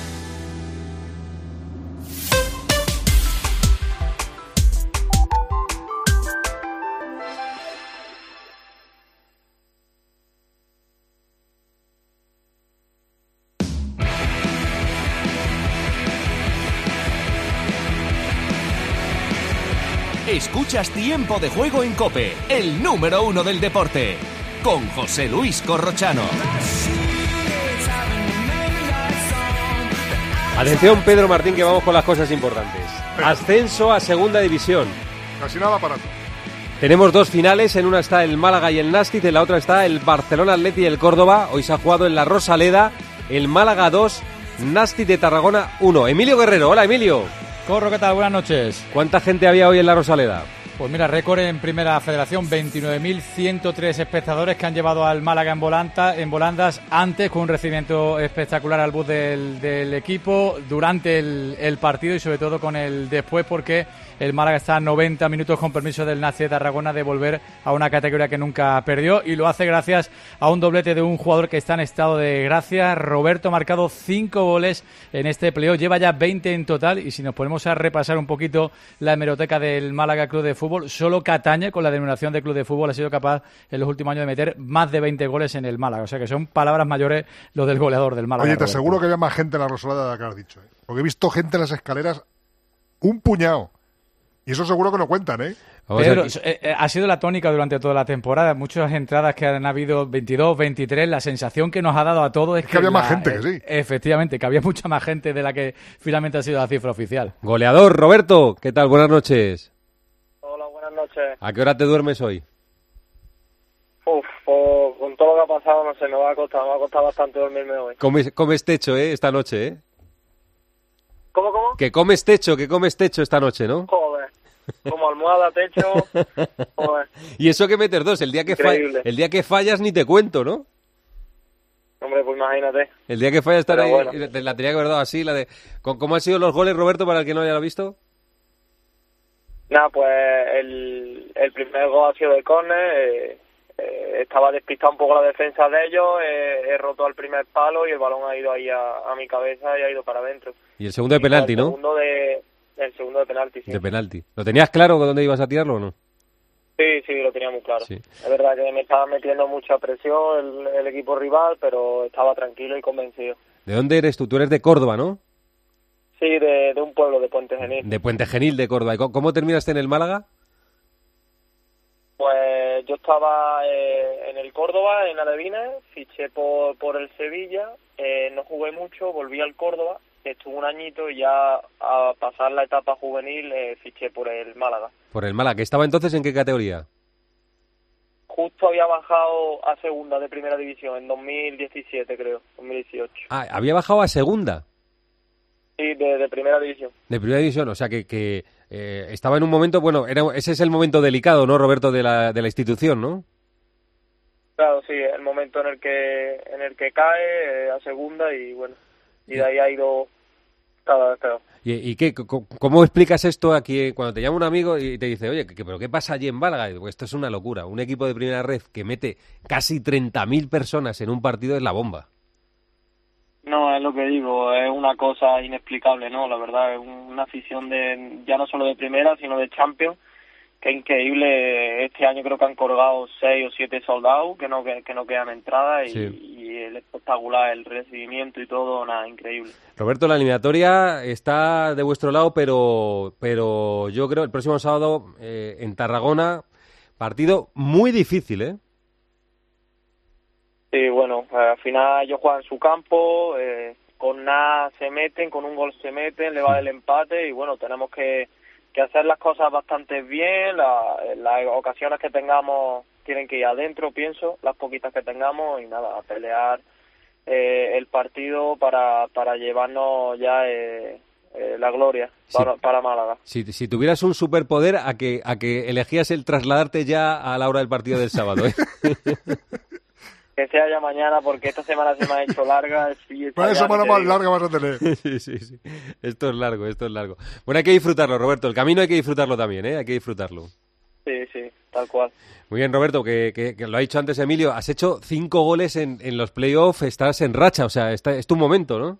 Escuchas Tiempo de Juego en COPE, el número 1 del deporte, con José Luis Corrochano. Atención, Pedro Martín, que vamos con las cosas importantes. Ascenso a Segunda División. Casi nada para ti. Tenemos 2 finales, en una está el Málaga y el Nàstic, en la otra está el Barcelona Athletic y el Córdoba. Hoy se ha jugado en la Rosaleda, el Málaga 2, Nàstic de Tarragona 1. Emilio Guerrero, hola Emilio. Corro, ¿qué tal? Buenas noches. ¿Cuánta gente había hoy en la Rosaleda? Pues mira, récord en Primera Federación, 29.103 espectadores que han llevado al Málaga en volandas antes, con un recibimiento espectacular al bus del equipo, durante el partido y sobre todo con el después, porque el Málaga está a 90 minutos, con permiso del Nàstic de Tarragona, de volver a una categoría que nunca perdió, y lo hace gracias a un doblete de un jugador que está en estado de gracia. Roberto ha marcado 5 goles en este playoff, lleva ya 20 en total, y si nos ponemos a repasar un poquito la hemeroteca del Málaga Club de Fútbol, solo Cataña, con la denominación de Club de Fútbol, ha sido capaz en los últimos años de meter más de 20 goles en el Málaga, o sea que son palabras mayores lo del goleador del Málaga. Oye, te Roberto. aseguro que había más gente en la Rosaleda de la que has dicho, porque he visto gente en las escaleras, un puñado. Y eso seguro que no cuentan, ¿eh? Pedro, ha sido la tónica durante toda la temporada. Muchas entradas que han habido, 22, 23. La sensación que nos ha dado a todos es que había más gente, que sí. Efectivamente, que había mucha más gente de la que finalmente ha sido la cifra oficial. Goleador, Roberto, ¿qué tal? Buenas noches. Hola, buenas noches. ¿A qué hora te duermes hoy? Pues con todo lo que ha pasado, no sé, me va a costar bastante dormirme hoy. Comes techo, esta noche, ¿Cómo? Que comes techo esta noche, ¿no? Joder, como almohada, techo, joder. Y eso que metes 2, el día que fallas ni te cuento, ¿no? Hombre, pues imagínate. El día que fallas Pero ahí, bueno. la tenía que haber dado así, ¿Cómo han sido los goles, Roberto, para el que no haya visto? Nada, pues el primer gol ha sido de córner, estaba despistada un poco la defensa de ellos, he roto al primer palo y el balón ha ido ahí a mi cabeza y ha ido para adentro. Y el segundo de penalti, ¿no? El segundo de penalti, sí. De penalti. ¿Lo tenías claro dónde ibas a tirarlo o no? Sí, lo tenía muy claro. Sí. Es verdad que me estaba metiendo mucha presión el equipo rival, pero estaba tranquilo y convencido. ¿De dónde eres tú? Tú eres de Córdoba, ¿no? Sí, de un pueblo, de Puente Genil. De Puente Genil, de Córdoba. ¿Y cómo terminaste en el Málaga? Pues yo estaba en el Córdoba, en Alevines, fiché por el Sevilla, no jugué mucho, volví al Córdoba, estuve un añito y ya a pasar la etapa juvenil fiché por el Málaga. Por el Málaga. ¿Que estaba entonces en qué categoría? Justo había bajado a segunda de primera división en 2017, creo, 2018. Ah, había bajado a segunda. Sí, de primera división. De primera división, o sea que estaba en un momento, bueno, ese es el momento delicado, ¿no, Roberto, de la institución, ¿no? Claro, sí, el momento en el que cae a segunda y bueno, y de ahí ha ido cada vez peor. ¿Y cómo explicas esto aquí cuando te llama un amigo y te dice, oye, ¿pero qué pasa allí en Málaga? Y digo, esto es una locura, un equipo de primera red que mete casi 30.000 personas en un partido es la bomba. No, es lo que digo, es una cosa inexplicable, ¿no? La verdad, es una afición ya no solo de primera, sino de Champions, que es increíble. Este año creo que han colgado 6 o 7 soldados que no quedan entradas y el espectacular, el recibimiento y todo, nada, increíble. Roberto, la eliminatoria está de vuestro lado, pero yo creo el próximo sábado en Tarragona, partido muy difícil, ¿eh? Sí, bueno, al final ellos juegan en su campo, con nada se meten, con un gol se meten, le va el empate y bueno, tenemos que hacer las cosas bastante bien, las ocasiones que tengamos tienen que ir adentro, pienso, las poquitas que tengamos y nada, a pelear el partido para llevarnos ya la gloria para Málaga. Si tuvieras un superpoder, a que elegías el trasladarte ya a la hora del partido del sábado, ¿eh? Que sea ya mañana, porque esta semana se me ha hecho larga. Vaya semana más larga vas a tener. Sí. Esto es largo. Bueno, hay que disfrutarlo, Roberto. El camino hay que disfrutarlo también, ¿eh? Hay que disfrutarlo. Sí, tal cual. Muy bien, Roberto, que lo ha dicho antes Emilio. Has hecho 5 goles en los playoffs, estás en racha, o sea, es tu momento, ¿no?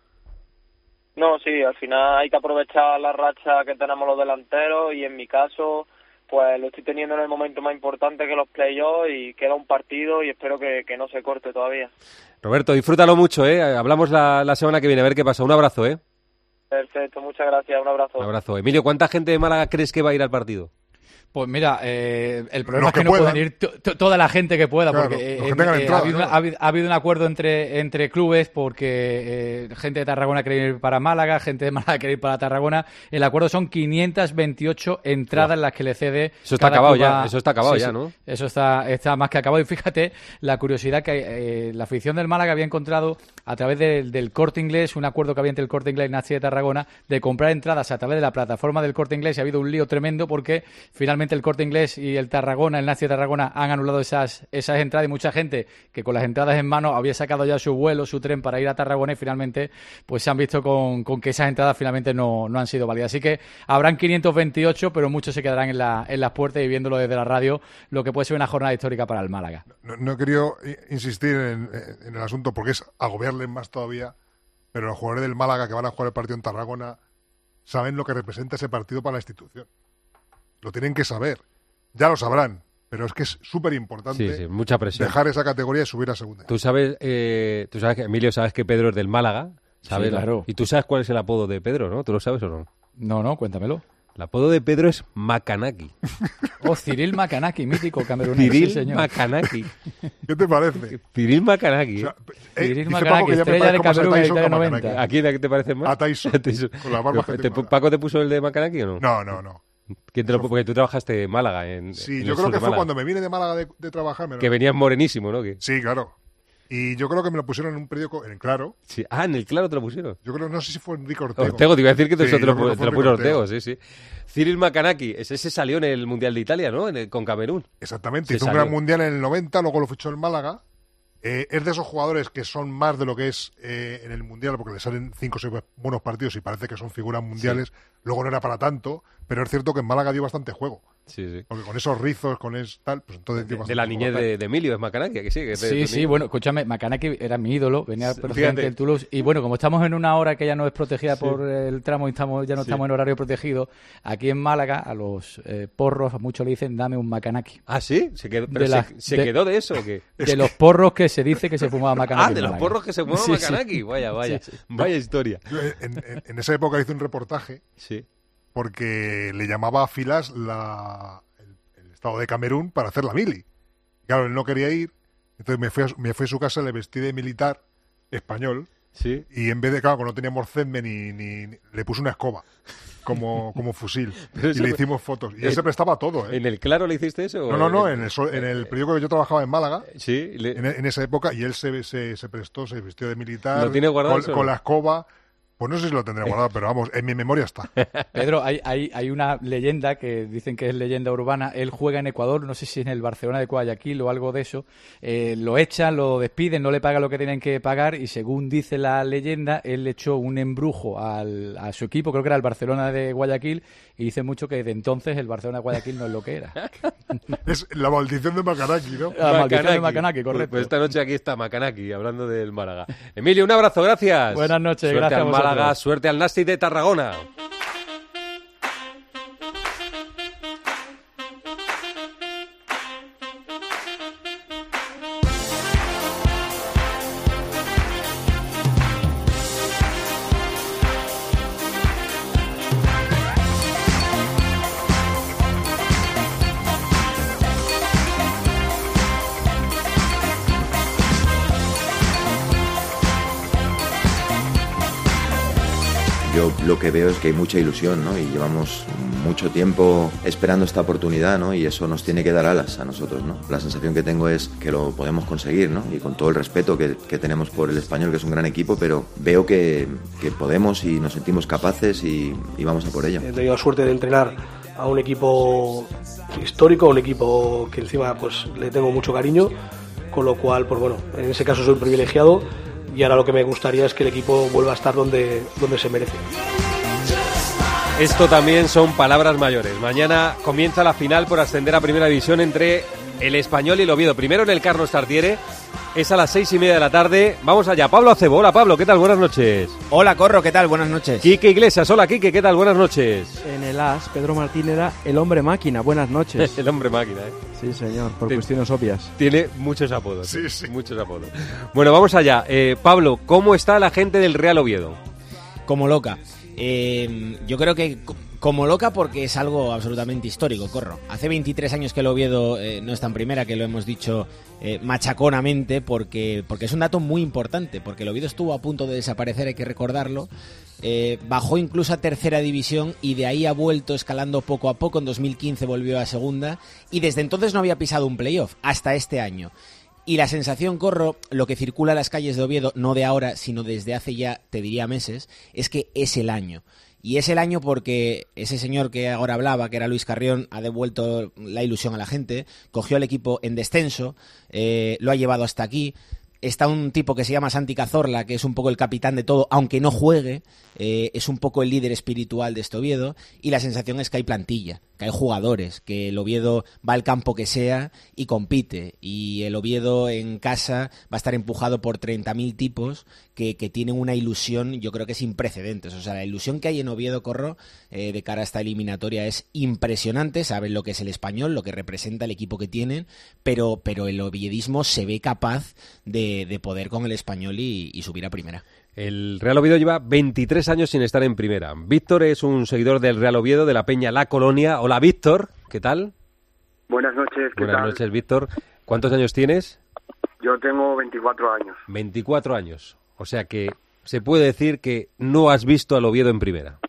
No, sí, al final hay que aprovechar la racha que tenemos los delanteros y en mi caso pues lo estoy teniendo en el momento más importante que los playoffs y queda un partido y espero que no se corte todavía. Roberto, disfrútalo mucho, ¿eh? Hablamos la semana que viene, a ver qué pasa. Un abrazo, ¿eh? Perfecto, muchas gracias, un abrazo. Un abrazo. Emilio, ¿cuánta gente de Málaga crees que va a ir al partido? Pues mira, el problema es que no pueden ir toda la gente que pueda, claro, porque ha habido un acuerdo entre clubes porque gente de Tarragona quiere ir para Málaga, gente de Málaga quiere ir para Tarragona. El acuerdo son 528 entradas las que le cede. Eso está acabado ya, eso está acabado ya, ¿no? Eso está más que acabado. Y fíjate la curiosidad que la afición del Málaga había encontrado a través del Corte Inglés, un acuerdo que había entre el Corte Inglés y Nazi de Tarragona, de comprar entradas a través de la plataforma del Corte Inglés, y ha habido un lío tremendo porque finalmente el Corte Inglés y el Tarragona, el Nazi de Tarragona, han anulado esas entradas, y mucha gente que con las entradas en mano había sacado ya su vuelo, su tren para ir a Tarragona, y finalmente pues se han visto con que esas entradas finalmente no han sido válidas. Así que habrán 528, pero muchos se quedarán en las puertas y viéndolo desde la radio, lo que puede ser una jornada histórica para el Málaga. No he querido insistir en el asunto porque es agobiarles más todavía, pero los jugadores del Málaga que van a jugar el partido en Tarragona saben lo que representa ese partido para la institución. Lo tienen que saber. Ya lo sabrán, pero es que es súper importante mucha presión. Dejar esa categoría y subir a segunda. Tú sabes que Emilio, sabes que Pedro es del Málaga, ¿sabes? Sí, claro. Y tú sabes cuál es el apodo de Pedro, ¿no? ¿Tú lo sabes o no? No, cuéntamelo. El apodo de Pedro es Macanaki. Cyril Macanaki, mítico camerunés. Cyril sí, señor. Macanaki. ¿Qué te parece? Cyril Macanaki. O sea, Cyril Macanaki, estrella de Camerún en la Italia 90. ¿A quién te parece más? A Tyson. Con la barba ¿Paco te puso el de Macanaki o no? No. Porque tú trabajaste en Málaga. Sí, yo creo que fue cuando me vine de Málaga de trabajar. Que venías morenísimo, ¿no? Sí, claro. Y yo creo que me lo pusieron en un periódico, en el Claro. Sí. Ah, en el Claro te lo pusieron. Yo creo, no sé si fue Enrique Ortego. Ortego, te iba a decir que sí, te lo puso Ortego, sí. Cyril Macanaki, ese salió en el Mundial de Italia, ¿no? Con Camerún. Exactamente, hizo un gran Mundial en el 90, luego lo fichó el Málaga. Es de esos jugadores que son más de lo que es en el Mundial, porque le salen 5 o 6 buenos partidos y parece que son figuras mundiales. Sí. Luego no era para tanto, pero es cierto que en Málaga dio bastante juego. Sí. Porque con esos rizos, con tal, pues entonces dio de la niñez de Emilio, es Macanaki, que sí. Sí, bueno, escúchame, Macanaki era mi ídolo, venía precisamente del Toulouse. Y bueno, como estamos en una hora que ya no es protegida por el tramo y ya no estamos en horario protegido, aquí en Málaga a los porros, a muchos le dicen, dame un Macanaki. ¿Ah, sí? ¿Se quedó de eso o qué? De los porros que se dice que se fumaba Macanaki. Ah, de los porros que se fumaba Macanaki. Vaya. Vaya historia. Yo, en esa época hice un reportaje. Sí. Porque le llamaba a filas el Estado de Camerún para hacer la mili. Claro, él no quería ir, entonces me fui a su casa, le vestí de militar español, sí. Y en vez de, claro, no teníamos cedme ni le puse una escoba como fusil y le hicimos fotos. Y él se prestaba a todo, ¿eh? ¿En el Claro le hiciste eso? No, en el periódico que yo trabajaba en Málaga, sí, en esa época, y él se prestó, se vistió de militar, ¿lo tiene guardado con la escoba. Pues no sé si lo tendré guardado, pero vamos, en mi memoria está. Pedro, hay una leyenda que dicen que es leyenda urbana. Él juega en Ecuador, no sé si en el Barcelona de Guayaquil o algo de eso. Lo echan, lo despiden, no le pagan lo que tienen que pagar y según dice la leyenda, él le echó un embrujo a su equipo, creo que era el Barcelona de Guayaquil, y dice mucho que de entonces el Barcelona de Guayaquil no es lo que era. Es la maldición de Macanaki, ¿no? La maldición de Macanaki, correcto. Pues esta noche aquí está Macanaki, hablando del Málaga. Emilio, un abrazo, gracias. Buenas noches, suerte gracias al Málaga, suerte al Nasti de Tarragona. Yo lo que veo es que hay mucha ilusión, ¿no? Y llevamos mucho tiempo esperando esta oportunidad, ¿no? Y eso nos tiene que dar alas a nosotros, ¿no? La sensación que tengo es que lo podemos conseguir, ¿no? Y con todo el respeto que tenemos por el Español, que es un gran equipo, pero veo que podemos y nos sentimos capaces y vamos a por ello. He tenido la suerte de entrenar a un equipo histórico, un equipo que encima pues le tengo mucho cariño, con lo cual, pues bueno, en ese caso soy privilegiado. Y ahora lo que me gustaría es que el equipo vuelva a estar donde se merece. Esto también son palabras mayores. Mañana comienza la final por ascender a Primera División entre el Español y el Oviedo. Primero en el Carlos Tartiere. Es a las 6:30 de la tarde. Vamos allá. Pablo Acebo. Hola, Pablo. ¿Qué tal? Buenas noches. Hola, Corro. ¿Qué tal? Buenas noches. Quique Iglesias. Hola, Quique. ¿Qué tal? Buenas noches. En el AS, Pedro Martín era el hombre máquina. Buenas noches. El hombre máquina, ¿eh? Sí, señor. Por cuestiones obvias. Tiene muchos apodos. Sí. Muchos apodos. Bueno, vamos allá. Pablo, ¿cómo está la gente del Real Oviedo? Como loca. Yo creo que como loca porque es algo absolutamente histórico, Corro. Hace 23 años que el Oviedo no está en primera, que lo hemos dicho machaconamente, porque es un dato muy importante, porque el Oviedo estuvo a punto de desaparecer, hay que recordarlo. Bajó incluso a tercera división y de ahí ha vuelto escalando poco a poco. En 2015 volvió a segunda y desde entonces no había pisado un playoff hasta este año. Y la sensación, Corro, lo que circula en las calles de Oviedo, no de ahora, sino desde hace ya, te diría meses, es que es el año. Y es el año porque ese señor que ahora hablaba, que era Luis Carrión, ha devuelto la ilusión a la gente, cogió al equipo en descenso, lo ha llevado hasta aquí. Está un tipo que se llama Santi Cazorla, que es un poco el capitán de todo, aunque no juegue, es un poco el líder espiritual de este Oviedo, y la sensación es que hay plantilla, que hay jugadores, que el Oviedo va al campo que sea y compite, y el Oviedo en casa va a estar empujado por 30.000 tipos que tienen una ilusión, yo creo que sin precedentes. O sea, la ilusión que hay en Oviedo, Corro, de cara a esta eliminatoria es impresionante. Saben lo que es el Español, lo que representa el equipo que tienen, pero el oviedismo se ve capaz de poder con el Español y subir a primera. El Real Oviedo lleva 23 años sin estar en primera. Víctor es un seguidor del Real Oviedo, de la Peña La Colonia. Hola, Víctor, ¿qué tal? Buenas noches, ¿qué tal? Buenas noches, Víctor. ¿Cuántos años tienes? Yo tengo 24 años. 24 años. O sea que se puede decir que no has visto al Oviedo en primera.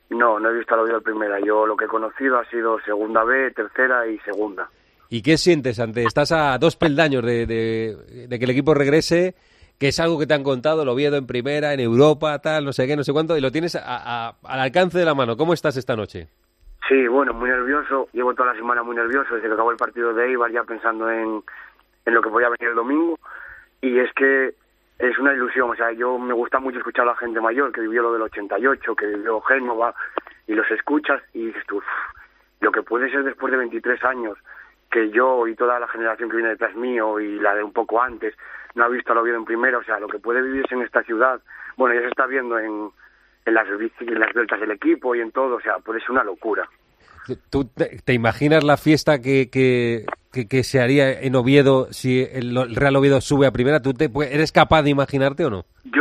No he visto al Oviedo de primera. Yo lo que he conocido ha sido segunda B, tercera y segunda. ¿Y qué sientes estás a 2 peldaños de que el equipo regrese, que es algo que te han contado, el Oviedo en primera, en Europa, tal, no sé qué, no sé cuánto, y lo tienes al alcance de la mano? ¿Cómo estás esta noche? Sí, bueno, muy nervioso. Llevo toda la semana muy nervioso desde que acabó el partido de Eibar, ya pensando en lo que podía venir el domingo. Y es que es una ilusión. O sea, yo me gusta mucho escuchar a la gente mayor que vivió lo del 88, que vivió Génova, y los escuchas y dices tú, lo que puede ser después de 23 años, que yo y toda la generación que viene detrás mío y la de un poco antes no ha visto al Oviedo en primera. O sea, lo que puede vivirse en esta ciudad, bueno, ya se está viendo en las vueltas del equipo y en todo. O sea, puede ser una locura. ¿Tú te imaginas la fiesta que se haría en Oviedo si el Real Oviedo sube a primera? ¿Tú eres capaz de imaginarte o no?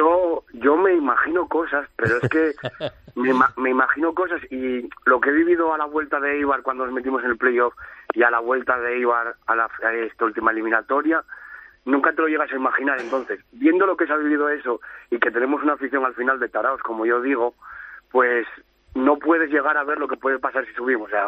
Yo me imagino cosas, pero es que me imagino cosas, y lo que he vivido a la vuelta de Eibar cuando nos metimos en el playoff y a la vuelta de Eibar a esta última eliminatoria, nunca te lo llegas a imaginar. Entonces, viendo lo que se ha vivido eso y que tenemos una afición al final de taraos, como yo digo, pues no puedes llegar a ver lo que puede pasar si subimos. O sea,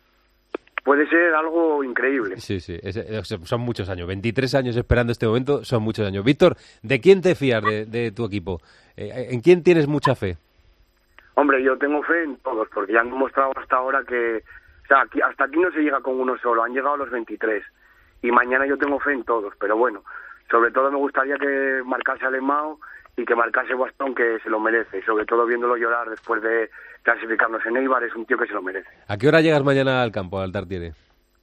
puede ser algo increíble. Sí, son muchos años. 23 años esperando este momento, son muchos años. Víctor, ¿de quién te fías de tu equipo? ¿En quién tienes mucha fe? Hombre, yo tengo fe en todos, porque ya han demostrado hasta ahora que... O sea, hasta aquí no se llega con uno solo, han llegado los 23. Y mañana yo tengo fe en todos, pero bueno, sobre todo me gustaría que marcase Alemão y que marcase Bastón, que se lo merece. Y sobre todo viéndolo llorar después de clasificarnos en Eibar, es un tío que se lo merece. ¿A qué hora llegas mañana al campo, al Tartiere?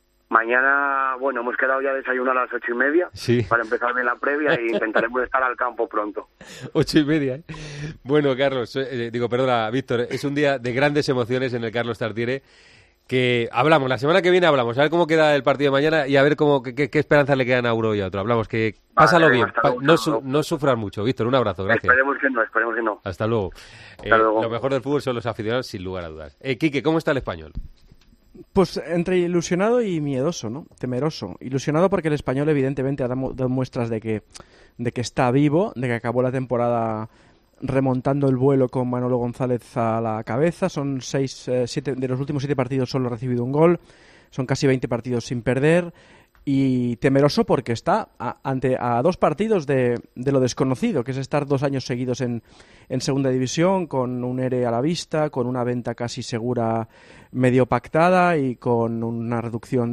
Mañana, bueno, hemos quedado ya a desayunar a las 8:30, sí, para empezar bien la previa, e intentaremos estar al campo pronto. 8:30, ¿eh? Bueno, Carlos, Víctor, es un día de grandes emociones en el Carlos Tartiere, que hablamos, la semana que viene hablamos, a ver cómo queda el partido de mañana y a ver qué esperanzas le quedan a uno y a otro. Hablamos, que pásalo bien, no sufras mucho. Víctor, un abrazo, gracias. Esperemos que no. Hasta luego. Lo mejor del fútbol son los aficionados, sin lugar a dudas. Quique, ¿cómo está el Español? Pues entre ilusionado y miedoso, ¿no? Temeroso. Ilusionado porque el Español evidentemente ha dado muestras de que está vivo, de que acabó la temporada remontando el vuelo con Manolo González a la cabeza. Son 7 de los últimos 7 partidos solo ha recibido un gol. Son casi 20 partidos sin perder. Y temeroso porque está a 2 partidos de lo desconocido, que es estar 2 años seguidos en segunda división, con un ERE a la vista, con una venta casi segura medio pactada y con una reducción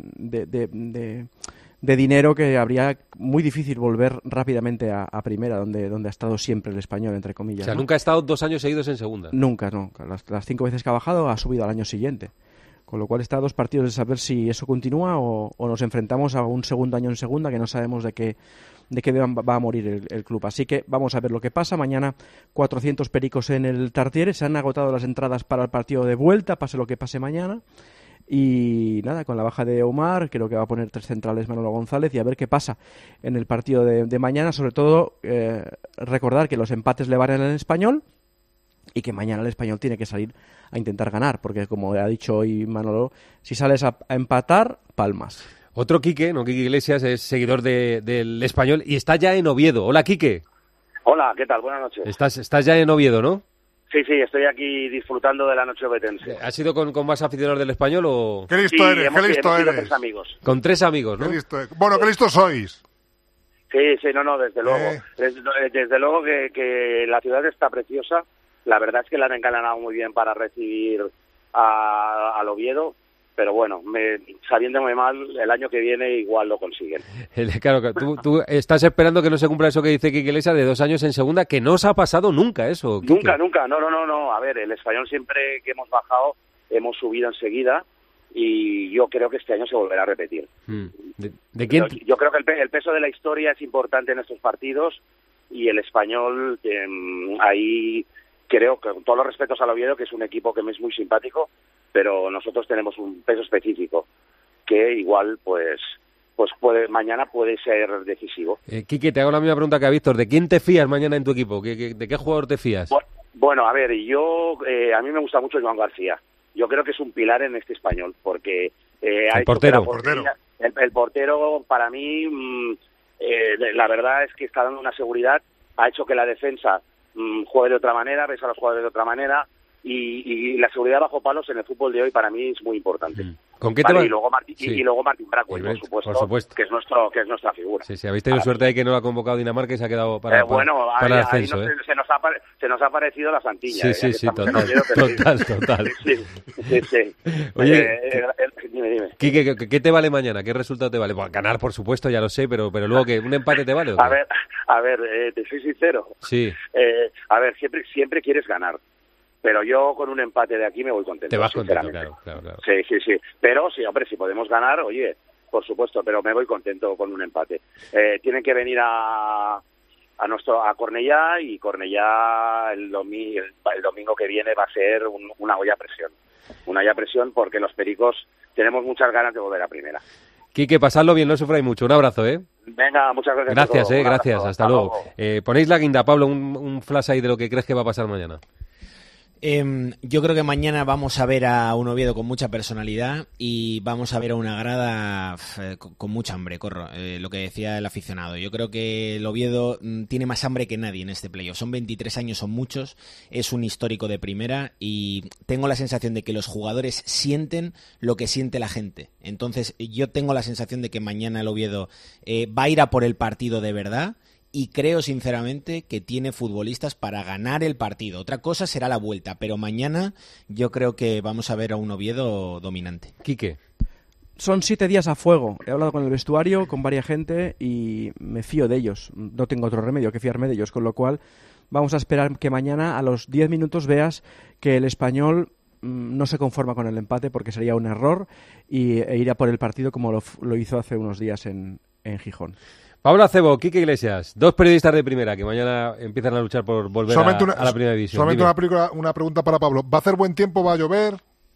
de dinero que habría muy difícil volver rápidamente a primera, donde ha estado siempre el Español, entre comillas. O sea, ¿no? Nunca ha estado 2 años seguidos en segunda. Nunca, no. Las 5 veces que ha bajado ha subido al año siguiente. Con lo cual está a 2 partidos de saber si eso continúa o nos enfrentamos a un segundo año en segunda que no sabemos de qué va a morir el club. Así que vamos a ver lo que pasa. Mañana 400 pericos en el Tartiere. Se han agotado las entradas para el partido de vuelta, pase lo que pase mañana. Y nada, con la baja de Omar, creo que va a poner 3 centrales Manolo González, y a ver qué pasa en el partido de mañana. Sobre todo recordar que los empates le valen al Español y que mañana el Español tiene que salir a intentar ganar, porque como ha dicho hoy Manolo, si sales a empatar, palmas. Otro Quique, Quique Iglesias, es seguidor del Español y está ya en Oviedo. Hola, Quique. Hola, ¿qué tal? Buenas noches. Estás ya en Oviedo, ¿no? Sí, estoy aquí disfrutando de la noche obetense. ¿Has ido con más aficionados del Español o...? ¡Qué listo eres! Hemos ido 3 amigos. Con 3 amigos, ¿no? Qué listos sois. Sí, no, desde luego. Desde luego que la ciudad está preciosa. La verdad es que la han encalanado muy bien para recibir al Oviedo, pero bueno, sabiéndome mal, el año que viene igual lo consiguen. Claro, tú estás esperando que no se cumpla eso que dice Quique Iglesias de 2 años en segunda, que no os ha pasado nunca eso, Quique. Nunca, no. A ver, el Español siempre que hemos bajado, hemos subido enseguida, y yo creo que este año se volverá a repetir. ¿De quién? Yo creo que el peso de la historia es importante en estos partidos, y el Español ahí... Creo que con todos los respetos al Oviedo, que es un equipo que me es muy simpático, pero nosotros tenemos un peso específico que igual pues mañana puede ser decisivo. Quique, te hago la misma pregunta que a Víctor. ¿De quién te fías mañana en tu equipo? ¿De qué jugador te fías? Bueno, a ver, a mí me gusta mucho Joan García. Yo creo que es un pilar en este Español, porque el portero. El portero para mí, la verdad es que está dando una seguridad, ha hecho que la defensa juegue de otra manera, ves a los jugadores de otra manera, y la seguridad bajo palos en el fútbol de hoy para mí es muy importante. ¿Con qué vale, tema? y luego Martín Brackwell, por supuesto, que es nuestra figura. Sí, habéis tenido suerte de que no lo ha convocado Dinamarca y se ha quedado para el ascenso. Ahí se nos ha parecido la Santilla. Sí, total. Sí. Oye, dime. ¿Qué te vale mañana? ¿Qué resultado te vale? Bueno, ganar, por supuesto, ya lo sé, pero luego que un empate te vale. ¿O qué? A ver, te soy sincero. Sí. A ver, siempre quieres ganar. Pero yo con un empate de aquí me voy contento. Te vas contento, claro. Sí. Pero sí, hombre, si podemos ganar, oye, por supuesto, pero me voy contento con un empate. Tienen que venir a Cornellá, y Cornellá el domingo que viene va a ser una olla a presión. Una olla a presión porque los pericos tenemos muchas ganas de volver a primera. Quique, pasadlo bien, no sufráis mucho. Un abrazo, ¿eh? Venga, muchas gracias. Gracias, gracias. Hasta luego. Ponéis la guinda, Pablo, un flash ahí de lo que crees que va a pasar mañana. Yo creo que mañana vamos a ver a un Oviedo con mucha personalidad y vamos a ver a una grada con mucha hambre, lo que decía el aficionado. Yo creo que el Oviedo tiene más hambre que nadie en este playoff. Son 23 años, son muchos, es un histórico de primera y tengo la sensación de que los jugadores sienten lo que siente la gente. Entonces yo tengo la sensación de que mañana el Oviedo va a ir a por el partido de verdad. Y creo sinceramente que tiene futbolistas para ganar el partido. Otra cosa será la vuelta, pero mañana yo creo que vamos a ver a un Oviedo dominante. Quique. Son 7 días a fuego. He hablado con el vestuario, con varias gente y me fío de ellos. No tengo otro remedio que fiarme de ellos, con lo cual vamos a esperar que mañana a los 10 minutos veas que el Español no se conforma con el empate porque sería un error e irá por el partido como lo hizo hace unos días en Gijón. Pablo Acebo, Quique Iglesias, 2 periodistas de primera que mañana empiezan a luchar por volver a la primera división. Solamente una pregunta para Pablo. ¿Va a hacer buen tiempo? ¿Va a llover?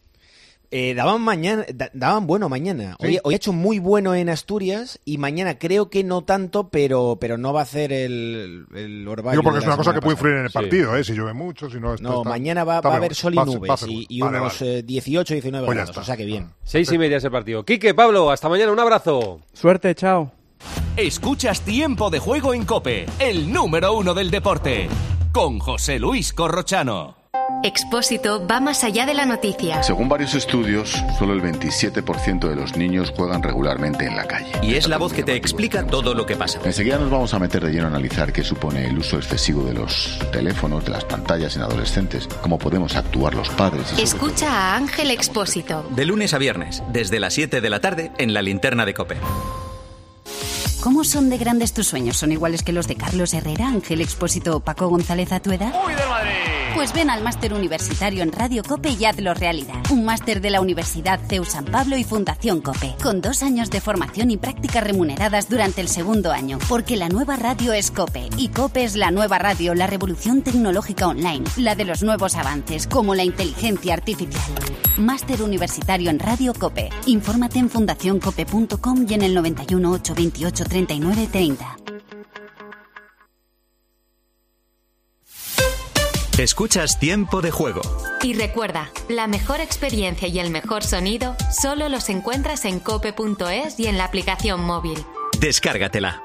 Daban bueno mañana. ¿Sí? Hoy ha hecho muy bueno en Asturias y mañana creo que no tanto, pero no va a hacer el orvallo. Digo porque es una cosa que puede influir en el partido, si llueve mucho, si no... Mañana va a haber sol y nubes y unos 18, 19 grados, o sea que bien. 6:30 es el partido. Quique, Pablo, hasta mañana, un abrazo. Suerte, chao. Escuchas Tiempo de Juego en COPE, el número 1 del deporte, con José Luis Corrochano. Expósito va más allá de la noticia. Según varios estudios, solo el 27% de los niños juegan regularmente en la calle. Y es la voz que te explica todo lo que pasa. Enseguida nos vamos a meter de lleno a analizar qué supone el uso excesivo de los teléfonos, de las pantallas en adolescentes, cómo podemos actuar los padres. Escucha a Ángel Expósito. De lunes a viernes, desde las 7 de la tarde, en la linterna de COPE. ¿Cómo son de grandes tus sueños? ¿Son iguales que los de Carlos Herrera, Ángel Expósito o Paco González a tu edad? ¡Uy, de Madrid! Pues ven al máster universitario en Radio COPE y hazlo realidad. Un máster de la Universidad CEU San Pablo y Fundación COPE, con 2 años de formación y prácticas remuneradas durante el segundo año. Porque la nueva radio es COPE, y COPE es la nueva radio, la revolución tecnológica online, la de los nuevos avances, como la inteligencia artificial. Máster universitario en Radio COPE. Infórmate en fundacioncope.com y en el 91 828 39 30. Escuchas Tiempo de Juego. Y recuerda, la mejor experiencia y el mejor sonido solo los encuentras en cope.es y en la aplicación móvil. Descárgatela.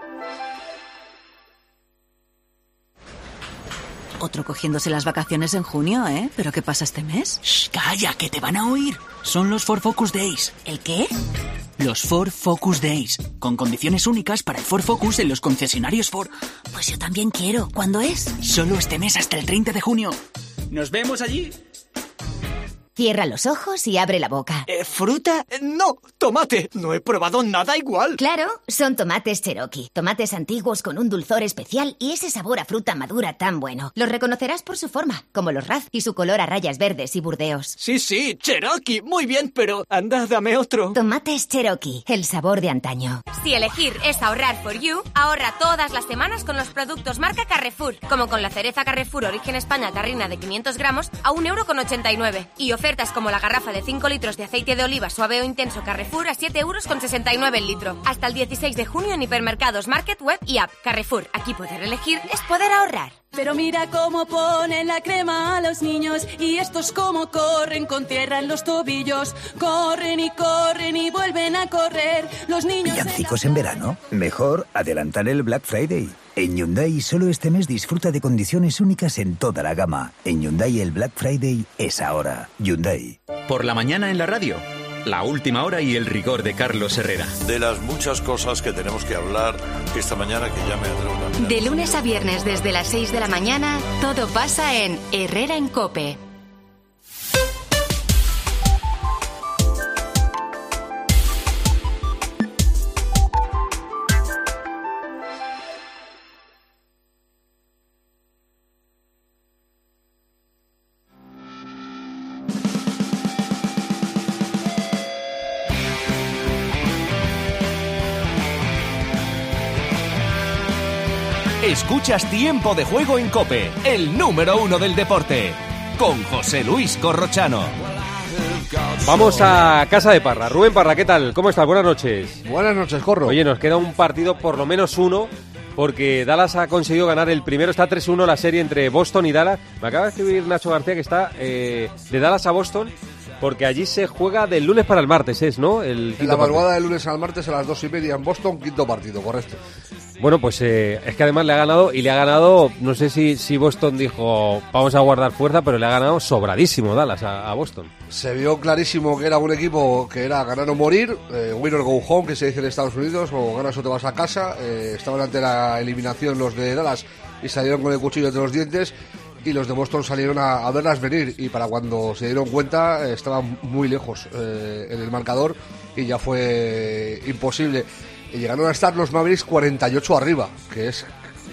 Otro cogiéndose las vacaciones en junio, ¿eh? ¿Pero qué pasa este mes? ¡Shh! ¡Calla, que te van a oír! Son los Ford Focus Days. ¿El qué? Los Ford Focus Days, con condiciones únicas para el Ford Focus en los concesionarios Ford. Pues yo también quiero. ¿Cuándo es? Solo este mes hasta el 30 de junio. ¿Nos vemos allí? Cierra los ojos y abre la boca. ¿Fruta? No, tomate. No he probado nada igual. Claro, son tomates Cherokee. Tomates antiguos con un dulzor especial y ese sabor a fruta madura tan bueno. Los reconocerás por su forma, como los Raz y su color a rayas verdes y burdeos. Sí, Cherokee. Muy bien, pero anda, dame otro. Tomates Cherokee, el sabor de antaño. Si elegir es ahorrar for you, ahorra todas las semanas con los productos marca Carrefour. Como con la cereza Carrefour Origen España Tarrina de 500 gramos a 1,89 €. Y ofertas como la garrafa de 5 litros de aceite de oliva suave o intenso Carrefour a 7,69 € el litro. Hasta el 16 de junio en hipermercados, market, web y app. Carrefour, aquí poder elegir es poder ahorrar. Pero mira cómo ponen la crema a los niños y estos cómo corren con tierra en los tobillos. Corren y vuelven a correr. Los niños... ¿Villancicos en verano? Mejor adelantar el Black Friday. En Hyundai, solo este mes disfruta de condiciones únicas en toda la gama. En Hyundai el Black Friday es ahora. Hyundai. Por la mañana en la radio, la última hora y el rigor de Carlos Herrera. De las muchas cosas que tenemos que hablar esta mañana, que ya me atrevo a mirar. De lunes a viernes desde las 6 de la mañana, todo pasa en Herrera en COPE. Escuchas Tiempo de Juego en COPE, el número 1 del deporte, con José Luis Corrochano. Vamos a casa de Parra. Rubén Parra, ¿qué tal? ¿Cómo estás? Buenas noches. Buenas noches, Corro. Oye, nos queda un partido, por lo menos uno, porque Dallas ha conseguido ganar el primero. Está 3-1 la serie entre Boston y Dallas. Me acaba de escribir Nacho García que está de Dallas a Boston, porque allí se juega del lunes para el martes, ¿no? En la madrugada del lunes al martes a las 2:30 en Boston, quinto partido, correcto. Bueno, pues es que además le ha ganado, no sé si Boston dijo vamos a guardar fuerza, pero le ha ganado sobradísimo Dallas a Boston. Se vio clarísimo que era un equipo que era ganar o morir, win or go home, que se dice en Estados Unidos, o ganas o te vas a casa. Estaban ante la eliminación los de Dallas y salieron con el cuchillo entre los dientes, y los de Boston salieron a verlas venir, y para cuando se dieron cuenta estaban muy lejos en el marcador y ya fue imposible. Y llegaron a estar los Mavericks 48 arriba, que es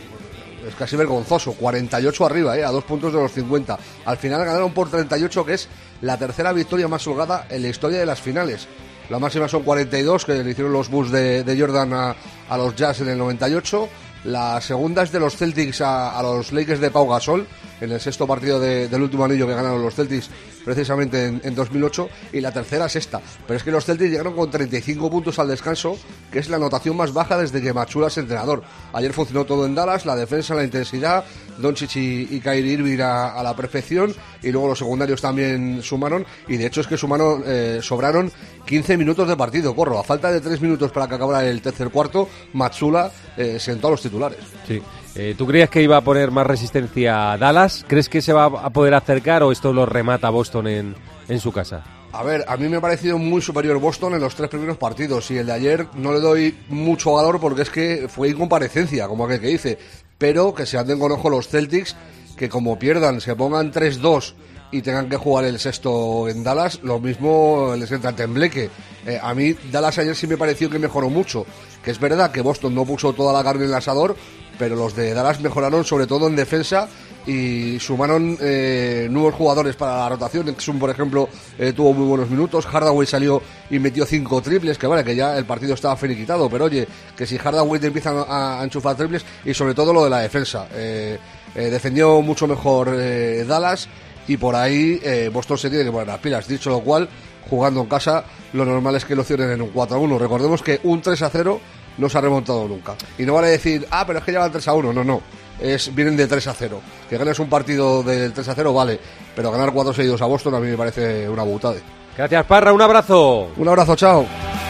casi vergonzoso, 48 arriba, a 2 puntos de los 50. Al final ganaron por 38, que es la tercera victoria más holgada en la historia de las finales. La máxima son 42, que le hicieron los Bulls de Jordan a los Jazz en el 98. La segunda es de los Celtics a los Lakers de Pau Gasol, en el sexto partido del último anillo que ganaron los Celtics precisamente en 2008, y la tercera es esta. Pero es que los Celtics llegaron con 35 puntos al descanso, que es la anotación más baja desde que Matsula es entrenador. Ayer funcionó todo en Dallas, la defensa, la intensidad, Doncic y Kyrie Irving a la perfección, y luego los secundarios también sumaron, y de hecho es que sobraron 15 minutos de partido, Corro. A falta de 3 minutos para que acabara el tercer cuarto, Matsula sentó a los titulares. Sí. ¿Tú creías que iba a poner más resistencia a Dallas? ¿Crees que se va a poder acercar o esto lo remata Boston en su casa? A ver, a mí me ha parecido muy superior Boston en los 3 primeros partidos, y el de ayer no le doy mucho valor porque es que fue incomparecencia, como aquel que dice, pero que se anden con ojo los Celtics, que como pierdan, se pongan 3-2 y tengan que jugar el sexto en Dallas, lo mismo les entra en tembleque. A mí Dallas ayer sí me pareció que mejoró mucho, que es verdad que Boston no puso toda la carne en el asador, pero los de Dallas mejoraron sobre todo en defensa y sumaron nuevos jugadores para la rotación. Exum, por ejemplo, tuvo muy buenos minutos. Hardaway salió y metió 5 triples, que vale, que ya el partido estaba finiquitado, pero oye, que si Hardaway te empiezan a enchufar triples, y sobre todo lo de la defensa. Defendió mucho mejor Dallas, y por ahí Boston se tiene que poner las pilas. Dicho lo cual, jugando en casa, lo normal es que lo cierren en un 4-1. Recordemos que un 3-0 no se ha remontado nunca. Y no vale decir, pero es que llevan 3-1. No. Vienen de 3-0. Que ganes un partido del 3-0, vale. Pero ganar 4 seguidos a Boston a mí me parece una butada. Gracias, Parra. Un abrazo. Un abrazo, chao.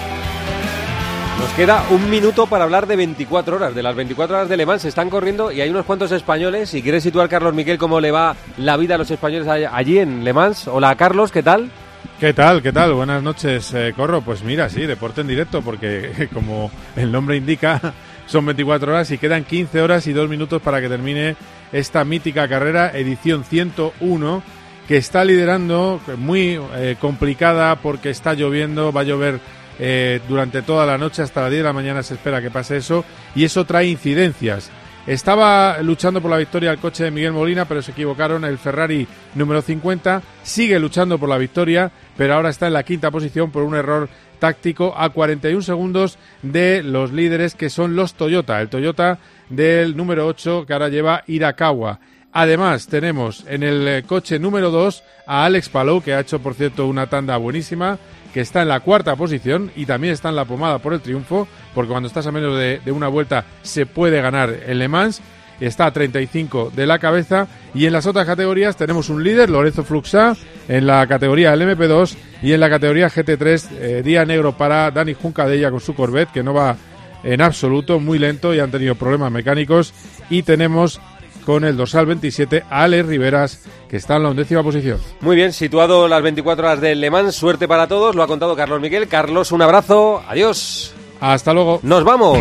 Nos queda un minuto para hablar de 24 horas. De las 24 horas de Le Mans se están corriendo y hay unos cuantos españoles. Si quieres situar, Carlos Miquel, cómo le va la vida a los españoles allí en Le Mans. Hola, Carlos, ¿qué tal? ¿Qué tal? Buenas noches, Corro. Pues mira, sí, deporte en directo, porque como el nombre indica, son 24 horas y quedan 15 horas y 2 minutos para que termine esta mítica carrera, edición 101, que está liderando, muy complicada porque está lloviendo, va a llover durante toda la noche, hasta las 10 de la mañana se espera que pase eso, y eso trae incidencias. Estaba luchando por la victoria el coche de Miguel Molina, pero se equivocaron. El Ferrari número 50 sigue luchando por la victoria, pero ahora está en la quinta posición por un error táctico a 41 segundos de los líderes, que son los Toyota. El Toyota del número 8, que ahora lleva Hirakawa. Además, tenemos en el coche número 2 a Alex Palou, que ha hecho, por cierto, una tanda buenísima, que está en la cuarta posición y también está en la pomada por el triunfo, porque cuando estás a menos de una vuelta se puede ganar en Le Mans. Está a 35 de la cabeza, y en las otras categorías tenemos un líder, Lorenzo Fluxá, en la categoría LMP2, y en la categoría GT3 día negro para Dani Juncadella con su Corvette, que no va en absoluto, muy lento y han tenido problemas mecánicos. Y tenemos con el dorsal 27 a Alex Riveras, que está en la 11ª posición. Muy bien, situado las 24 horas del Le Mans, suerte para todos, lo ha contado Carlos Miguel. Carlos, un abrazo, adiós. Hasta luego. Nos vamos.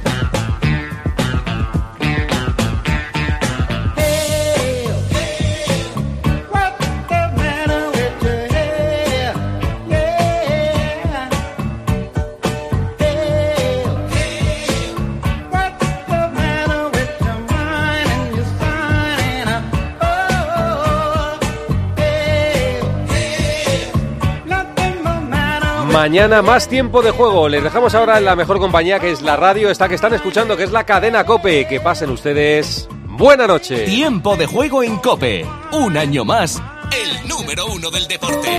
Mañana más tiempo de juego. Les dejamos ahora en la mejor compañía, que es la radio, esta que están escuchando, que es la cadena COPE. Que pasen ustedes buena noche. Tiempo de juego en COPE. Un año más, el número 1 del deporte.